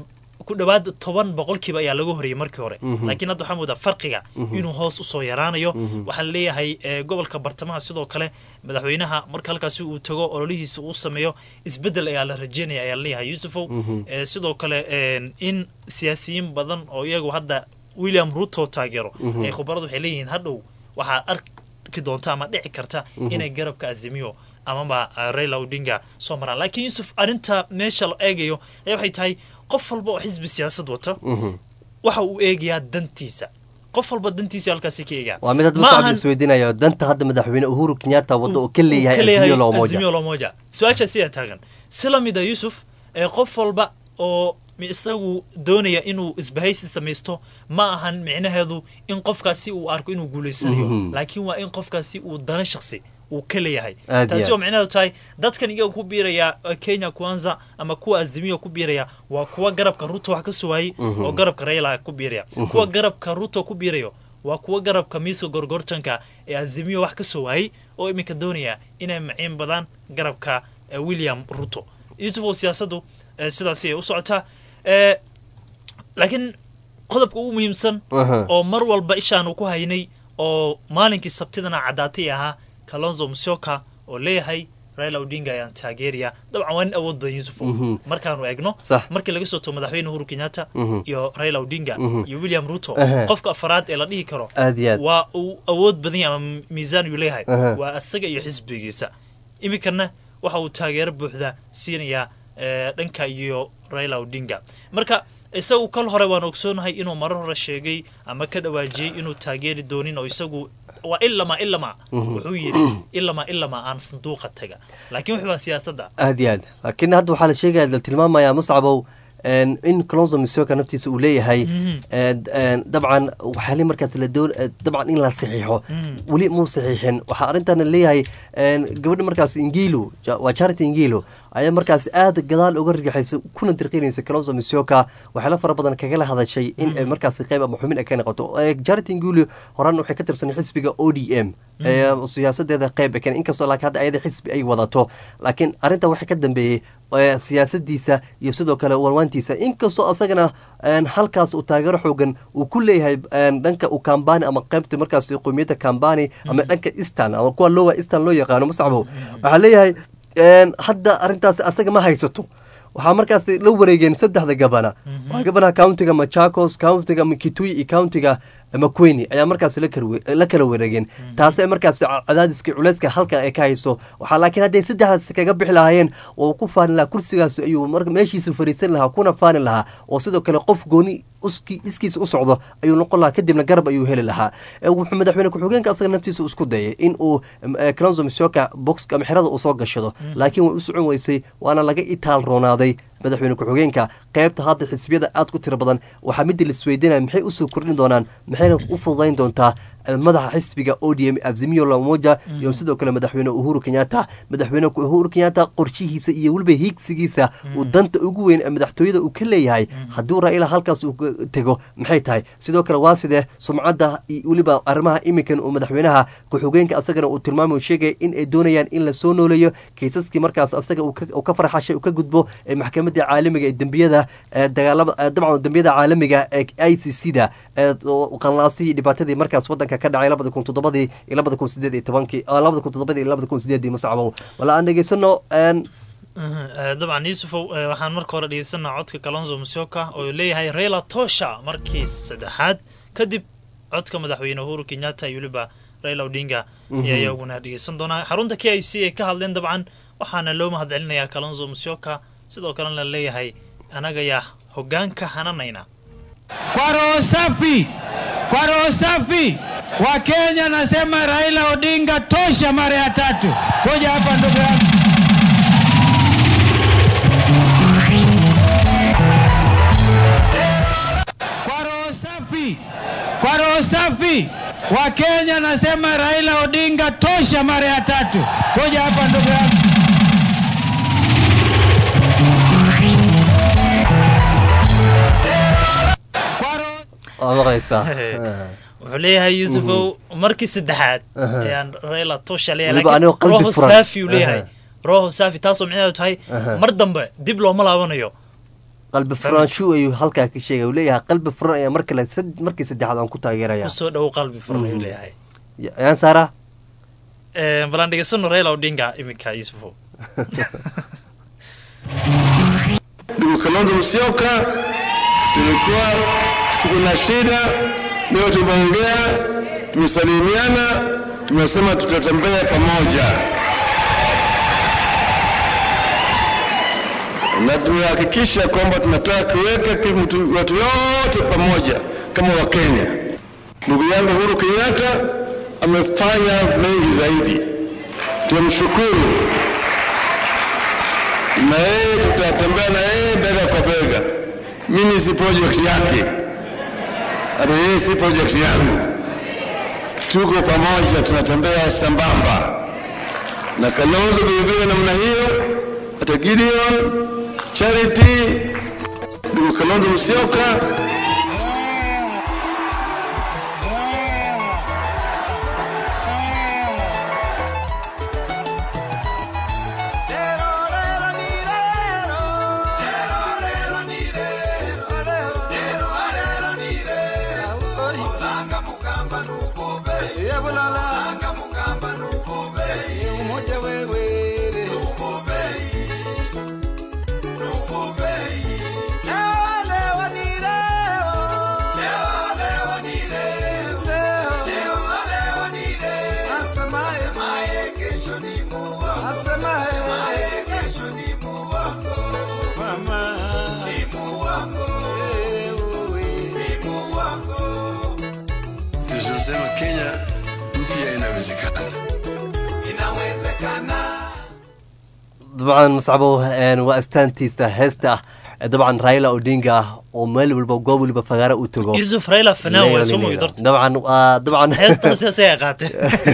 ku dhawaad 10% ayaa laga horiyay markii hore laakiin hadda waxa moodaa farqiga inuu hoos u soo yaraanayo waxaan leeyahay gobolka bartamaha sidoo kale madaxweynaha marka halkaas uu tago ololihiisa uu sameeyo isbedel ayaa la rajeenaya ayaa leeyahay Yusufow sidoo kale in siyaasiyiin badan oo iyagu hadda William Ruto taageero ay khubaradu waxay leeyihiin hadhow waxa arki doonta ama dhici karta inay garabka Azimio ama Raila Odinga soo maraan laakiin Yusuf arinta meesha la eegayo waxay tahay qof walba oo xisbi siyaasad wata waxa uu eegayaa dantiisa qof walba dantiisa halkaas ka eegaa waa mid hadda isweydiinayo danta hadda madaxweyne Uhuru Kenyatta wada oo kaleeyahay Azimio la Umoja su'aasha si taagan silamida Yusuf qof walba oo isagu doonaya inuu isbahaysi sameysto ma ahan micnaheedu in qofkaasi uu arko inuu guuleysanayo laakiin waa in qofkaasi uu dana shakhsi وكليهاي تاسيو معناه تاي dadkan iyaga ku biiraya Kenya Kwanza ama kuwa Azimio ku biiraya waa kuwa garabka Ruto wax ka suway oo garabka Raila ku biiraya kuwa garabka Ruto ku biirayo waa kuwa garabka Miso Gorgortanka ee Azimio wax ka suway oo imika doonaya inay maceen badan garabka William Ruto Yusuf siyaasadu sidaas ay u socotaa laakiin qodobka ugu muhiimsan oo mar walba ishaan ku haynay oo maalinkii sabtidana cadaatay ahaa Kalonzo Musyoka oo leeyahay Raila Odinga ayaan taageeraya dabcan waan awood badan Yusuf markaanu eegno markii laga soo toomo madaxweyne Uhuru Kenyatta iyo Raila Odinga iyo William Ruto qofka afraad ee la dhihi karo waa uu awood badan ama miisaan uu leeyahay waa asaga iyo xisbigiisa imikana waxa uu taageero buuxda siinaya dhanka iyo Raila Odinga marka isagu kal hore waan ogsoonahay inuu marar hore sheegay ama ka dhawaajiyay inuu taageeri doonin oo isagu وإلا ما وحو يري إلا ما أنا صندوق التجا لكن وحبا سياسة هذه لكن هذا حال الشيء هذا التلمام يا مصعب إن كلونزو مسيوكا نفتي سؤولية هاي طبعا وحالي مركز للدول طبعا إن لا صحيحه ولي مو صحيحين وحارنتنا اللي هاي قبل مركز إنجيلو وشارة إنجيلو أي مركز قضال أقرق حيث كنا ترقين كلونزو مسيوكا وحلا فربضنا كجلا هذا الشيء إن مركز قيمة محمين أكان قطو شارة إنجيلو هران وحكتر سنة حسبي ODM السياسة هذا قيمة كان إنك صلاك هذا أيضا حسب أي وضعته لكن أرنت وحكتر بسياسة ديسة يسدو كلا والوانتيسة إنك أصلاً halkaas uu taageero xoogan uu ku leeyahay dhanka uu kaambani ama qaybta markaas qoomiyada kaambani ama dhanka Eastern ama kuwa loo Eastern loo yaqaan Muscabo waxa leeyahay hadda arintaas asaga ma haysato waxa markaas la wareegeen saddexda gabana waa gabanaha countiga Machakos countiga Kitui countiga Makueni ayaa markaas la kala wareegeen taas ay markaas cadaadiska culayska halka ay ka hayso waxa laakiin haday saddexdaas kaga bixi lahaayeen oo ku faan la kursigaas ayuu meeshiisa fariisan lahaa kuna faan lahaa oo sidoo kale qof gooni iskiis u socdo ayuu noqon lahaa kadibna garab ayuu heli lahaa wuxuu madaxweyne ku xigeenka asaga naftiisa isku dayay in uu Kalonzo Musyoka box ama xirada u soo gashado laakiin way u socon weysay waana laga itaal roonaaday madaxweyne ku xigeenka qaybta hadda xisbiyada aad ku tiro badan waxa mid la isweydiinaa maxay u soo kordhin doonaan maxayna u fududayn doontaa madaxa xisbiga ODM Azimio la Umoja iyo sidoo kale madaxweyne Uhuru Kenyatta qorshihiisa iyo waliba hiigsigiisa uu danta ugu weyn ee madaxtooyada uu ka leeyahay haduu Raila halkaas uu tago maxay tahay sidoo kale waa sidee sumcadda iyo waliba arrimaha imikan oo madaxweynaha ku xigeenka asagana uu tilmaamo sheegay in ay doonayaan in la soo nooleeyo kiisaskii markaas asaga uu ka farxashay uu ka gudbo ee maxkamadda caalamiga ee dambiyada dagaalada dabcan dambiyada caalamiga ee ICC-da qanlaasii dhibaatadii markaas wadanka Kenyaanka ka dhacay 2007 iyo 2018 2007 Muscabo wala aan dhageysano dabcan Yuusuf waxaan marka hore dhegeysanaa codka Kalonzo Musyoka oo leeyahay Raila Tosha markii saddexaad kadib codka madaxweyne Uhuru Kenyatta iyo waliba Raila Odinga iyaguna dhegeysan doonaa xarunta KIC ee ka hadleen dabcan waxaana loo mahadcelinayaa Kalonzo Musyoka sidoo kale la leeyahay anaga yaa hoggaanka hananayna kwa roho safi wa Kenya nasema Raila Odinga tosha mara ya tatu kuja hapa ndugu yangu kwa roho safi wa Kenya nasema Raila Odinga tosha mara ya tatu kuja hapa ndugu yangu wuxuu leeyahay Yuusuf markii saddexaad ayaan Raila Tosha leeyahay roho saafi u leeyahay roho saafi taasoo micnaheedu tahay mar dambe dib looma laabanayo qalbi furanshu ayuu halkaa ka sheegay uu leeyahay qalbi furan ayaa markii saddexaad aan ku taageeraya soo dhaw qalbi furan ayuu leeyahay yaan Sara balan dhigasano Raila Odinga iminka Yuusuf ndugu Kalonzo Musyoka tulikuwa kuna shida leo tumeongea tumesalimiana tumesema tutatembea pamoja na tunahakikisha kwamba tunataka kuweka watu wote pamoja kama Wakenya. Ndugu yangu Uhuru Kenyatta amefanya mengi zaidi, tumshukuru, na yeye tutatembea na yeye bega kwa bega. Mimi si project yake, hata yeye si project yangu, tuko pamoja, tunatembea sambamba. Na Kalonzo vile namna hiyo, hata Gideon, Charity, ndugu Kalonzo Musyoka طبعا مصعبو واستانتيستا هستا طبعا رايلا اودينغا ومال والبوغو والبا فغاره او تغو يوسف رايلا فنان وسمو يدرت طبعا هستا سياسه قاته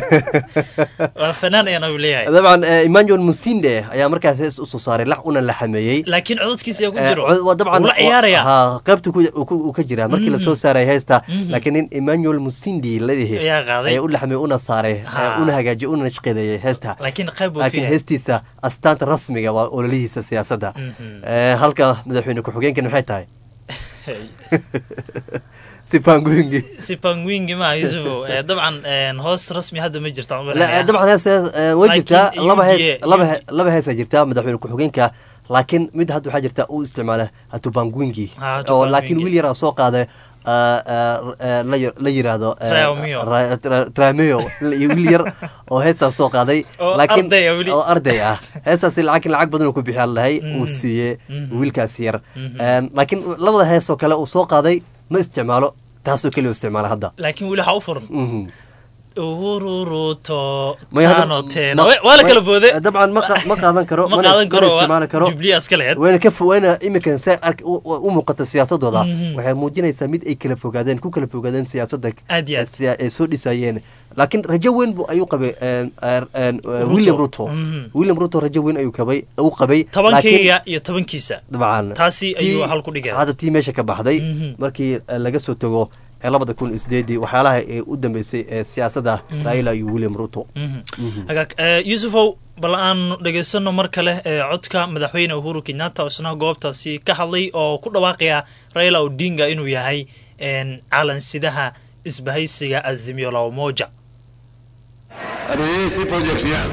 فنان انا ولياي طبعا ايمانويل موسيندي ayaa markaas hees u soo saaray lax una la xameeyay laakiin codadkiisa ay ku jiro طبعا la ciyaaraya ha qabtu ku ka jira markii la soo saaray heesta laakiin Emmanuel Musindi la leeyahay ay u la xameeyay una saaray una hagaajiyay una shaqeeyay heesta laakiin heestiisa astaanta rasmiga waa ololihiisa siyaasadda halka madaxweyne ku xigeenkan waxay tahay سيبانغوينغي ما يزو طبعا هوس رسمي هذا ما جرت لا طبعا هسه وجبتها لبا هسه جرتها مدحوين كحوجينكا لكن مد هادو حاجرتا او استعماله هاتو بانغوينغي لكن ويل يرا سو قاده la yiraahdo Tramio wiil yar oo heesta soo qaaday laakiin oo arday ah heestaas lacag badan ku bixiyay lahay uu siiyay wiilkaas yar laakiin labada hees oo kale uu soo qaaday ma isticmaalo taasoo kale uu isticmaalo hadda laakiin wili waxa u furan ururuto taanoteena wala kala boode dabcan ma qaadan karo isticmaal karo jubliyaas kale weena ka fogeena imika say u muuqato siyaasadooda waxay muujinaysaa mid ay kala fogaadeen siyaasadda ay soo dhisayeen laakiin rajo weyn buu ayuu qabay William Ruto rajo weyn ayuu qabay tobankiiya iyo tobankiisa dabcan taasi ayuu hal ku dhigay hada tii meesha ka baxday markii laga soo tago 2008 waxyaalaha ee u dambeysay siyaasadda Raila iyo William Ruto Yusufow bal aan dhageysano mar kale codka madaxweyne Uhuru Kenyatta oo isna goobtaasi ka hadlay oo ku dhawaaqaya Raila Odinga inuu yahay caalan sidaha isbahaysiga Azimio la Umoja. Hii project yangu.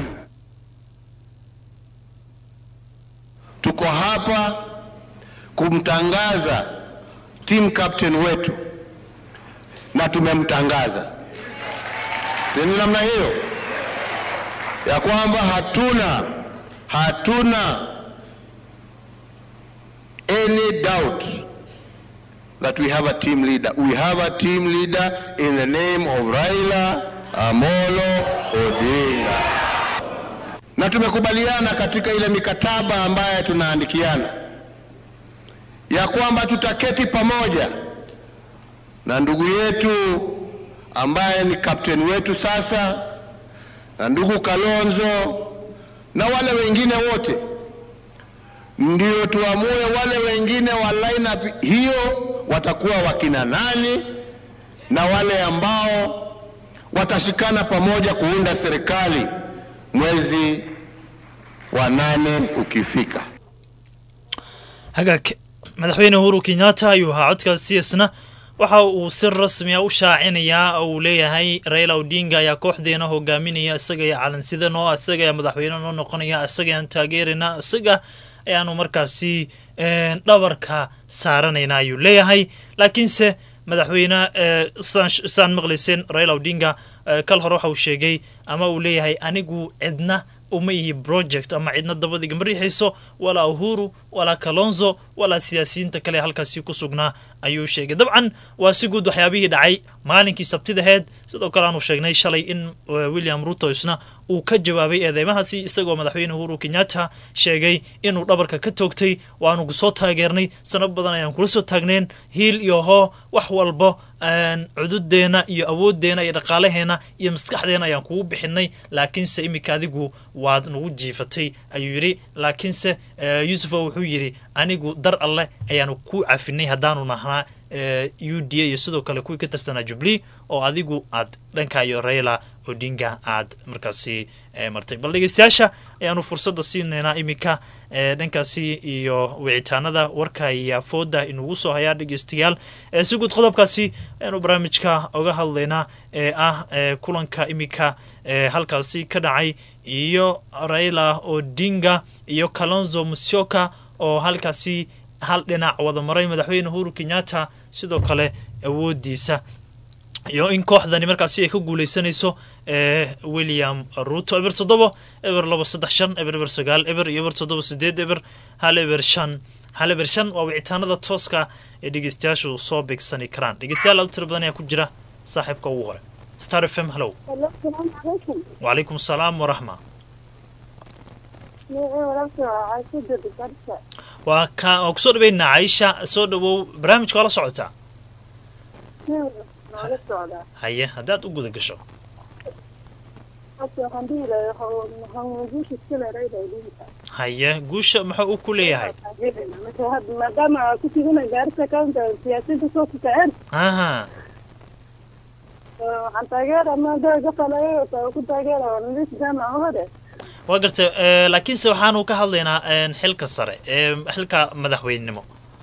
Tuko hapa kumtangaza team captain wetu na tumemtangaza. Si namna hiyo ya kwamba hatuna any doubt that we have a team leader. We have a team leader in the name of Raila Amolo Odinga. Na tumekubaliana katika ile mikataba ambayo tunaandikiana ya kwamba tutaketi pamoja na ndugu yetu ambaye ni captain wetu sasa, na ndugu Kalonzo na wale wengine wote, ndio tuamue wale wengine wa lineup hiyo watakuwa wakina nani, na wale ambao watashikana pamoja kuunda serikali mwezi wa 8 ukifika. Hagak madaxweyne Uhuru Kenyatta ayuu ahaa codkaasi isna waxa uu si rasmi ah u shaacinayaa oo leeyahay Raila Odinga ayaa kooxdeena hogaaminaya isaga iyo calansida noo isaga iyo madaxweyne noo noqonaya isaga aan taageerina isaga ayaanu markaasi dhabarka saaranayna ayuu leeyahay. laakiinse madaxweyne saan maqlaysen Raila Odinga kal hore waxa uu sheegay ama uu leeyahay anigu cidna uma yihi project ama cidna dabadiga mariixayso wala Uhuru wala Kalonzo wala siyaasiyiinta kale halkaasi ku sugnaa ayuu sheegay. dabcan waa si guud waxyaabihii dhacay maalinkii Sabtidaheed, sidoo kale aanu sheegnay shalay in William Ruto isna uu ka jawaabay eedeymahaasi isagoo madaxweyne Uhuru Kenyatta sheegay inuu dhabarka ka toogtay waanu soo taageernay sanad badan ayaan kula soo taagneen hiil iyo ho wax walba cududeena iyo awoodeena iyo dhaqaalaheena iyo maskaxdeena ayaan kugu bixinay, laakiinse imika adigu waad nagu jiifatay ayuu yiri. laakiinse Yusuf wuxuu yiri anigu dar alle ayaanu ku cafinay hadaanu nahnaa UDA iyo sidoo kale kuwii ka tirsanaa Jubilee oo adigu aad dhanka iyo Raila Odinga aad markaasi martay. bal dhageystayaasha ayaanu fursada siinayna imika dhankaasi iyo wicitaanada warka iyo fooda inugu soo hayaa dhageystayaal. si guud qodobkaasi aanu barnaamijka uga hadlaynaa kulanka imika halkaasi ka dhacay iyo Raila Odinga iyo Kalonzo Musyoka oo halkaasi hal dhinac wada maray madaxweyne Uhuru Kenyatta sidoo kale awoodiisa iyo in kooxdani markaasi ay ka guuleysanayso William Ruto. eber 7 eber 235 eber 9 eber iyo eber 78 eber hal eber 5 waa wicitaanada tooska ee dhageystayaashu soo beegsani karaan. dhageystayaal aad tirada badan ayaa ku jira saaxiibka ugu hore Star FM. hello wa alaykum salaam wa rahma. waa ka ku soo dhaweynaa Aisha, soo dhawow barnaamijka la socota. haye hadaad u guda gasho haye guusha maxaa uu ku leeyahay maadaama ku tiguna gaarisa county siyaasada soo kaceen waxaan taageera maadaama qalayo ku taageera nidaam jaamac hore waa gartay. laakiinse waxaanu ka hadlaynaa xilka sare xilka madaxweynenimo.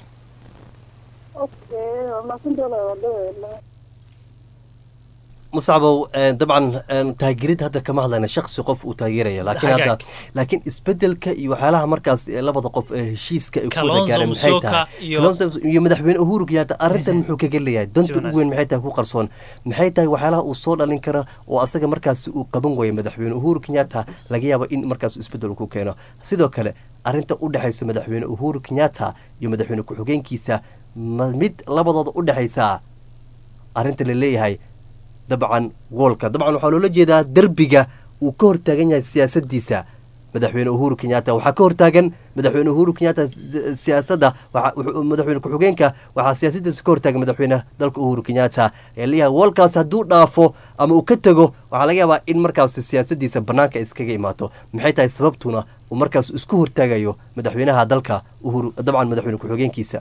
مصعبو طبعا تاجريد هذا كما هذا شخص قف وتاجرية لكن هذا لكن اسبدل يوحالها مركز لبض قف هشيس كالونزو مسوكا كالونزو يمدح بين أهورك يا أردت محوك قال لي دنت وين محيته هو قرصون محيته وحالها وصول الانكرة وأصلا مركز وقبنغو يمدح بين أهورك ياتا لقيا إن مركز اسبدل كوكينا سيدو كله أردت أود حيث مدح بين أهورك ياتا يمدح بين كحوكين كيسا مد لبض أود حيثا أردت اللي هاي طبعا غولكا طبعا waxaa loo jeedaa darbiga uu ka hortaagan yahay siyaasadiisa madaxweyne Uhuru Kenyatta waxa ka hortaagan madaxweyne Uhuru Kenyatta siyaasadda madaxweyne ku-xigeenka waxa siyaasadiisa ka hortaagan madaxweyne dalka Uhuru Kenyatta eliya walkaas haduu dhaafo ama uu ka tago waxa laga yaabaa in markaas siyaasadiisa banaanka iskaga imaato maxay tahay sababtuna uu markaas isku hortaagayo madaxweynaha dalka Uhuru طبعا madaxweyne ku-xigeenkiisa.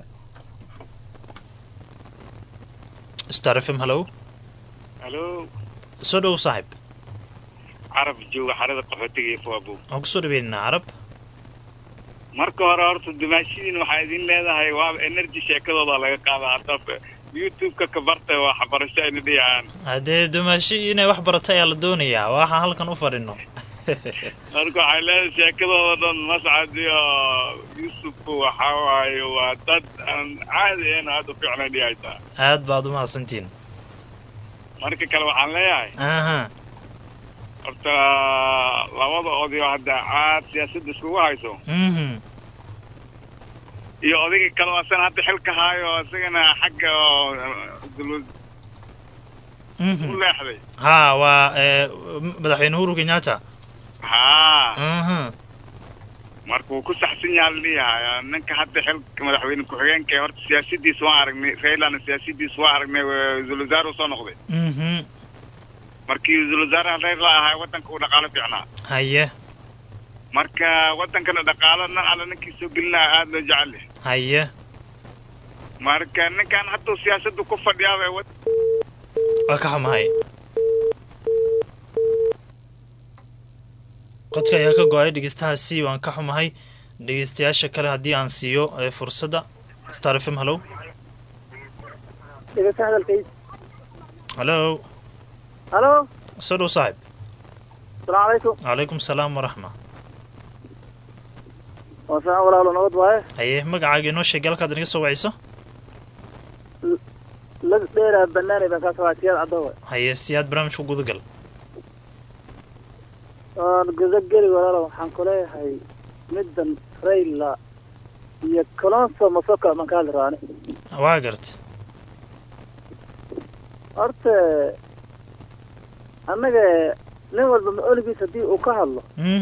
Star FM. hello الو سودو صاحب عرب جوga xarada qaxootiga iyo Faabu oo ku soo dhaweynaa Arab marka hore horta dumaashidiin waxaa idin leedahay waa energy sheekadooda laga qaadaa hadda youtube-ka ka bartay waa waxbarasho ayna dhiyaan haddee dumaashi inay wax barato ayaa la doonayaa waxaan halkan u fadhino marka waxay leedahay sheekadooda dhan Mascad iyo Yuusufku waxaa waaye waa dad aan caadi ahayn aad u fiicnay dhiyaytaa aad baad u mahadsantiin marka kale waxaan leeyahay horta labada odayo hadda caad siyaasadda iskugu hayso iyo odayga kale asan hadda xilka haayo isagana xagga u leexday waa madaxweyne Uhuru Kenyatta markuu ku saxsan yahay leeyahay ninka hadda xilka madaxweyne ku-xigeenka horta siyaasadiisa waa aragnay Railana siyaasadiisa waa aragnay Zuluzaro soo noqday markii Zuluzaro Raila ahaa wadanka uu dhaqaale fiicnaa haye marka wadankana dhaqaaladan ala ninkii soo gelinaa aad loo jecel yahay haye marka ninkan hadda siyaasaddu ku fadhiyaa waa ka xumahay qodka ayaa ka go-ay dhegeystahaasi waan ka xumahay dhegeystayaasha kale haddii aan siiyo fursadda Star FM hello hello soo dhow saaxib السلام عليكم. عليكم السلام ورحمة. وسلام ولا نود واي. أيه مقعد إنه شغال كده نيجي سوى عيسى. لا دير بناني بس سوى سياد عدوه. هي سياد برام شو جود قل. جود قل ولا حنقوله هاي مدن ريلا يكلون سمسكة مكان راني. واقرت. أرت أنا نقول بمقولي سدي وكهلا.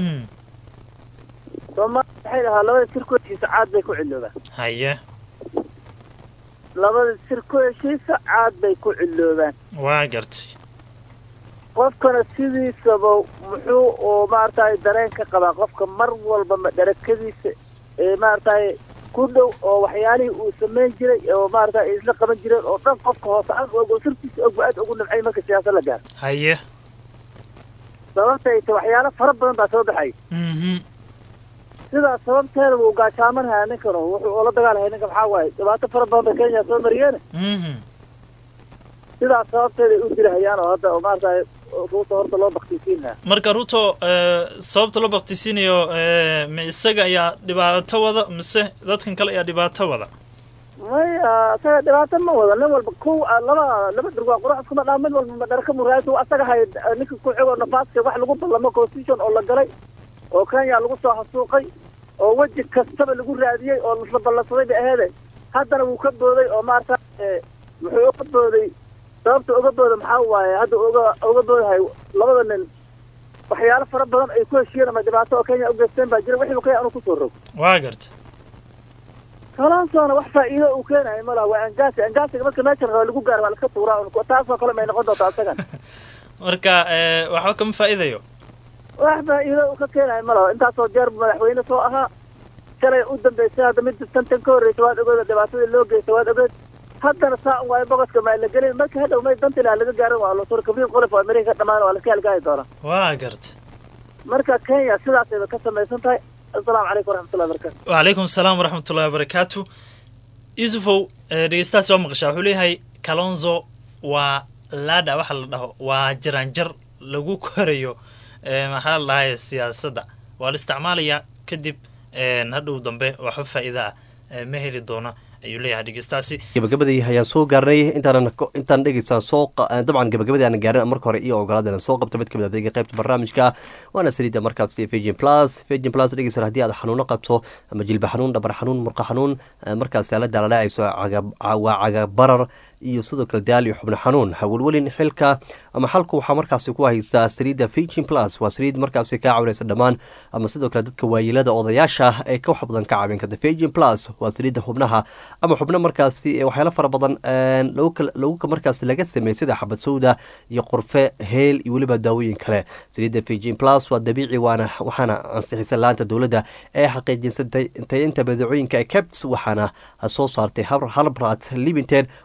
ثم حيلها لو تركوا شيء ساعات بيكون علوبة. هيا. لو تركوا شيء ساعات بيكون علوبة. واقرت. قف كان سيدي سبوا محو ومارتاي درين كقبا قف كان مر والبا دركدي مارتاي كله وحيالي وسمين جري ومارتاي إسلا قبل جري وطن قف كهوسان وقصرتي أقعد أقول نبعي ما كسياسة لقار. هيا. sababtay waxyaalo fara badan baa soo baxay sida sababteeda uu gaashaamanahay ninkan wuxuu la dagaalahay ninka waxa waaye dhibaato fara badan bay Kenya soo mariyeen sida sababteeda uu dilahayaan oo hadda maartay Ruto horta loo baqtisiinaa marka Ruto sababta loo baqtisiinayo ma isaga ayaa dhibaato wada mise dadkan kale ayaa dhibaato wada maya asaga dhibaato ma wada nin walba ku laba durwa qurax kuma dhaamin walba madarka muraayadu asaga hay ninka ku xigo nafaaska wax lagu balamo constitution oo la galay oo Kenya lagu soo xasuuqay oo waji kastaba lagu raadiyay oo la ballansaday baahade haddana wuu ka booday oo maarta wuxuu ka booday sababta uga booday maxaa waaye hadda uga booday labada nin waxyaalo fara badan ay ku heshiiyeen ma dhibaato oo Kenya u geysteen baa jira wixii Kenya uu ku soo rog waa garta kalaantoona wax faa'iido uu keenay malaha waa angaasiga marka meesha lagu gaaro waa la ka tuuraa oo taasoo kale ma noqon doontaa asagan marka waxa ka faa'iidayo wax faa'iido uu ka keenay malaha intaasoo jeer madaxweyne soo ahaa shalay u dambeysay hadda mid tantan ka horreysay waa ogeed dhibaatada loo geystay waa ogeed haddana saa waa boqoska ma la gelin marka hadda ma dantii laga gaarin waa la soo kabriin qolof oo Amerika dhamaan waa la ka halgaay doona waa garta marka Kenya sidaas ay ka samaysan tahay السلام عليكم ورحمة الله وبركاته. وعليكم السلام ورحمة الله وبركاته. يوسفو ديستاس ومقشة حولي هاي كالونزو ولادا وحل له وجرانجر لغو كوريو محل هاي السياسة والاستعمالية كدب نهدو دنبه وحفة إذا مهل الدونة ayuu leeyahay dhegeystaasi gabagabadii ayaa soo gaarnay intaan dhegeysta soo dabcan gabagabadii aan gaarin marka hore iyo ogolaadana soo qabta mid kamid ah qaybta barnaamijka waana saliida markaas Virgin Plus dhegeysta haddii aad xanuuno qabto ama jilba xanuun dhabar xanuun murqa xanuun markaas la daalacayso caga barar iyo sidoo kale daal iyo xubno xanuun hawlwalin xilka ama xalku waxa markaas ku haysta saliida Virgin Plus waa saliid markaas ka caawinaysa dhamaan ama sidoo kale dadka waayilada odayaasha ay ka wax badan ka caawin karta Virgin Plus waa saliida xubnaha ama xubno markaas waxyaalo fara badan lagu markaas laga sameeyay sida xabad sawda iyo qorfe heel iyo waliba daawooyin kale saliida Virgin Plus waa dabiici waxaana ansixisay laanta dawladda ee xaqiijisay inta badeecooyinka Caps waxaana soo saartay Halbrat Limited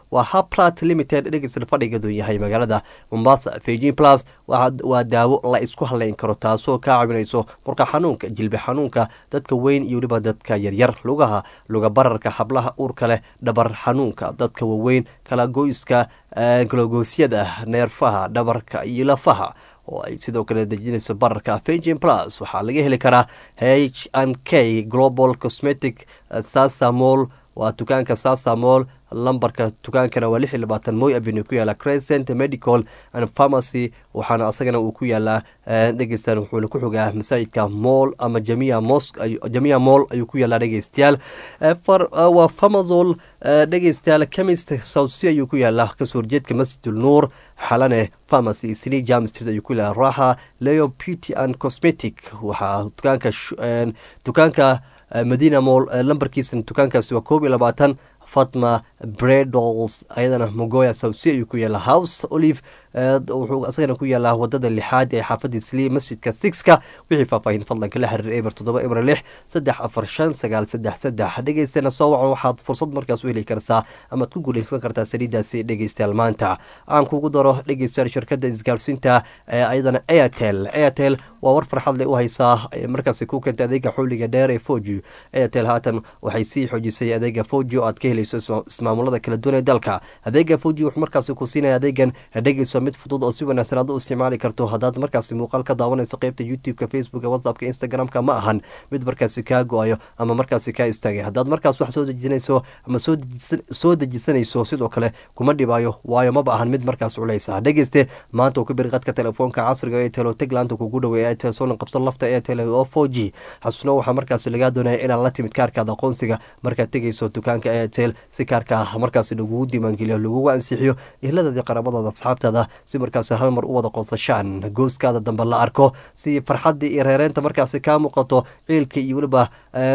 waa Haplat Limited dhegeysta fadhigeedu yahay magaalada Mombasa. Fijin Plus waa daawo la isku haleyn karo taasoo ka caawinayso murqa xanuunka, jilbi xanuunka, dadka weyn iyo waliba dadka yaryar, luga bararka, hablaha uurka leh, dhabar xanuunka, dadka waaweyn, kala goysyada, neerfaha, dhabarka iyo lafaha oo ay sidoo kale dejinayso bararka. Fijin Plus waxaa laga heli karaa H&K Global Cosmetic, Sasa Mall, waa dukaanka Sasa Mall, lambarka dukaankana waa 26 Moi Avenue ku yaala Crescent Medical and Pharmacy, waxaana asagana uu ku yaalaa dhegeystaan wuxuuna ku xogaa masaajidka Mall ama Jamia Mall ayuu ku yaalaa dhegeystayaal. Waa Famazol dhegeystayaal Chemist South Sea ayuu ku yaalaa kasoo horjeedka Masjidul Nuur. Xalane Pharmacy Sri Jam Street ayuu ku yaalaa. Raha Leo Beauty and Cosmetic waxaa dukaanka Medina Mall, lambarkiisa dukaankaasi waa 22 Fatma Breadols ayadana Mogoya South Sea ayuu ku yaalaa. House Olive wuxuu asagana ku yaalaa wadada 6 ee xaafadda Sli masjidka 6ka. wixii faahfaahin fadlanka la xiriir eber 7 eber 6 345 dhegeystana soo wacan waxaad fursad markaas u heli kartaa ama ku guuleysan kartaa saliidaasi dhegeystayaal. maanta aan kugu daro dhegeystayaal shirkadda isgaarsiinta ayadana Airtel waa war farxad leh u haysaa markaas ku keentay adeega xulliga dheer ee 4G. Airtel haatan waxay sii xoojisay adeega 4G oo aad ka helayso ismaamulada kala duwan ee dalka. adeega 4G wuxuu markaas ku siinaya adeegan dhegeyso mid fudud oo si wanaagsan aad u isticmaali karto. haddaad markaas muuqaal ka daawanayso qaybta YouTube-ka, Facebook-ka, WhatsApp-ka, Instagram-ka ma ahan mid markaas kaa go-ayo ama markaas kaa istaagay. haddaad markaas wax soo dejinayso ama soo dejisanayso sidoo kale kuma dhibaayo, waayo ma ahan mid markaas culeysa. dhegeyste maanta uu ku bir qadka telefoonka casriga ee Airtel oo Tagland kugu dhaweeyay Airtel soo qabsan lafta Airtel oo 4G. xasuusna waxaa markaas laga doonaya inaad la timid kaarkaada aqoonsiga markaad tegayso dukaanka Airtel si kaarka markaas lagugu diiwaangeliyo, lagugu ansixiyo eheladaada, qarabadaada, asxaabtaada si markaas hal mar u wada qoonsashaan, gooskaada dambe la arko, si farxadii iyo reereenta markaas ka muuqato, ciilka iyo waliba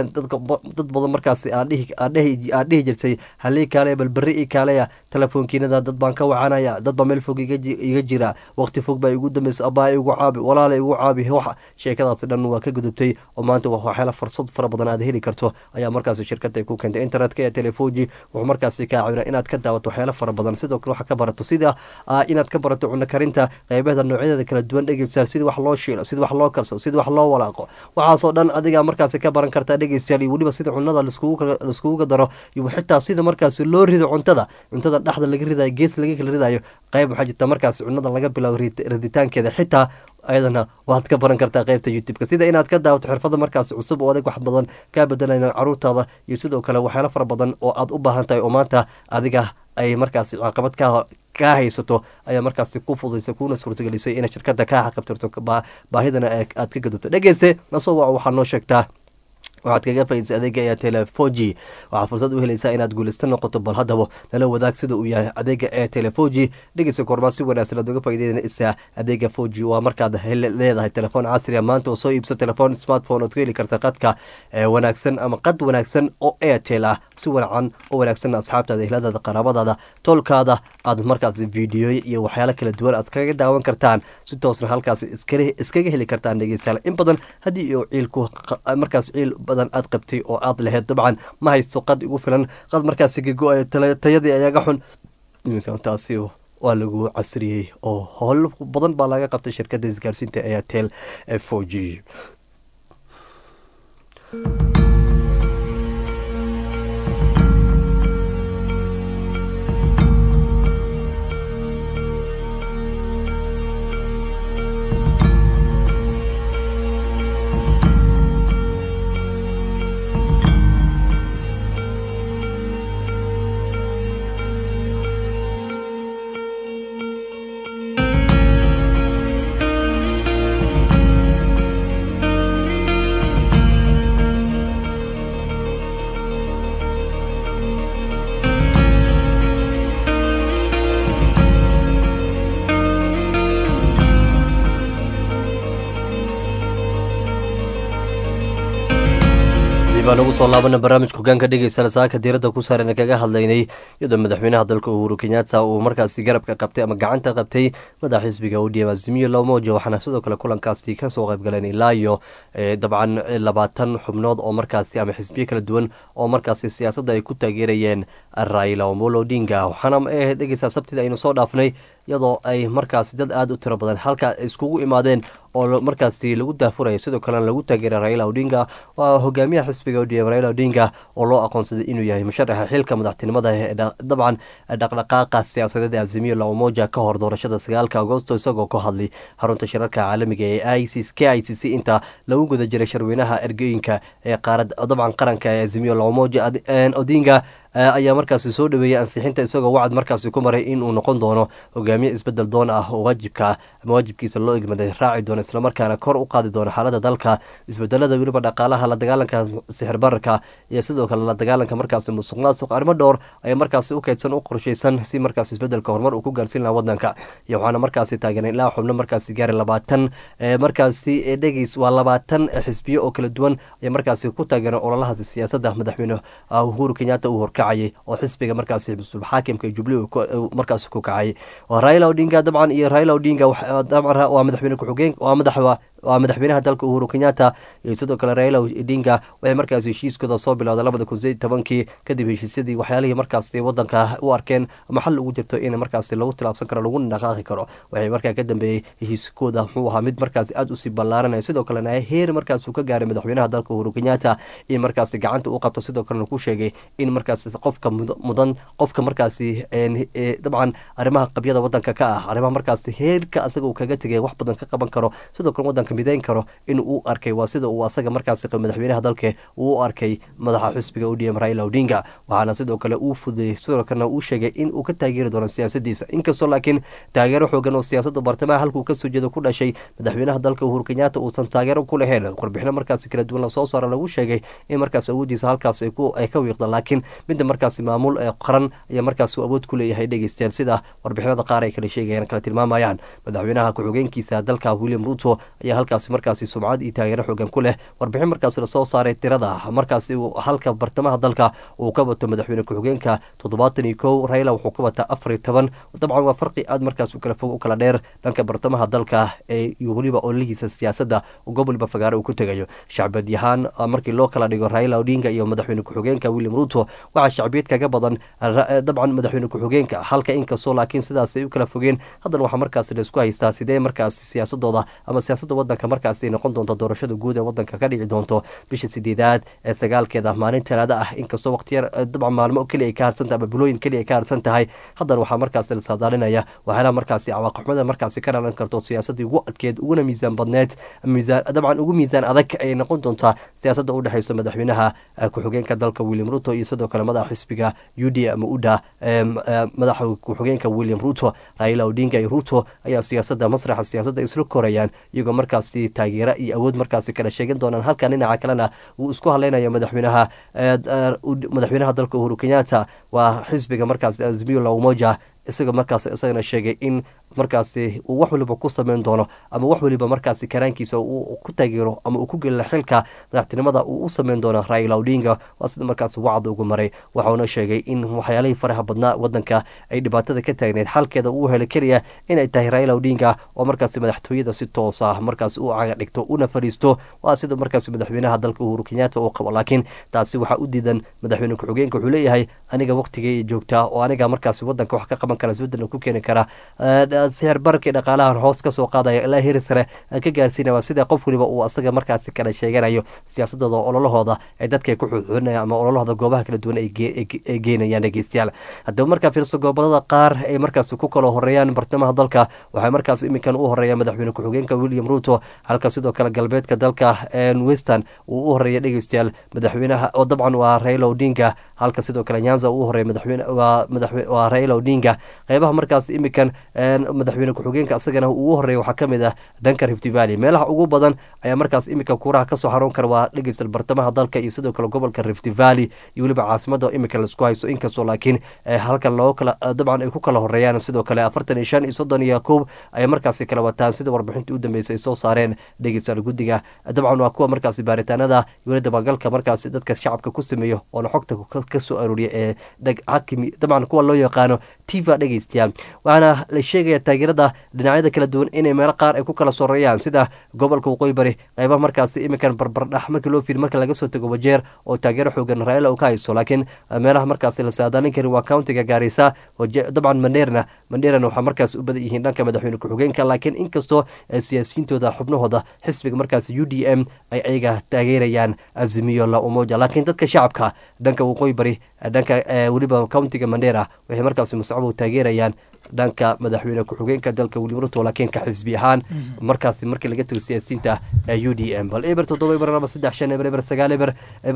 dad badan markaas aad dhihi jirtay halii kaale balbari ii kaaleya telefoonkiinada dad baan ka wacanaya, dad baa meel fog iga jira, waqti fog baa igu dambaysa, abaa igu caabi, walaala igu caabi. sheekadaasi dhan waa ka gudubtay oo maanta waxyaala fursad fara badan aad heli karto ayaa markaas shirkadda ay ku keentay. internetka ee telefoonji wuxuu markaas ka caawinaa inaad ka daawato waxyaala fara badan, sidoo kale waxaa ka barato sida inaad ka barato cunno karinta qaybaheeda noocyadeeda kala duwan dhegeystayaal, sida wax loo shiilo, sida wax loo karsado, sida wax loo walaaqo, waxaasoo dhan adiga markaas ka baran kartaa dhegeystayaal. iyo weliba sida cunnada laiskugu daro iyo xitaa sida markaas loo rido cuntada dhexda laga ridayo, gees laga kala ridayo, qayb waxaa jirta markaas cunnada laga bilaabo riditaankeeda xitaa ayadana waad ka baran kartaa qaybta YouTube-ka, sida inaad ka daawato xirfada markaas cusub oo adag wax badan ka bedelayna caruurtaada iyo sidoo kale waxyaalo fara badan oo aad u baahan tahay oo maanta adiga ay markaas caqabad ka haysato ayaa markaas ku fududaysa kuna suurtagelisay inaad shirkadda ka xaqabtirto baahidana aad ka gudubto. dhegeyste nasoo wac waxaa noo sheegtaa waxaad kaga faa'iidaysay adeega Airtel 4G. waxaad fursad u helaysaa inaad guulaysta noqoto, bal haddaba nala wadaag sida uu yahay adeega Airtel 4G. dhegeysa kormaa si wanaagsan aad uga faa'iidaysanaysaa adeega 4G. waa markaad leedahay telefoon casri ah maanta oo soo iibso telefoon smartphone ood ka heli karta qadka wanaagsan ama qad wanaagsan oo Airtel ah, si wacan oo wanaagsan asxaabtaada, ehladaada, qaraabadaada, tolkaada aad markaas video iyo waxyaalo kala duwan aad kaga daawan kartaan, si toosna halkaas iskaga heli kartaan dhegeystayaal. in badan haddii iyo ciilku markaas ciil badan aad qabtay oo aad lahayd dabcan ma haysto qad igu filan, qad markaas gago-ay tayadii ayaga xun, iminkan taasi waa lagu casriyey oo howl badan baa laga qabtay shirkadda isgaarsiinta Airtel 4G. baan ugu soo laabana barnaamijka hogaanka dhegeysa saaka diirada ku saaran kaga hadlaynay iyadoo madaxweynaha dalka Uhuru Kenyatta uu markaasi garabka qabtay ama gacanta qabtay madax xisbiga ODM Azimio la Umoja waxaana sidoo kale kulankaasi ka soo qayb galeen ilaa iyo dabcan 20 xubnood oo markaasi ama xisbiyo kala duwan oo markaasi siyaasadda ay ku taageerayeen Raila Amolo Odinga waxaana dhegeysa sabtida aynu soo dhaafnay iyadoo ay markaasi dad aad u tiro badan halka iskugu imaadeen oo markaasi lagu daafurayo sidoo kale lagu taageeray Raila Odinga waa hogaamiyaha xisbiga ODM Raila Odinga oo loo aqoonsaday inuu yahay musharaxa xilka madaxtinimada ee dabcan dhaqdhaqaaqa siyaasadeed ee Azimio la Umoja ka hor doorashada 9 Agoosto isagoo ka hadlay xarunta shirarka caalamiga ee ICC inta lagu guda jiray shirweynaha ergooyinka ee dabcan qaranka ee Azimio la Umoja Odinga ayaa markaasi soo dhaweeyay ansixinta isagoo wacd markaasi ku maray in uu noqon doono hogaamiye isbedel doon ah oo waajibkiisa loo igmaday raaci doono isla markaana kor u qaadi doono xaaladda dalka isbedelada weliba dhaqaalaha la dagaalanka sixir bararka iyo sidoo kale la dagaalanka markaasi musuqmaasuq arrimo dhowr ayaa markaasi u kaydsan u qorshaysan si markaasi isbedelka horumar uu ku gaarsiin lahaa wadanka iyo waxaana markaasi taageeray ilaa xubno markaasi gaaray 20 markaasi dhegeys waa 20 xisbiyo oo kala duwan ayaa markaasi ku taageeray ololahaasi siyaasadda madaxweyne Uhuru Kenyatta uu oo xisbiga markaasi xaakimka Jubilee markaasi ku kacay Raila Odinga dabcan iyo Raila Odinga waa madaxweyne ku xigeen waa madaxweynaha dalka Uhuru Kenyatta iyo sidoo kale Raila Odinga waxay markaasi heshiiskooda soo bilowday 2010 kadib heshiisyadii waxyaalihii markaasi wadanka u arkeen ama xal ugu jirto in markaasi lagu tilaabsan karo lagu dhaqaaqi karo waxay markaa ka dambeeyay heshiiskooda wuxuu ahaa mid markaasi aad u sii ballaaranaya sidoo kalena heer markaasi uu ka gaaray madaxweynaha dalka Uhuru Kenyatta in markaasi gacanta uu qabto sidoo kalena ku sheegay in markaasi qofka mudan qofka markaasi dabcan arrimaha qabyada wadanka ka ah arrimaha markaasi heerka asaga uu kaga tagay wax badan ka qaban karo sidoo kale wadanka midayn karo in uu arkay waa sida uu asaga markaasi madaxweynaha dalka uu u arkay madaxa xisbiga ODM Raila Odinga waxaana sidoo kale uu fuday sidoo kale uu sheegay in uu ka taageeri doono siyaasadiisa inkastoo laakiin taageero xoogan oo siyaasadda bartamaha halkuu ka soo jeedo ku dhashay madaxweynaha dalka Uhuru Kenyatta uusan taageero ku lahayn warbixino markaasi kala duwan la soo saaray lagu sheegay in markaasi awoodiisa halkaas ay ka wiiqda laakiin midda markaasi maamul qaran ayaa markaas uu awood ku leeyahay dhegeystayaal sida warbixinada qaar ay kala sheegayaan kala tilmaamayaan madaxweynaha ku-xigeenkiisa dalka William Ruto ayaa halkaasi markaasi sumcad iyo taageero xoogan ku leh warbixin markaasi la soo saaray tirada markaasi halka bartamaha dalka uu ka wato madaxweyne ku-xigeenka 71 Raila wuxuu ka wataa 14 dabcan waa farqi aad markaas u kala fog u kala dheer dhanka bartamaha dalka ee waliba ololihiisa siyaasadda gobolba fagaaro uu ku tagayo shacbiyadyahan markii loo kala dhigo Raila Odinga iyo madaxweyne ku-xigeenka William Ruto waxa shacbiyad kaga badan dabcan madaxweyne ku-xigeenka halka inkastoo laakiin sidaas ay u kala fogeen haddana waxaa markaasi la isku haystaa sidee markaasi siyaasadooda ama siyaasadda wadanka markaasi noqon doonto doorashada guud ee wadanka ka dhici doonto bisha 8 ee 9 maalin talaada ah inkastoo waqtiyar dabcan maalmo kaliya ay ka harsan tahay ama bilooyin kaliya ay ka harsan tahay haddana waxaa markaasi la saadaalinaya waxyaalaha markaasi cawaaqibxumada markaasi ka dhalan karto siyaasaddii ugu adkeed uguna miisaan badneed dabcan ugu miisaan adag ay noqon doontaa siyaasadda u dhexeyso madaxweynaha ku-xigeenka dalka William Ruto iyo sidoo kale madaxa xisbiga UDA ama UDA madaxa ku-xigeenka William Ruto Raila Odinga iyo Ruto ayaa siyaasadda masraxa siyaasadda isla korayaan iyagoo markaasi taageero iyo awood markaasi kala sheegan doonaan halka dhinaca kalena uu isku hadlaynayo madaxweynaha dalka Uhuru Kenyatta waa xisbiga markaasi Azimio la Umoja isaga markaas isagana sheegay in markaasi uu wax waliba ku sameyn doono ama wax waliba markaasi karaankiisa uu ku taageero ama uu ku gelina xilka madaxtinimada uu u sameyn doono Raila Odinga waa sida markaasi wacd ugu maray waxaana sheegay in waxyaalihii faraha badnaa wadanka ay dhibaatada ka taagneed xalkeeda uu helay kaliya inay tahay Raila Odinga oo markaasi madaxtooyada si toos ah markaasi uu caga dhigto una fariisto waa sida markaasi madaxweynaha dalka Uhuru Kenyatta uu qabo laakiin taasi waxa u diidan madaxweyne ku-xigeenka wuxuu leeyahay aniga waqtigay joogtaa oo aniga markaasi wadanka wax ka qaban kara isbedel ku keeni kara sixir bararka dhaqaalaha hoos ka soo qaadaya ilaa heer sare ka gaarsiinaya sida qof waliba uu asaga markaasi kala sheeganayo siyaasadooda ololahooda ay dadka ku xuxuunayaan ama ololahooda goobaha kala duwan ay geenayaan dhegeystayaal haddaba markaa fiirso gobolada qaar ay markaasi ku kala horeeyaan bartamaha dalka waxay markaasi iminkan u horeeya madaxweyne ku-xigeenka William Ruto halka sidoo kale galbeedka dalka Western uu u horeeya dhegeystayaal madaxweynaha oo dabcan waa Raila Odinga halka sidoo kale Nyanza uu horeeya madaxweyne waa Raila Odinga qaybaha markaas iminkan madaxweyne ku-xigeenka asagana ugu horeeya waxaa ka mid ah dhanka Rift Valley. meelaha ugu badan ayaa markaas imika kuuraha kasoo xaroon kara waa dhegeysta bartamaha dalka iyo sidoo kale gobolka Rift Valley iyo weliba caasimada imika laisku hayso inkastoo laakiin halkan loo kala dabcan ay ku kala horeeyaan sidoo kale 45 iyo 31 ay markaasi kala wataan sida warbixinta u dambeysay soo saareen dhegeysta guddiga dabcan waa kuwa markaasi baaritaanada iyo dabagalka markaasi dadka shacabka ku sameeyo oo xogta ka soo aruuriya ee hakimi dabcan kuwa loo yaqaano TV dhegeystayaal waxaana la sheegaya taageerada dhinacyada kala duwan inay meelo qaar ay ku kala soreeyaan sida gobolka waqooyi bari qaybaha markaasi imikan barbardhax markii loo fiiriyo marka laga soo tago Wajeer oo taageero xoogan Raila uu ka haysto laakiin meelaha markaasi la saadaalin karin waa countiga Garissa dabcan Mandera waxa markaasi u badan yihiin dhanka madaxweyne ku-xigeenka laakiin inkastoo siyaasiyiintooda xubnahooda xisbiga markaasi UDM ay ayaga taageerayaan Azimio la Umoja laakiin dadka shacabka dhanka waqooyi bari dhanka weliba countiga Mandera waxay markaasi muscabo taageerayaan dhanka madaxweyne ku-xigeenka dalka William Ruto laakiin ka xisbi ahaan markaasi markii laga tago siyaasiyiinta UDM bal eber 7 eber 3 eber 9 eber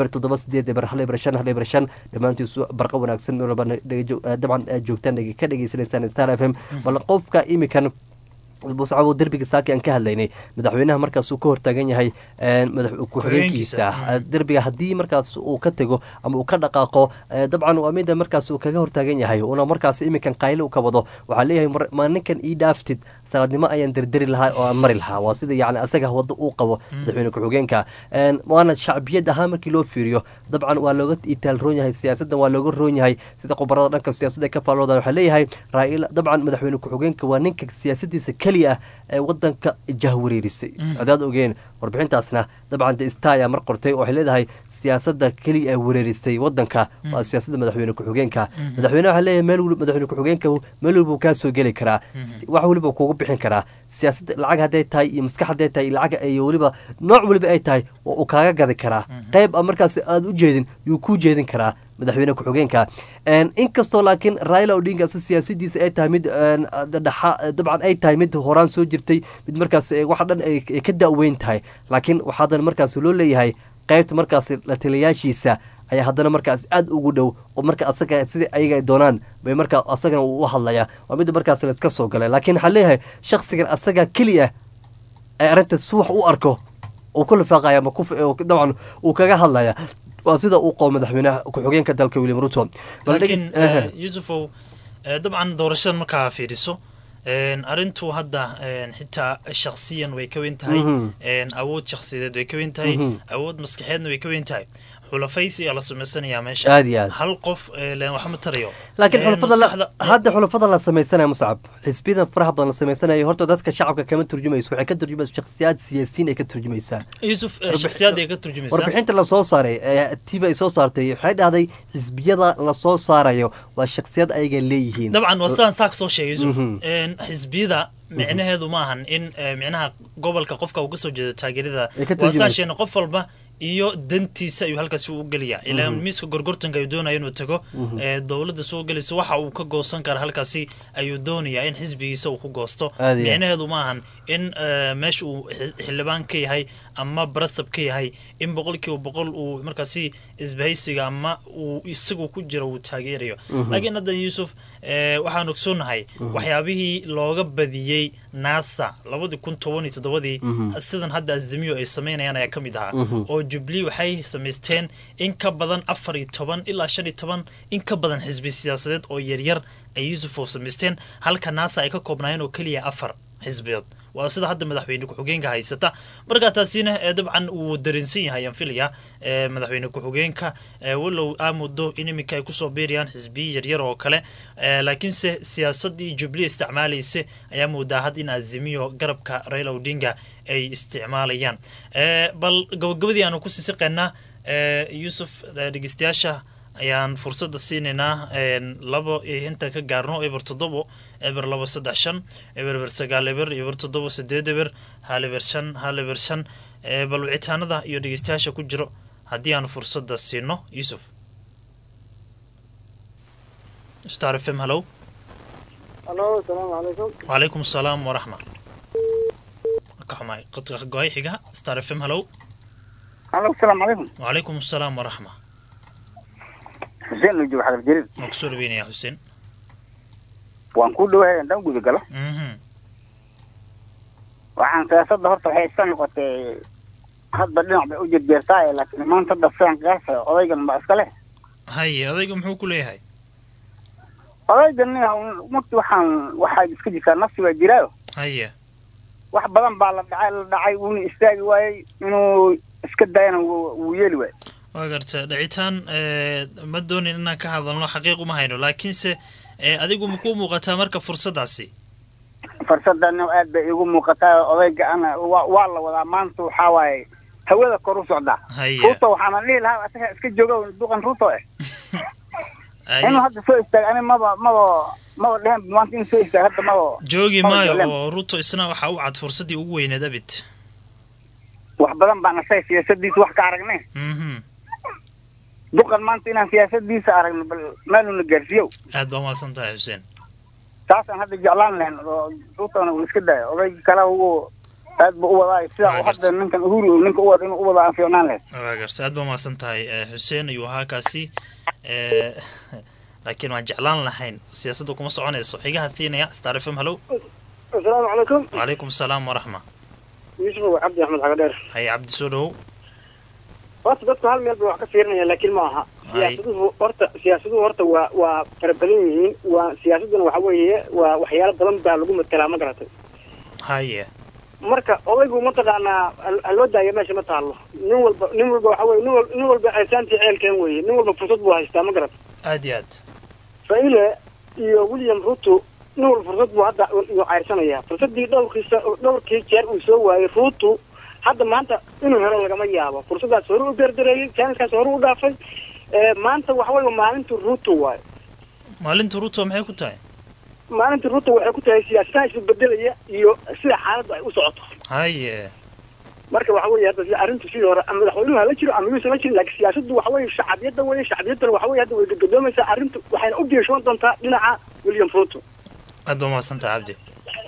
7 eber 8 eber 5 eber 5 dhamaantiisu barqa wanaagsan dabcan joogtaan ka dhageysanaysaan Star FM bal qofka imikan buscabo derbiga saaki aan ka hadlaynay madaxweynaha markaas uu ka hortaagan yahay ku-xigeenkiisa derbiga haddii markaas uu ka tago ama uu ka dhaqaaqo dabcan waa mida markaas uu kaga hortaagan yahay una markaas imikan qayle u ka wado waxaa leeyahay ma ninkan ii dhaaftid salaadnimo ayaan derderi lahaa oo aan mari lahaa waa sida yacni asaga waddo uu qabo madaxweyne ku-xigeenka waana shacbiyad ahaan markii loo fiiriyo dabcan waa looga itaal roon yahay siyaasaddan waa looga roon yahay sida khubarada dhanka siyaasadda ka faallooda waxaa leeyahay Raila dabcan madaxweyne ku-xigeenka waa ninka siyaasadiisa kaliya ee wadanka jahwareerisay hadaad ogeen warbixintaasna dabcan istaya mar qortay oo waxay leedahay siyaasadda kaliya ee wareerisay wadanka waa siyaasadda madaxweyne ku-xigeenka madaxweynaha waxaa leeyahay madaxweyne ku-xigeenka meel walba kaa soo geli karaa wax waliba kuugu bixin karaa siyaasadda lacag hadday tahay iyo maskax hadday tahay lacag iyo weliba nooc waliba ay tahay oo uu kaaga gadi karaa qayb markaas aad u jeedin yuu kuu jeedin karaa madaxweyne ku-xigeenka inkastoo laakiin Raila Odinga siyaasadiisa ay tahay mid dabcan ay tahay mid horaan soo jirtay mid markaas wax dhan ay ka daaweyn tahay laakiin waxaadan markaas loo leeyahay qaybta markaas la taliyaashiisa ayaa haddana markaas aad ugu dhow oo marka asaga sidii ayaga ay doonaan bay markaa asagana uu u hadlaya waa mid markaas la iska soo galay laakiin waxaa leeyahay shakhsigan asaga keliya ay arrinta si wax u arko uu ku lifaaqaya ama dabcan uu kaga hadlaya waa sida uu qabo madaxweynaha ku-xigeenka dalka William Ruto laakiin Yusufow dabcan doorashada markaa fiiriso arintu hadda xitaa shakhsiyan way ka weyn tahay awood shakhsiyeed way ka weyn tahay awood maskaxeedna way ka weyn tahay xulafaysi la sameysanayaa meesha hal qof leen wax ma tarayo laakiin xulafada la sameysanayo Muscab xisbiyadan faraha badan la sameysanayo horta dadka shacabka kama turjumayso waxay ka turjumaysaa shakhsiyaad siyaasiyiin ay ka turjumaysaa Yusuf shakhsiyaad ay ka turjumaysaa warbixinta la soo saaray TV ay soo saartay waxay dhahday xisbiyada la soo saarayo waa shakhsiyaad ayaga leeyihiin dabcan wasaan saak soo sheegay Yusuf xisbiyada micnaheedu ma ahan in micnaha gobolka qofka uu ka soo jeedo taageerada wasaasheena qof walba iyo dantiisa ayuu halkaas u geliyaa ilaa miiska gorgortanka ayuu doonaya inuu tago dowladda soo gelaysa waxa uu ka goosan kara halkaasi ayuu doonayaa in xisbigiisa uu ku goosto micnaheedu ma ahan in meesha uu xildhibaan ka yahay ama barasab ka yahay in 100% uu markaasi isbahaysiga ama uu isagu ku jiro uu taageerayo laakiin hadda Yusuf waxaan ogsoonahay waxyaabihii looga badiyay NASA 2017 sidan hadda Azimio ay sameynayaan ayaa kamid ahaa oo Jubilee waxay sameysteen in ka badan 14 ilaa 15 in ka badan xisbi siyaasadeed oo yaryar ay Yusuf oo sameysteen halka NASA ay ka koobnaayeen oo kaliya 4 xisbiyood waa sida hadda madaxweyne ku-xigeenka haysata marka taasina dabcan uu dareensan yahay filaya madaxweyne ku-xigeenka walow aamuddo in imika ay ku soo beeriyaan xisbiyo yaryar oo kale laakiin siyaasadii Jubilee isticmaalaysa ayaa moodaa had in Azimio garabka Raila Odinga ay isticmaalayaan bal gabagabadii aanu ku siisiqeynaa Yusuf dhageystayaasha ayaan fursada siinayna labo inta ka gaarno eber 7 eber 235 eber 9 eber eber 7 eber hal eber 5 bal wicitaanada iyo dhageystayaasha ku jiro haddii aan fursada siino Yusuf Star FM hello السلام عليكم وعليكم السلام ورحمة كحماي قد قاي حاجة ستار FM hello السلام عليكم وعليكم السلام ورحمة حسين نجيب حق الجريد مكسور بيني يا حسين waan ku dhawahay intaan guda galo waxaan siyaasadda horta waxay iska noqotay hadba dhinac bay u jirjeertaa laakiin maanta hadda fiican qiyaasa odaygan baa iska leh haye odayga muxuu ku leeyahay odaygan markii waxaa iska jirtaa nafsi baa jiraayo haye wax badan baa la dhacay wuuna istaagi waayey inuu iska dayana wuu yeeli waayey waa garta dhicitaan ma doonin inaan ka hadalno xaqiiq uma hayno laakiinse adigu ma ku muuqataa marka fursaddaasi fursaddan aad bay igu muuqataa odayga ana waa la wadaa maanta waxaa waaye hawada kor u socdaa ruuto waxaana dhihi lahaa asaga iska jooga duqan ruuto inuu hadda soo istaaga ani maba dhehen maanta inuu soo istaaga hadda joogi maayo oo ruuto isna waxaa u cad fursaddii ugu weyneed abid wax badan baan asay siyaasadiisa wax ka aragnay duqan maanta inaan siyaasadiisa aragno bal maaluna gaarsiiyow aad baa mahadsan tahay xuseen taasaan hadda jeclaan lahayn oo ruutona uu iska daayo odayga kale ugu aad buu u wadaa sida hadda ninkan uhuru ninka u wada inuu u wada aan fiicnaan lahayd waa garta aad baa mahadsan tahay xuseen ayuu ahaa kaasi laakiin waan jeclaan lahayn siyaasadda kuma soconayso xigaha siinaya star fm hallow assalaamu calaykum wacalaykum asalaam waraxma yuusuf cabdi axmed xagadheer haye cabdi soo dhawow horta dadku hal meel bay wax ka fiirinaya laakiin ma aha siyaasaduhu horta waa fara badan yihiin waa siyaasaduna waxa weeye waa waxyaalo badan baa lagu matelaa ma garatay haye marka odaygu mataqaanaa haloo daaya meesha ma taallo nin walba waxa weye nin walba aysaantii ceelkeen weye nin walba fursad buu haystaa ma garatay aad iyo aad faile iyo william ruto nin walba fursad buu hadda iyu cayrsanayaa fursaddii dhowrkii jeer uu soo waayey ruto hadda maanta inuu helo lagama yaabo fursaddaas hore u derdereeyey jaaniskaas hore u dhaafay maanta waxa weeye maalinta ruto waayo maalinta ruto maxay ku tahay maalinta ruto waxay ku tahay siyaasadaha isbedelaya iyo sida xaaladda ay u socoto haye marka waxa weeye hadda arrintu sidii hore ama madaxweynuhu hala jiro ama yuusan la jirin laakiin siyaasaddu waxa weeye shacbiyadda weeye shacbiyaddana waxa weeye hadda way gadgadoomaysaa arrintu waxayna u geeshoon doontaa dhinaca william ruto aad baa mahadsantaha cabdi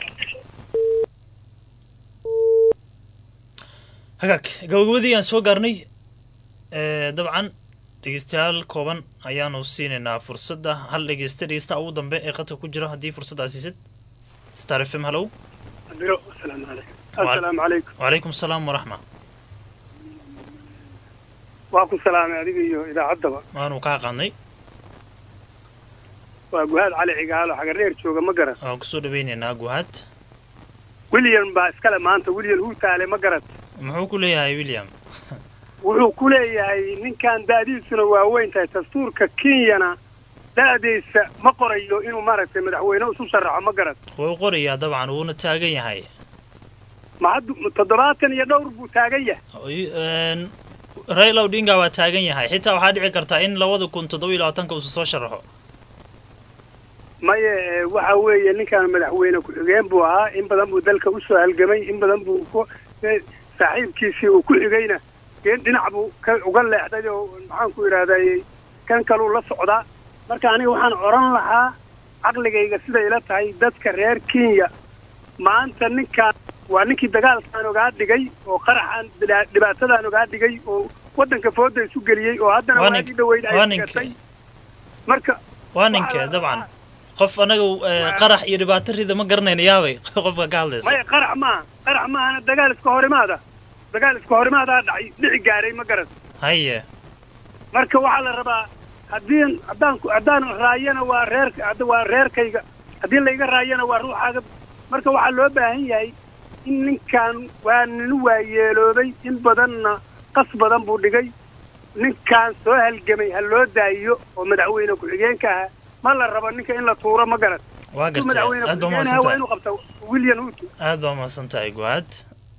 hagaag gabagabadii aan soo gaarnay dabcan dhegeystayaal kooban ayaanu siinaynaa fursadda hal dhegeysta ugu dambe ee qadka ku jira haddii fursaddaa siisid star f m hallow asalaamu calaykum wacalaykum asalaam waraxma waa ku salaamay adiga iyo idaacaddaba waanu kaa qaadnay waa guhaad cali cigaalo xagadheer jooga ma garan waan kusoo dhawaynaynaa guhaad william baa iskale maanta william huutaale ma garan muxuu ku leeyahay william wuxuu ku leeyahay ninkan da'diisuna waa weyn tahay dastuurka kenyana da'diisa ma qorayo inuu maaragtay madaxweyne isu sharaxo ma garan wuu qorayaa dabcan wuuna taagan yahay ma hadda 70 buu taagan yahay Raila Odinga waa taagan yahay xitaa waxaa dhici karta in 2027 uu soo sharaxo maye waxa weeye ninkan madaxweyne ku-xigeen buu ahaa in badan buu dalka u soo halgamay in badan buu saaxiibkiisii uu ku xigayna dhinac buu uga leexday oo maxaan ku idhahdayey kan kaluu la socdaa marka aniga waxaan oran lahaa caqligayga siday ila tahay dadka reer kenya maanta ninkaan waa ninkii dagaalkaan ogaa dhigay oo qaraxaan dhibaatadaan ogaa dhigay oo waddanka fooda isu geliyey oo haddana waagii dhaweyd ay gatay marka waa ninkee dabcan qof anaga qarax iyo dhibaato rida ma garanayna yaabay qofka ka hadlaysa maya qarax maahana dagaal iska horimaadaa dhici gaaray ma garan haye marka waxaa la rabaa haddaan raayana waa reerkayga haddii layga raayana waa ruuxaaga marka waxaa loo baahan yahay in ninkan waa nin waayeeloobay in badanna qas badan buu dhigay ninkaan soo halgamay ha loo daayiyo oo madaxweyne ku-xigeenka aha ma la rabo ninka in la tuuro ma garan waa gartay aad baa mahadsantahay inuu qabta william Ruto aad baa mahadsantahay guhaad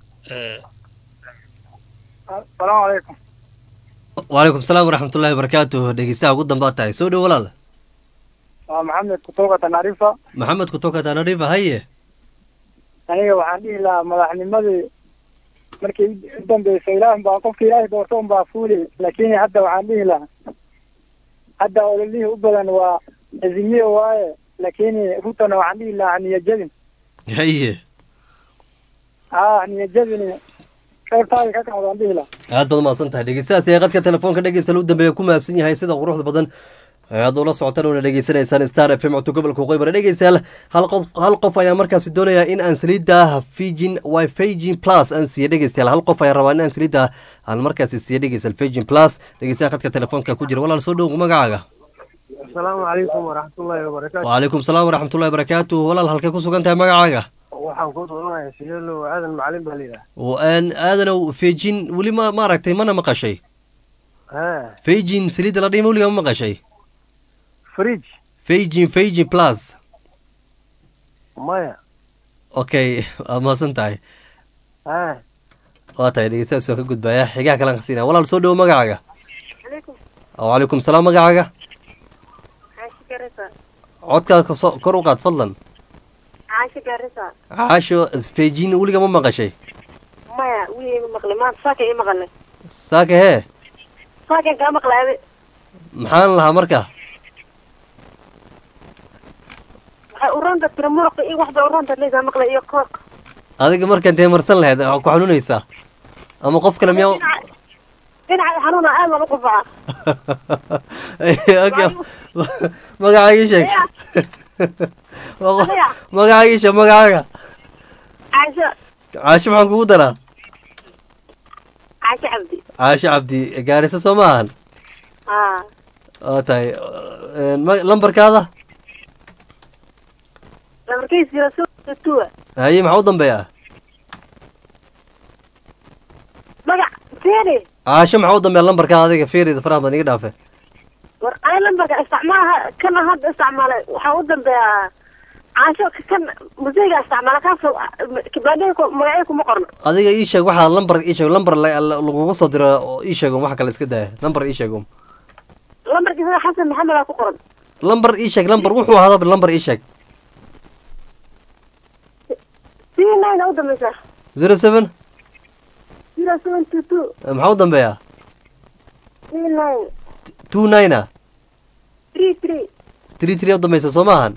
asalaamu calaykum wacalaykum salaam waraxmatullahi wabarakaatuh dhegeystaha ugu dambaad tahay soo dhow walaal waa maxamed kutoka tanarifa maxamed kutoka tanarifa haye aniga waxaan dhihi lahaa madaxnimadii markii u dambeysay qofka ilaahay doorto unbaa fuuli laakiin hadda waxaan dhihi lahaa hadda ololihii u badan waa azimiye waaye laakiin rutana waxaan dhihi lahaa niyajabin haye niyajabin qaybtaada ka kacdaan dhihi lahaa aad baad umahadsan tahay dhegeystahaas ee qadka telefoonka dhegeysta u dambeeya ku mahadsan yahay sida quruxda badan aad ula socotaan una dhegeysanaysaan Star FM codka gobolka Qoybara dhegeystayaal hal qof ayaa markaasi doonaya in aan saliida Fijin Plus aan siiyo dhegeystayaal hal qof ayaa rabaa in aan saliida aan markaasi siiyo dhegeystayaal Fijin Plus dhegeystayaal khadka telefoonka ku jira walaal soo dhow magacaaga السلام عليكم ورحمة الله وبركاته. وعليكم السلام ورحمة الله وبركاته ولا halkee ku sugan tahay magacaaga waxaan ku suganahay Siyeelo aadan macallin baliida waan aadanow Fijin wali ma aragtay mana maqashay Fijin saliida la dhimo wali ma maqashay Fijin Plus maya okay ma san tahay waa tahay dhegeystayaal soo ka gudbaya xigaa kala qasina walaal soo dhow magacaaga وعليكم السلام magacaaga codka kor u qaad fadlan caasho Fijin weliga ma maqashay maya wii maqlay ma saaka ii maqlay saaka hee saaka ka maqlay maxaan lahaa marka waxa uranta tiramuruq iyo waxba uranta leeyahay maqlay iyo kook adiga markan intee marsan lahayd ku xanuunaysaa ama qof kale miyaa dhinaca xanuuna aad loo qufaa magacaaga sheeg magacaaga sheeg magacaaga caasho maxaan kugu daraa caasho cabdi gaarisa soo maahan waa tahay lambarkaada haye maxaa u dambeeya caasho maxaa u dambeeya lambarkaada adiga fiirida faraha badan iga dhaafe war ay lambarka isticmaalaha kana hadda isticmaalay waxaa u dambeeyaa caasho kan musiga isticmaala kaas kibaadeen magacay kuma qorno adiga ii sheeg waxaa lambar ii sheeg lambar lagugu soo diro oo ii sheeg wax kale iska daaya lambar ii sheeg lambarkiisa xasan maxamed aa ku qoran lambar ii sheeg lambar wuxuu ahaada lambar ii sheeg 39 u dambaysa 07 0722 maxaa u dambeeya 39 29 33 u dambaysa soo maahan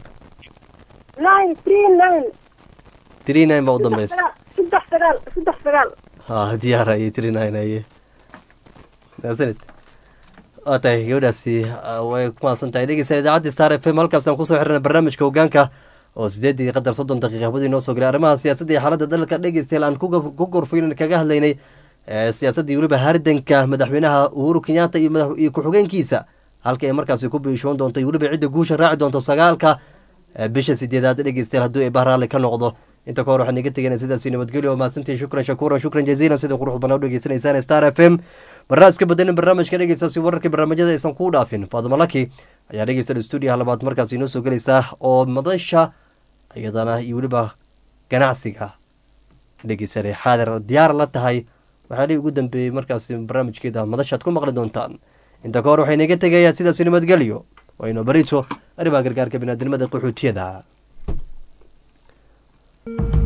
939 39 baa u dambaysa saddex sagaal diyaar ayay 39 aye naasanid waa tahay gabadhaasi way ku maasan tahay dhegeysa idaacadda Star FM halkaasaan kusoo xirnay barnaamijka hogaanka oo 8:30 daqiiqo habadii noo soo galay arrimaha siyaasadda iyo xaaladda dalka dhegeystayaal aan ku gorfayn kaga hadlaynay siyaasadda waliba hardanka madaxweynaha Uhuru Kenyatta iyo ku-xigeenkiisa halka ay markaasi ku biishoon doonto waliba cidda guusha raaci doonto 9 bisha 8 dhegeystayaal hadduu ay bahraale ka noqdo inta ka hor waxaan iga tegaynaa sidaas nabadgelyo oo maasantiin shukran jaziilan sida quruxda badan u dhageysanaysaan Star FM barnaamijka badan barnaamijka dhegeystaasi wararka barnaamijyada aysan ku dhaafin Faadimo Laki ayaa dhegeysta studio labaad markaasi inoo soo galaysa oo madasha ayadana iyo waliba ganacsiga dhegeysanay xaadir diyaar la tahay waxaa ugu dambeeyay markaasi barnaamijkeeda madashaad ku maqli doontaan inta ka hor waxay naga tegayaa sidaas nabadgelyo waynu barito arrimaha gargaarka bini'aadanimada qaxootiyada